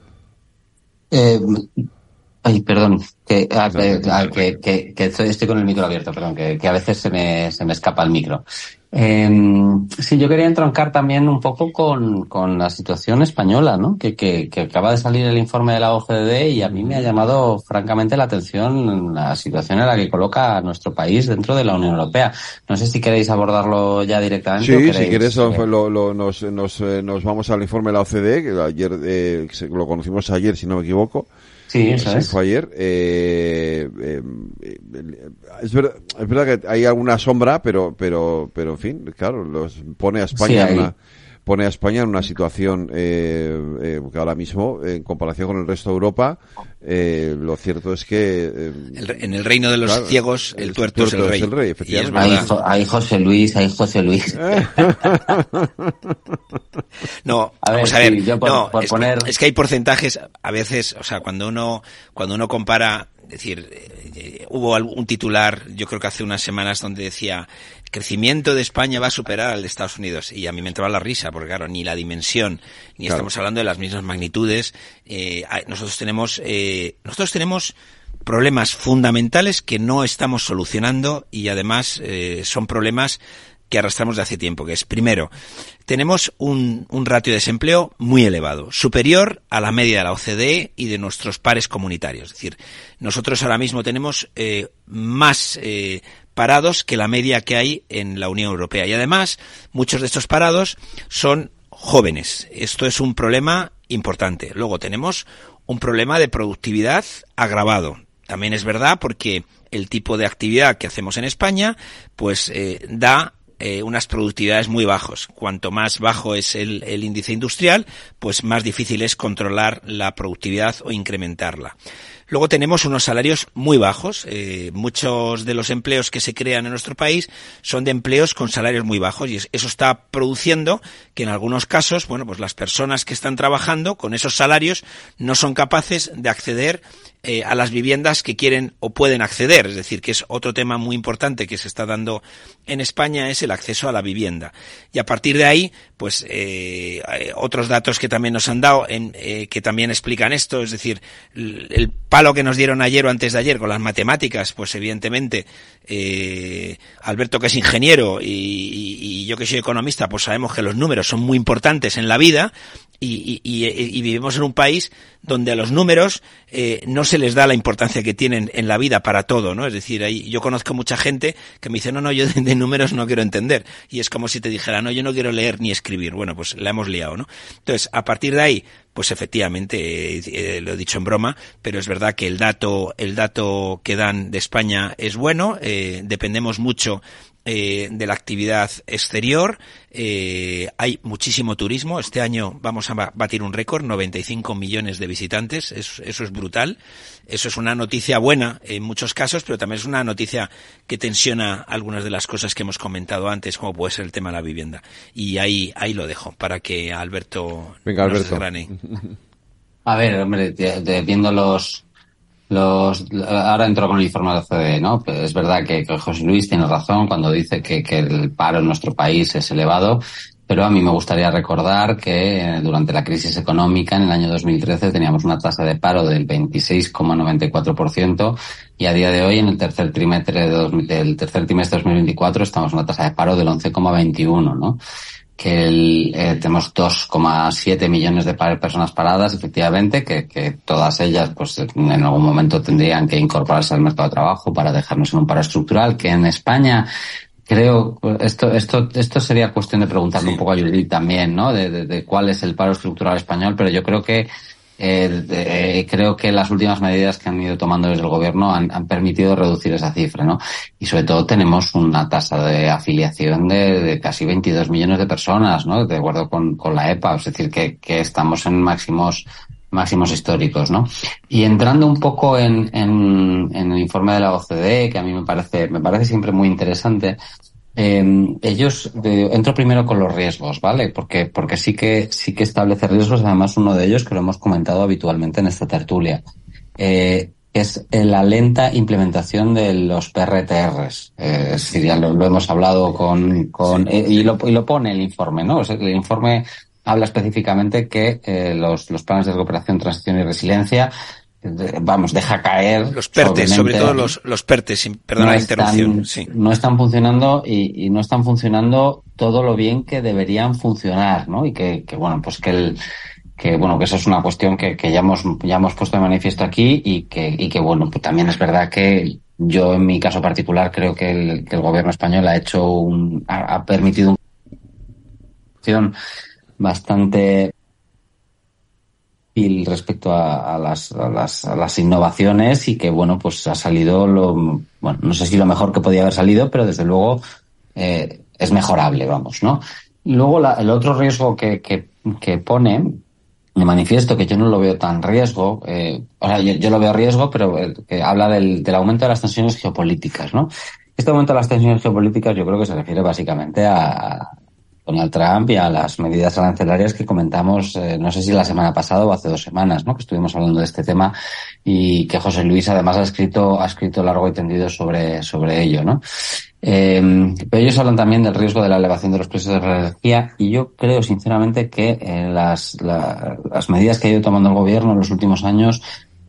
Eh, ay, perdón, que, a, a, que, que, que estoy con el micro abierto, perdón, que, que a veces se me, se me escapa el micro. Eh, sí, yo quería entroncar también un poco con, con la situación española, ¿no? Que, que, que acaba de salir el informe de la O C D E y a mí me ha llamado francamente la atención la situación en la que coloca a nuestro país dentro de la Unión Europea. No sé si queréis abordarlo ya directamente. Sí, o queréis, si quieres, eh... lo, lo, nos, nos, eh, nos vamos al informe de la O C D E, que ayer, eh, lo conocimos ayer, si no me equivoco. Sí, eso es. Fue ayer. Eh, eh, es, verdad, es verdad que hay alguna sombra, pero, pero, pero en fin, claro, los pone a España sí, en una, pone a España en una situación eh, eh, que ahora mismo, en comparación con el resto de Europa, eh, lo cierto es que eh, el, en el reino de los claro, ciegos el, el tuerto, tuerto es el rey. Es el rey efectivamente. Ahí, ahí José Luis, ahí José Luis. No, a vamos ver, a ver, sí, por, no, por es, poner... es que hay porcentajes, a veces, o sea, cuando uno, cuando uno compara, es decir, eh, hubo un titular, yo creo que hace unas semanas, donde decía, el crecimiento de España va a superar al de Estados Unidos, y a mí me entraba la risa, porque claro, ni la dimensión, ni claro. estamos hablando de las mismas magnitudes, eh, nosotros tenemos, eh, nosotros tenemos problemas fundamentales que no estamos solucionando, y además, eh, son problemas que arrastramos de hace tiempo, que es, primero, tenemos un, un ratio de desempleo muy elevado, superior a la media de la O C D E y de nuestros pares comunitarios. Es decir, nosotros ahora mismo tenemos eh, más eh, parados que la media que hay en la Unión Europea. Y además, muchos de estos parados son jóvenes. Esto es un problema importante. Luego tenemos un problema de productividad agravado. También es verdad porque el tipo de actividad que hacemos en España, pues eh, da eh, unas productividades muy bajos. Cuanto más bajo es el, el índice industrial, pues más difícil es controlar la productividad o incrementarla. Luego tenemos unos salarios muy bajos. Eh, muchos de los empleos que se crean en nuestro país son de empleos con salarios muy bajos y eso está produciendo que en algunos casos, bueno, pues las personas que están trabajando con esos salarios no son capaces de acceder eh, a las viviendas que quieren o pueden acceder. Es decir, que es otro tema muy importante que se está dando en España, es el acceso a la vivienda. Y a partir de ahí, pues eh, otros datos que también nos han dado, en, eh, que también explican esto, es decir, el, el lo que nos dieron ayer o antes de ayer con las matemáticas, pues evidentemente eh, Alberto, que es ingeniero, y, y, y yo que soy economista, pues sabemos que los números son muy importantes en la vida y, y, y, y vivimos en un país donde a los números eh, no se les da la importancia que tienen en la vida para todo, ¿no? Es decir, ahí yo conozco mucha gente que me dice, no, no, yo de, de números no quiero entender. Y es como si te dijera, no, yo no quiero leer ni escribir. Bueno, pues la hemos liado, ¿no? Entonces, a partir de ahí, pues efectivamente, eh, eh, lo he dicho en broma, pero es verdad que el dato, el dato que dan de España es bueno, eh, dependemos mucho Eh, de la actividad exterior, eh, hay muchísimo turismo. Este año vamos a batir un récord, noventa y cinco millones de visitantes, eso, eso es brutal. Eso es una noticia buena en muchos casos, pero también es una noticia que tensiona algunas de las cosas que hemos comentado antes, como puede ser el tema de la vivienda. Y ahí, ahí lo dejo, para que Alberto Venga, nos Alberto. desgrane. A ver, hombre, de, de, viendo los... Los, ahora entro con el informe de la O C D E, ¿no? Pues es verdad que, que José Luis tiene razón cuando dice que, que el paro en nuestro país es elevado, pero a mí me gustaría recordar que durante la crisis económica en el año dos mil trece teníamos una tasa de paro del veintiséis coma noventa y cuatro por ciento y a día de hoy, en el tercer trimestre de dos, del tercer trimestre de dos mil veinticuatro, estamos en una tasa de paro del once coma veintiuno, ¿no? Que el, eh, tenemos dos coma siete millones de personas paradas, efectivamente, que, que todas ellas, pues, en algún momento tendrían que incorporarse al mercado de trabajo para dejarnos en un paro estructural, que en España, creo, esto, esto, esto sería cuestión de preguntarle sí. un poco a Judith también, ¿no? De, de, de cuál es el paro estructural español, pero yo creo que Eh, de, creo que las últimas medidas que han ido tomando desde el gobierno han, han permitido reducir esa cifra, ¿no? Y sobre todo tenemos una tasa de afiliación de, de casi veintidós millones de personas, ¿no? De acuerdo con, con la E P A, es decir, que, que estamos en máximos máximos históricos, ¿no? Y entrando un poco en, en, en el informe de la O C D E, que a mí me parece, me parece siempre muy interesante. Eh, ellos, de, entro primero con los riesgos, ¿vale? Porque, porque sí que, sí que establece riesgos, además uno de ellos que lo hemos comentado habitualmente en esta tertulia, eh, es la lenta implementación de los P R T Rs. Eh, es decir, ya lo, lo hemos hablado con, con, eh, y lo, y lo pone el informe, ¿no? O sea, el informe habla específicamente que, eh, los, los planes de recuperación, transición y resiliencia, vamos, deja caer los PERTES, sobre todo los, los PERTES, perdón no la interrupción, están, sí. No están funcionando y, y no están funcionando todo lo bien que deberían funcionar, ¿no? Y que, que bueno, pues que el, que bueno, que eso es una cuestión que, que ya hemos, ya hemos puesto de manifiesto aquí y que, y que bueno, pues también es verdad que yo en mi caso particular creo que el, que el gobierno español ha hecho un, ha, ha permitido una bastante respecto a, a, las, a las a las innovaciones y que bueno pues ha salido lo bueno no sé si lo mejor que podía haber salido, pero desde luego eh, es mejorable, vamos, ¿no? Y luego la, el otro riesgo que, que que pone de manifiesto, que yo no lo veo tan riesgo, eh, o sea yo, yo lo veo riesgo, pero eh, que habla del, del aumento de las tensiones geopolíticas, ¿no? Este aumento de las tensiones geopolíticas yo creo que se refiere básicamente a Donald Trump y a las medidas arancelarias que comentamos, eh, no sé si la semana pasada o hace dos semanas, ¿no? Que estuvimos hablando de este tema y que José Luis además ha escrito, ha escrito largo y tendido sobre, sobre ello, ¿no? Eh, pero ellos hablan también del riesgo de la elevación de los precios de la energía y yo creo sinceramente que eh, las, la, las medidas que ha ido tomando el gobierno en los últimos años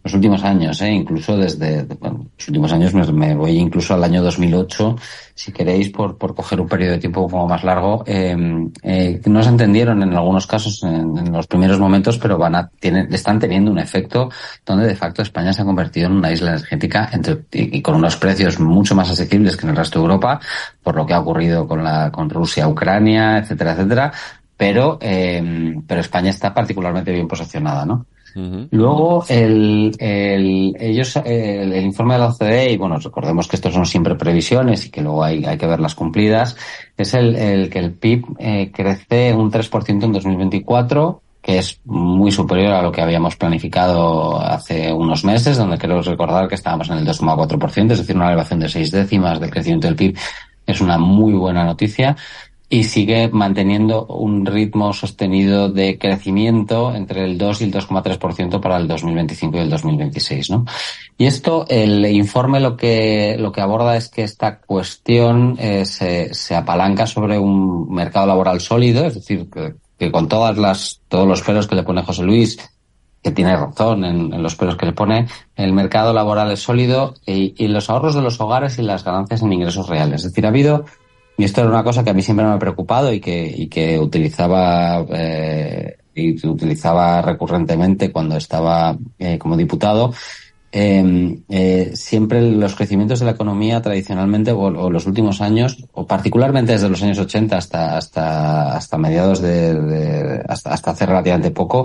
los últimos años, ¿eh? Incluso desde, bueno, los últimos años me, me voy incluso al año dos mil ocho, si queréis, por, por coger un periodo de tiempo un poco más largo, eh, eh, no se entendieron en algunos casos en, en los primeros momentos, pero van a, tienen, están teniendo un efecto donde de facto España se ha convertido en una isla energética entre, y, y con unos precios mucho más asequibles que en el resto de Europa, por lo que ha ocurrido con la, con Rusia, Ucrania, etcétera, etcétera, pero, eh, pero España está particularmente bien posicionada, ¿no? Uh-huh. Luego, el, el, ellos, el, el informe de la O C D E, y bueno, recordemos que estos son siempre previsiones y que luego hay, hay que verlas cumplidas, es el, el que el P I B eh, crece un tres por ciento en dos mil veinticuatro, que es muy superior a lo que habíamos planificado hace unos meses, donde creo recordar que estábamos en el dos coma cuatro por ciento, es decir, una elevación de seis décimas de crecimiento del P I B. Es una muy buena noticia. Y sigue manteniendo un ritmo sostenido de crecimiento entre el dos y el dos coma tres por ciento para el dos mil veinticinco y el dos mil veintiséis, ¿no? Y esto, el informe lo que, lo que aborda es que esta cuestión eh, se, se apalanca sobre un mercado laboral sólido, es decir, que, que con todas las, todos los peros que le pone José Luis, que tiene razón en, en los peros que le pone, el mercado laboral es sólido y, y los ahorros de los hogares y las ganancias en ingresos reales. Es decir, ha habido, y esto era una cosa que a mí siempre me ha preocupado y que, y que utilizaba, eh, y utilizaba recurrentemente cuando estaba eh, como diputado, eh, eh, siempre los crecimientos de la economía tradicionalmente, o, o los últimos años, o particularmente desde los años ochenta hasta, hasta, hasta mediados de, de hasta, hasta hace relativamente poco,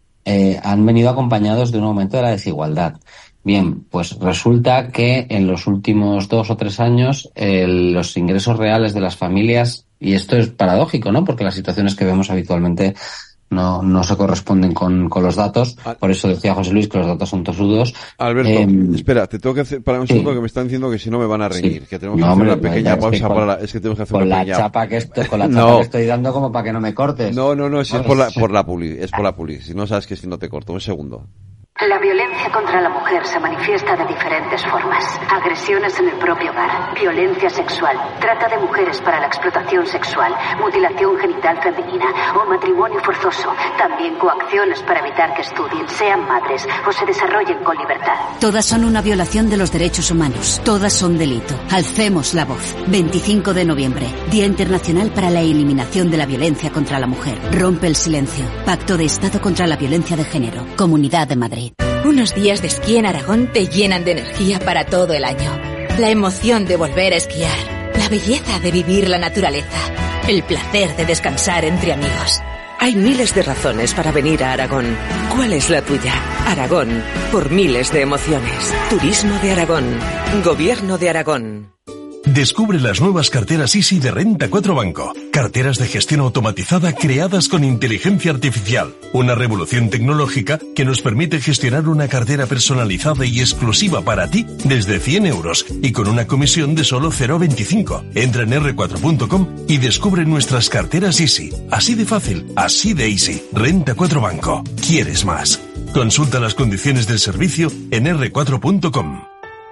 eh, han venido acompañados de un aumento de la desigualdad. Bien, pues resulta que en los últimos dos o tres años eh, los ingresos reales de las familias, y esto es paradójico, ¿no? Porque las situaciones que vemos habitualmente no no se corresponden con, con los datos. Por eso decía José Luis que los datos son tosudos. Alberto, eh, espera, te tengo que hacer para un sí. segundo que me están diciendo que si no me van a reñir, sí. que tenemos que no, hacer hombre, una pequeña pausa es que con, para la, es que tenemos que hacer con una la pequeña chapa que estoy, con la chapa no. que estoy dando como para que no me cortes. No, no, no, si es por la por la publi, es por la publi. Si no sabes que si no te corto, un segundo. La violencia contra la mujer se manifiesta de diferentes formas. Agresiones en el propio hogar, violencia sexual, trata de mujeres para la explotación sexual, mutilación genital femenina o matrimonio forzoso. También coacciones para evitar que estudien, sean madres o se desarrollen con libertad. Todas son una violación de los derechos humanos. Todas son delito. Alcemos la voz. veinticinco de noviembre, Día Internacional para la Eliminación de la Violencia contra la Mujer. Rompe el silencio. Pacto de Estado contra la Violencia de Género. Comunidad de Madrid. Unos días de esquí en Aragón te llenan de energía para todo el año. La emoción de volver a esquiar, la belleza de vivir la naturaleza, el placer de descansar entre amigos. Hay miles de razones para venir a Aragón. ¿Cuál es la tuya? Aragón, por miles de emociones. Turismo de Aragón. Gobierno de Aragón. Descubre las nuevas carteras Easy de Renta cuatro Banco. Carteras de gestión automatizada creadas con inteligencia artificial. Una revolución tecnológica que nos permite gestionar una cartera personalizada y exclusiva para ti desde cien euros y con una comisión de solo cero coma veinticinco. Entra en erre cuatro punto com y descubre nuestras carteras Easy. Así de fácil, así de easy. Renta cuatro Banco. ¿Quieres más? Consulta las condiciones del servicio en erre cuatro punto com.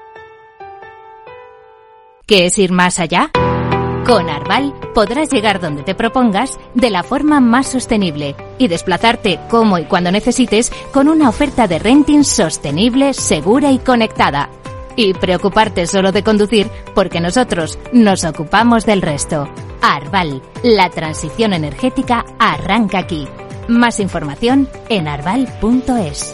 ¿Qué ir más allá? Con Arval podrás llegar donde te propongas de la forma más sostenible y desplazarte como y cuando necesites con una oferta de renting sostenible, segura y conectada. Y preocuparte solo de conducir porque nosotros nos ocupamos del resto. Arval, la transición energética arranca aquí. Más información en arval punto es.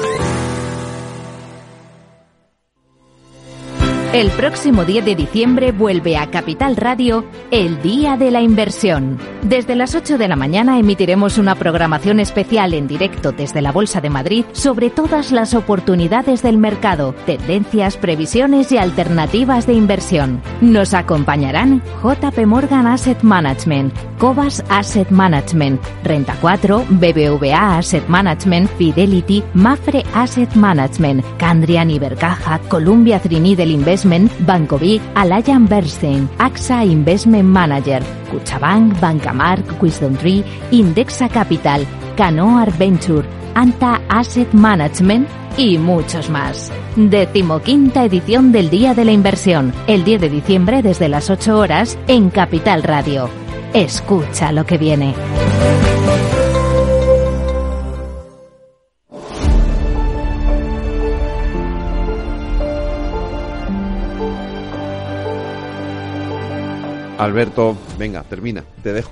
El próximo diez de diciembre vuelve a Capital Radio el Día de la Inversión. Desde las ocho de la mañana emitiremos una programación especial en directo desde la Bolsa de Madrid sobre todas las oportunidades del mercado, tendencias, previsiones y alternativas de inversión. Nos acompañarán J P Morgan Asset Management, Cobas Asset Management, Renta cuatro, B B V A Asset Management, Fidelity, Mafre Asset Management, Candrian Ibercaja, Columbia Trinidad Investment, Banco Vic, Alayan Bernstein, A X A Investment Manager, Cuchabank, Bancamark, Wisdom Tree, Indexa Capital, Canoa Venture, Anta Asset Management y muchos más. Decimoquinta edición del Día de la Inversión, el diez de diciembre desde las ocho horas en Capital Radio. Escucha lo que viene. Alberto, venga, termina, te dejo.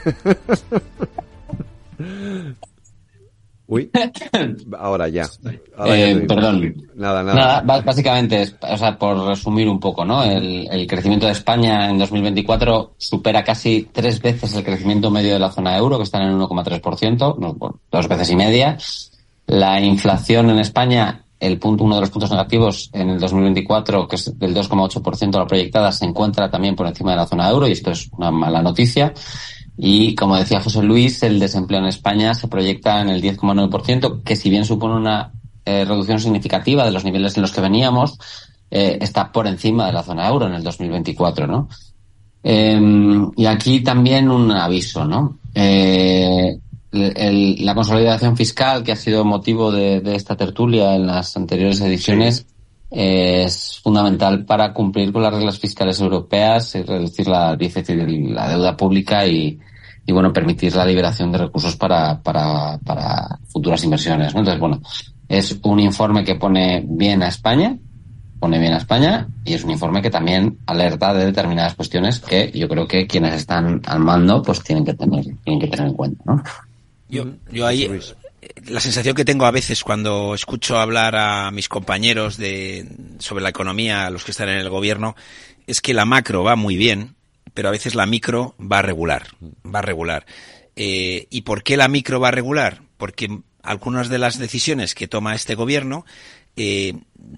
Uy, ahora ya. Ahora eh, ya perdón. Nada, nada. Nada, básicamente, es, o sea, por resumir un poco, ¿no? El, el crecimiento de España en dos mil veinticuatro supera casi tres veces el crecimiento medio de la zona euro, que está en el uno coma tres por ciento, no, dos veces y media. La inflación en España, el punto, uno de los puntos negativos en el dos mil veinticuatro, que es del dos coma ocho por ciento la proyectada, se encuentra también por encima de la zona euro, y esto es una mala noticia. Y, como decía José Luis, el desempleo en España se proyecta en el diez coma nueve por ciento, que si bien supone una eh, reducción significativa de los niveles en los que veníamos, eh, está por encima de la zona euro en el dos mil veinticuatro, ¿no? Eh, y aquí también un aviso, ¿no? Eh, el, el, la consolidación fiscal, que ha sido motivo de, de esta tertulia en las anteriores ediciones, sí. Es fundamental para cumplir con las reglas fiscales europeas y reducir la, la deuda pública y, y bueno, permitir la liberación de recursos para, para, para futuras inversiones, ¿no? Entonces, bueno, es un informe que pone bien a España, pone bien a España, y es un informe que también alerta de determinadas cuestiones que yo creo que quienes están al mando pues tienen que tener, tienen que tener en cuenta, ¿no? Yo, yo ahí, la sensación que tengo a veces cuando escucho hablar a mis compañeros de sobre la economía, a los que están en el gobierno, es que la macro va muy bien, pero a veces la micro va regular, va regular. Eh, ¿Y por qué la micro va regular? Porque algunas de las decisiones que toma este gobierno eh,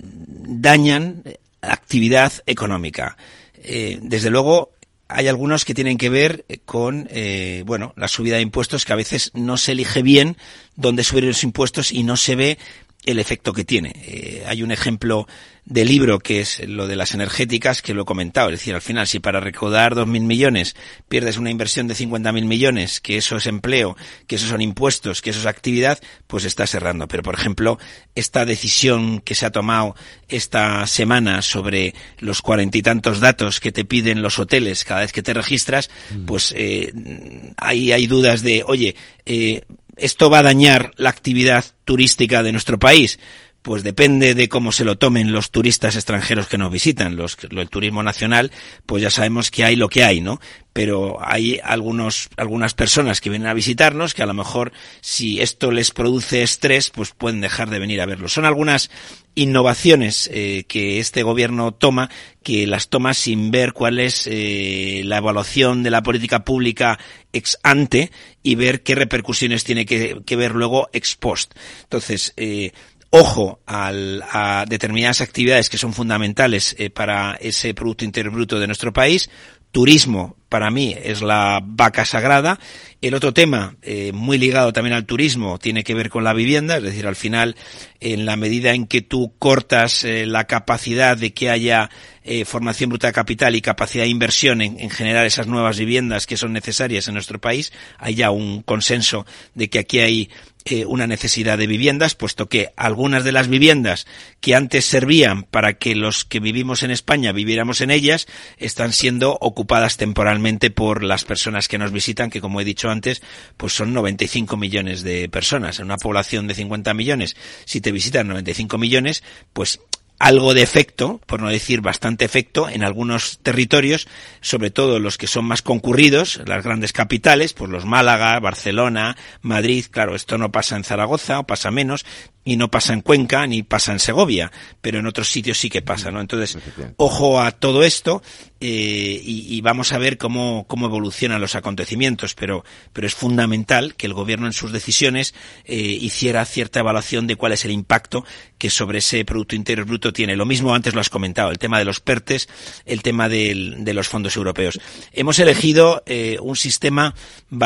dañan actividad económica. Eh, desde luego, hay algunos que tienen que ver con, eh, bueno, la subida de impuestos, que a veces no se elige bien dónde subir los impuestos y no se ve el efecto que tiene. Eh, hay un ejemplo de libro que es lo de las energéticas, que lo he comentado. Es decir, al final, si para recaudar dos mil millones pierdes una inversión de cincuenta mil millones, que eso es empleo, que eso son impuestos, que eso es actividad, pues está cerrando. Pero, por ejemplo, esta decisión que se ha tomado esta semana sobre los cuarenta y tantos datos que te piden los hoteles cada vez que te registras, mm. pues eh, ahí hay dudas de, oye, eh, ¿esto va a dañar la actividad turística de nuestro país? Pues depende de cómo se lo tomen los turistas extranjeros que nos visitan. Los, el turismo nacional, pues ya sabemos que hay lo que hay, ¿no? Pero hay algunos, algunas personas que vienen a visitarnos que a lo mejor, si esto les produce estrés, pues pueden dejar de venir a verlo. Son algunas innovaciones eh, que este gobierno toma, que las toma sin ver cuál es eh, la evaluación de la política pública ex ante y ver qué repercusiones tiene que, que ver luego ex post. Entonces, eh, ojo al, a determinadas actividades que son fundamentales eh, para ese Producto Interior Bruto de nuestro país. Turismo, para mí, es la vaca sagrada. El otro tema, eh, muy ligado también al turismo, tiene que ver con la vivienda. Es decir, al final, en la medida en que tú cortas eh, la capacidad de que haya eh, formación bruta de capital y capacidad de inversión en, en generar esas nuevas viviendas que son necesarias en nuestro país, hay ya un consenso de que aquí hay eh, una necesidad de viviendas, puesto que algunas de las viviendas que antes servían para que los que vivimos en España viviéramos en ellas, están siendo ocupadas temporalmente por las personas que nos visitan, que, como he dicho antes, pues son noventa y cinco millones de personas. En una población de cincuenta millones, si te visitan noventa y cinco millones, pues algo de efecto, por no decir bastante efecto, en algunos territorios, sobre todo los que son más concurridos, las grandes capitales, pues los Málaga, Barcelona, Madrid. Claro, esto no pasa en Zaragoza, o pasa menos, y no pasa en Cuenca, ni pasa en Segovia, pero en otros sitios sí que pasa, ¿no? Entonces, ojo a todo esto, eh, y, y vamos a ver cómo, cómo evolucionan los acontecimientos, pero, pero es fundamental que el gobierno en sus decisiones eh, hiciera cierta evaluación de cuál es el impacto que sobre ese Producto Interior Bruto tiene. Lo mismo antes lo has comentado, el tema de los PERTES, el tema del, de los fondos europeos. Hemos elegido eh, un sistema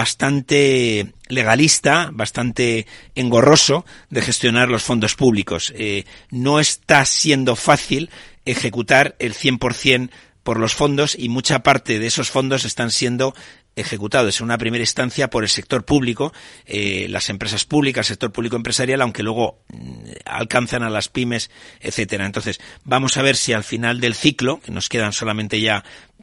bastante legalista, bastante engorroso de gestionar los fondos públicos. Eh, no está siendo fácil ejecutar el cien por ciento por los fondos, y mucha parte de esos fondos están siendo ejecutados en una primera instancia por el sector público, eh, las empresas públicas, el sector público empresarial, aunque luego eh, alcanzan a las pymes, etcétera. Entonces, vamos a ver si al final del ciclo, que nos quedan solamente ya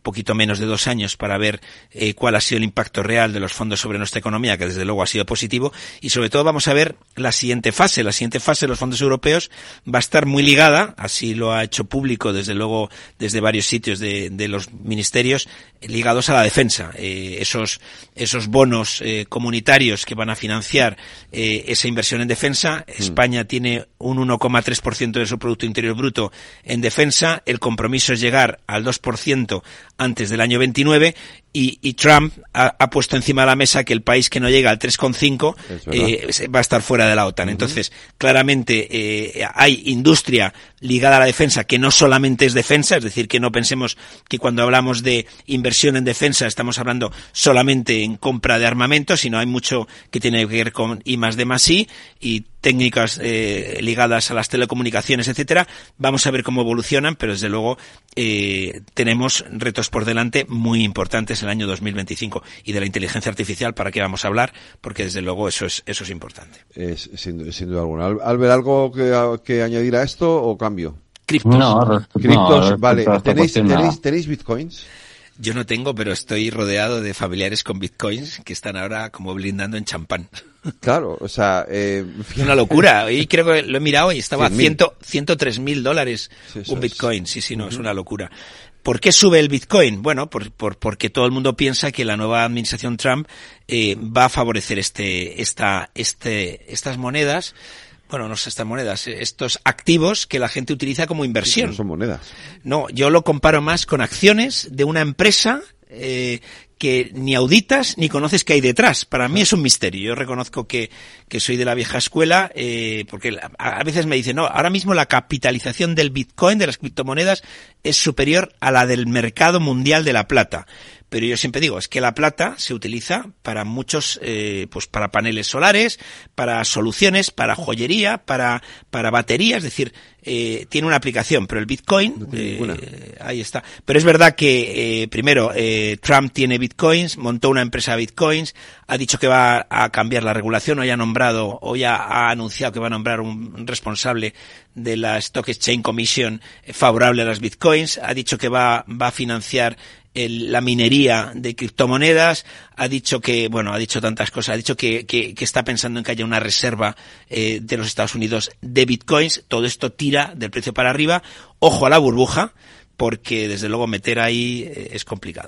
poquito menos de dos años para ver eh, cuál ha sido el impacto real de los fondos sobre nuestra economía, que desde luego ha sido positivo, y sobre todo vamos a ver la siguiente fase. La siguiente fase de los fondos europeos va a estar muy ligada, así lo ha hecho público desde luego desde varios sitios de, de los ministerios, ligados a la defensa. Eh, esos, esos bonos eh, comunitarios que van a financiar eh, esa inversión en defensa. Mm. España tiene un uno coma tres por ciento de su Producto Interior Bruto en defensa. El compromiso es llegar al dos por ciento antes del año veintinueve. Y, y Trump ha, ha puesto encima de la mesa que el país que no llega al tres coma cinco eh, va a estar fuera de la OTAN. Uh-huh. Entonces, claramente eh, hay industria ligada a la defensa que no solamente es defensa, es decir, que no pensemos que cuando hablamos de inversión en defensa estamos hablando solamente en compra de armamento, sino hay mucho que tiene que ver con I más D más I y técnicas eh, ligadas a las telecomunicaciones, etcétera. Vamos a ver cómo evolucionan, pero desde luego eh, tenemos retos por delante muy importantes el año dos mil veinticinco. Y de la inteligencia artificial, ¿para qué vamos a hablar? Porque desde luego eso es eso es importante. Es, sin, sin duda alguna. Albert, ¿algo que, que añadir a esto o cambio? Criptos. No, Criptos, no, vale. ¿Tenéis, tenéis, ¿Tenéis bitcoins? Yo no tengo, pero estoy rodeado de familiares con bitcoins que están ahora como blindando en champán. Claro, o sea... Eh, es una locura. Y creo que lo he mirado y estaba a ciento tres mil dólares sí, un bitcoin. Sí, sí, no, uh-huh. Es una locura. ¿Por qué sube el Bitcoin? Bueno, por, por, porque todo el mundo piensa que la nueva administración Trump eh, va a favorecer este, esta, este, estas monedas. Bueno, no sé, estas monedas, estos activos que la gente utiliza como inversión. Sí, no son monedas. No, yo lo comparo más con acciones de una empresa eh, que ni auditas ni conoces qué hay detrás. Para mí es un misterio. Yo reconozco que, que soy de la vieja escuela, eh, porque a, a veces me dicen, no, ahora mismo la capitalización del Bitcoin, de las criptomonedas, es superior a la del mercado mundial de la plata. Pero yo siempre digo, es que la plata se utiliza para muchos, eh, pues para paneles solares, para soluciones, para joyería, para, para baterías, es decir, eh, tiene una aplicación, pero el Bitcoin, no eh, ahí está. Pero es verdad que, eh, primero, eh, Trump tiene Bitcoins, montó una empresa de Bitcoins, ha dicho que va a cambiar la regulación, o ya ha nombrado, o ya ha anunciado que va a nombrar un responsable de la Stock Exchange Commission favorable a las Bitcoins, ha dicho que va, va a financiar El, la minería de criptomonedas, ha dicho que, bueno, ha dicho tantas cosas, ha dicho que, que, que está pensando en que haya una reserva eh, de los Estados Unidos de bitcoins. Todo esto tira del precio para arriba. Ojo a la burbuja, porque desde luego meter ahí eh, es complicado.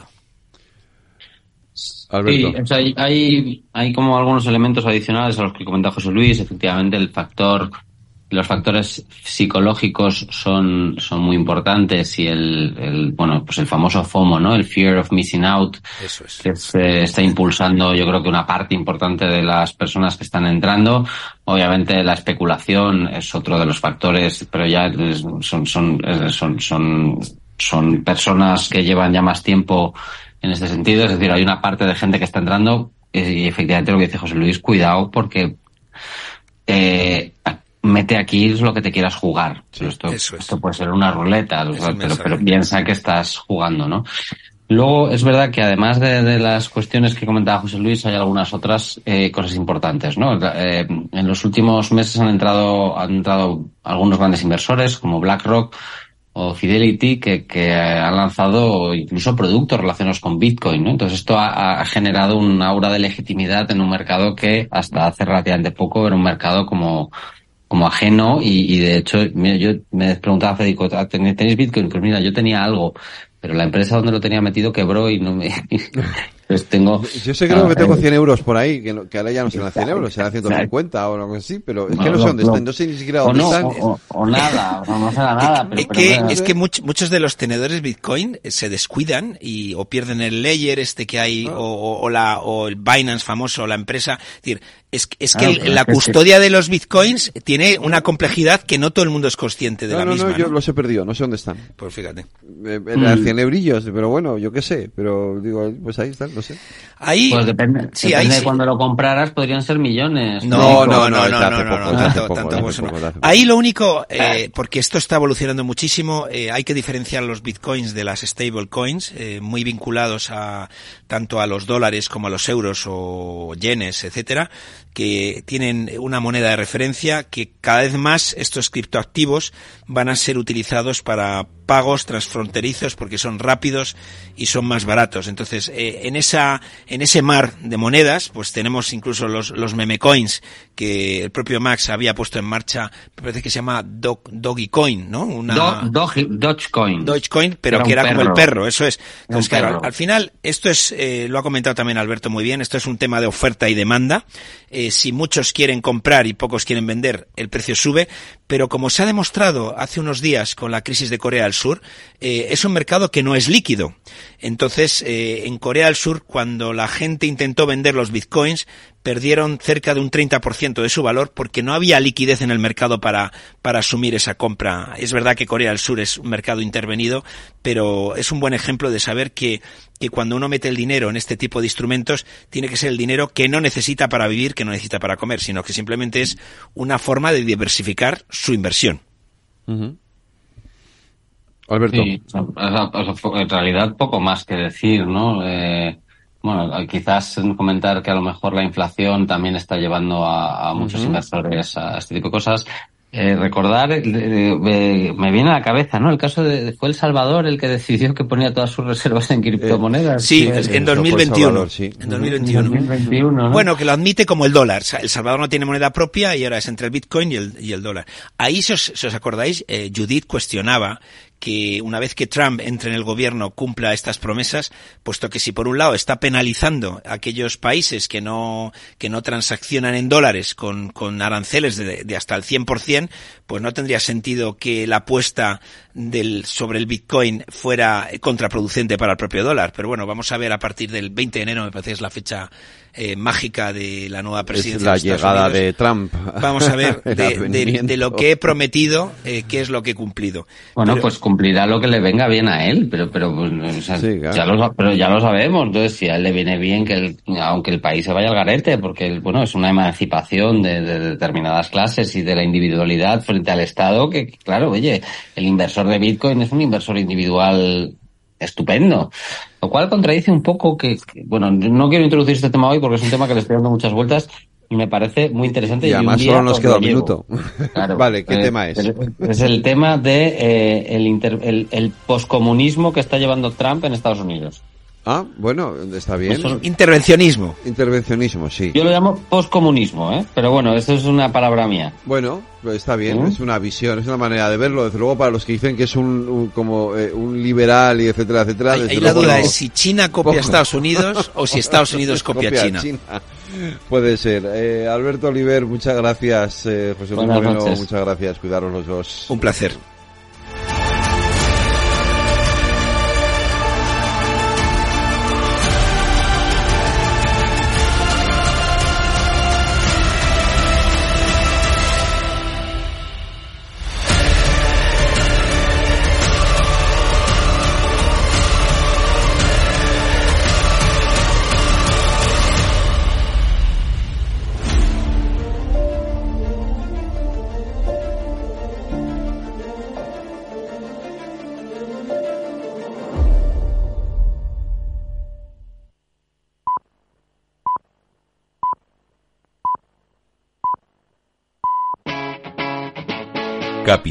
Alberto. Sí, o sea, hay, hay, hay como algunos elementos adicionales a los que comentaba José Luis. Efectivamente, el factor... Los factores psicológicos son, son muy importantes y el, el, bueno, pues el famoso FOMO, ¿no? El Fear of Missing Out. Eso es. Que se está impulsando, yo creo que una parte importante de las personas que están entrando. Obviamente la especulación es otro de los factores, pero ya son, son, son, son, son personas que llevan ya más tiempo en este sentido. Es decir, hay una parte de gente que está entrando y efectivamente lo que dice José Luis, cuidado porque, eh, mete aquí lo que te quieras jugar. Sí, esto, es. esto puede ser una ruleta, o sea, pero, pero piensa que estás jugando, ¿no? Luego, es verdad que además de, de las cuestiones que comentaba José Luis, hay algunas otras eh, cosas importantes, ¿no? Eh, en los últimos meses han entrado, han entrado algunos grandes inversores como BlackRock o Fidelity que, que han lanzado incluso productos relacionados con Bitcoin, ¿no? Entonces esto ha, ha generado un aura de legitimidad en un mercado que hasta hace relativamente poco era un mercado como como ajeno y, y de hecho, mira, yo me preguntaba a Federico, ¿tenéis Bitcoin? Pues mira, yo tenía algo, pero la empresa donde lo tenía metido quebró y no me... Pues tengo... Yo sé que creo que tengo cien euros por ahí, que, no, que ahora ya no serán cien euros, serán ciento cincuenta o algo así, pero es que no sé dónde están, no sé ni siquiera dónde o no, están. O, o nada, o no será nada. Es pero, que, pero, es que much, muchos de los tenedores Bitcoin se descuidan y o pierden el layer este que hay, oh. o, o, la, o el Binance famoso, o la empresa, es decir, es, es que ah, el, la custodia de los Bitcoins tiene una complejidad que no todo el mundo es consciente de no, la no, misma. No, ¿no? yo los he perdido, no sé dónde están. Pues fíjate. Eh, eran cien eurillos, pero bueno, yo qué sé, pero digo, pues ahí están, no sé. Ahí, pues depende, sí, depende ahí de sí. cuando lo compraras, podrían ser millones. No, no, no, no, no, no, tanto, tanto pues no. Ahí lo único, eh, porque esto está evolucionando muchísimo, eh, hay que diferenciar los bitcoins de las stable coins, eh, muy vinculados a tanto a los dólares como a los euros o yenes, etcétera, que tienen una moneda de referencia, que cada vez más estos criptoactivos van a ser utilizados para pagos transfronterizos porque son rápidos y son más baratos. Entonces, eh, en esa, en ese mar de monedas, pues tenemos incluso los, los meme coins que el propio Max había puesto en marcha, me parece que se llama Dog, Dogecoin, ¿no? Una Do, Doge, Dogecoin. Dogecoin, pero era que era perro. como el perro, eso es. Entonces, Era un claro, perro. al, al final, esto es, eh, lo ha comentado también Alberto muy bien, esto es un tema de oferta y demanda. Eh, si muchos quieren comprar y pocos quieren vender, el precio sube, pero como se ha demostrado hace unos días con la crisis de Corea del Sur, eh, es un mercado que no es líquido. Entonces, eh, en Corea del Sur, cuando la gente intentó vender los bitcoins, perdieron cerca de un treinta por ciento de su valor porque no había liquidez en el mercado para, para asumir esa compra. Es verdad que Corea del Sur es un mercado intervenido, pero es un buen ejemplo de saber que, que cuando uno mete el dinero en este tipo de instrumentos, tiene que ser el dinero que no necesita para vivir, que no necesita para comer, sino que simplemente es una forma de diversificar su inversión. Uh-huh. Alberto. Sí, en realidad poco más que decir, ¿no? Eh, bueno, quizás comentar que a lo mejor la inflación también está llevando a, a muchos uh-huh. inversores a este tipo de cosas. Eh, recordar, eh, eh, me viene a la cabeza, ¿no? El caso de, fue El Salvador el que decidió que ponía todas sus reservas en criptomonedas. Eh, sí, sí, en dos mil veintiuno. Salvador, sí. En dos mil veintiuno. dos mil veintiuno, ¿no? Bueno, que lo admite como el dólar. El Salvador no tiene moneda propia y ahora es entre el Bitcoin y el, y el dólar. Ahí, si os, si os acordáis, eh, Judith cuestionaba que una vez que Trump entre en el gobierno cumpla estas promesas, puesto que si por un lado está penalizando a aquellos países que no que no transaccionan en dólares con, con aranceles de, de hasta el cien por ciento, pues no tendría sentido que la apuesta del sobre el Bitcoin fuera contraproducente para el propio dólar. Pero bueno, vamos a ver a partir del veinte de enero, me parece que es la fecha eh, mágica de la nueva presidencia. Es la de llegada Unidos. de Trump. Vamos a ver de, de, de lo que he prometido, eh, qué es lo que he cumplido. Bueno, pero, pues cumplirá lo que le venga bien a él, pero pero, o sea, sí, claro. ya lo, pero ya lo sabemos. Entonces, si a él le viene bien que el, aunque el país se vaya al garete, porque bueno, es una emancipación de, de determinadas clases y de la individualidad frente al Estado, que claro, oye, el inversor de Bitcoin es un inversor individual estupendo, lo cual contradice un poco que, que bueno, no quiero introducir este tema hoy porque es un tema que le estoy dando muchas vueltas y me parece muy interesante. Y además y solo nos queda un llevo. minuto. Claro, vale, ¿qué eh, tema es? Es el tema de eh, el, inter, el, el poscomunismo que está llevando Trump en Estados Unidos. Ah, bueno, está bien. Eso, intervencionismo. Intervencionismo, sí. Yo lo llamo poscomunismo, ¿eh? Pero bueno, eso es una palabra mía. Bueno, está bien, ¿Mm? Es una visión, es una manera de verlo. Desde luego, para los que dicen que es un, un como eh, un liberal y etcétera, etcétera. Ahí, desde ahí luego la duda no, es si China copia poco. a Estados Unidos o si Estados Unidos copia, copia a China. China. Puede ser. Eh, Alberto Oliver, muchas gracias. Eh, José Luis Moreno, muchas gracias. Cuidaros los dos. Un placer.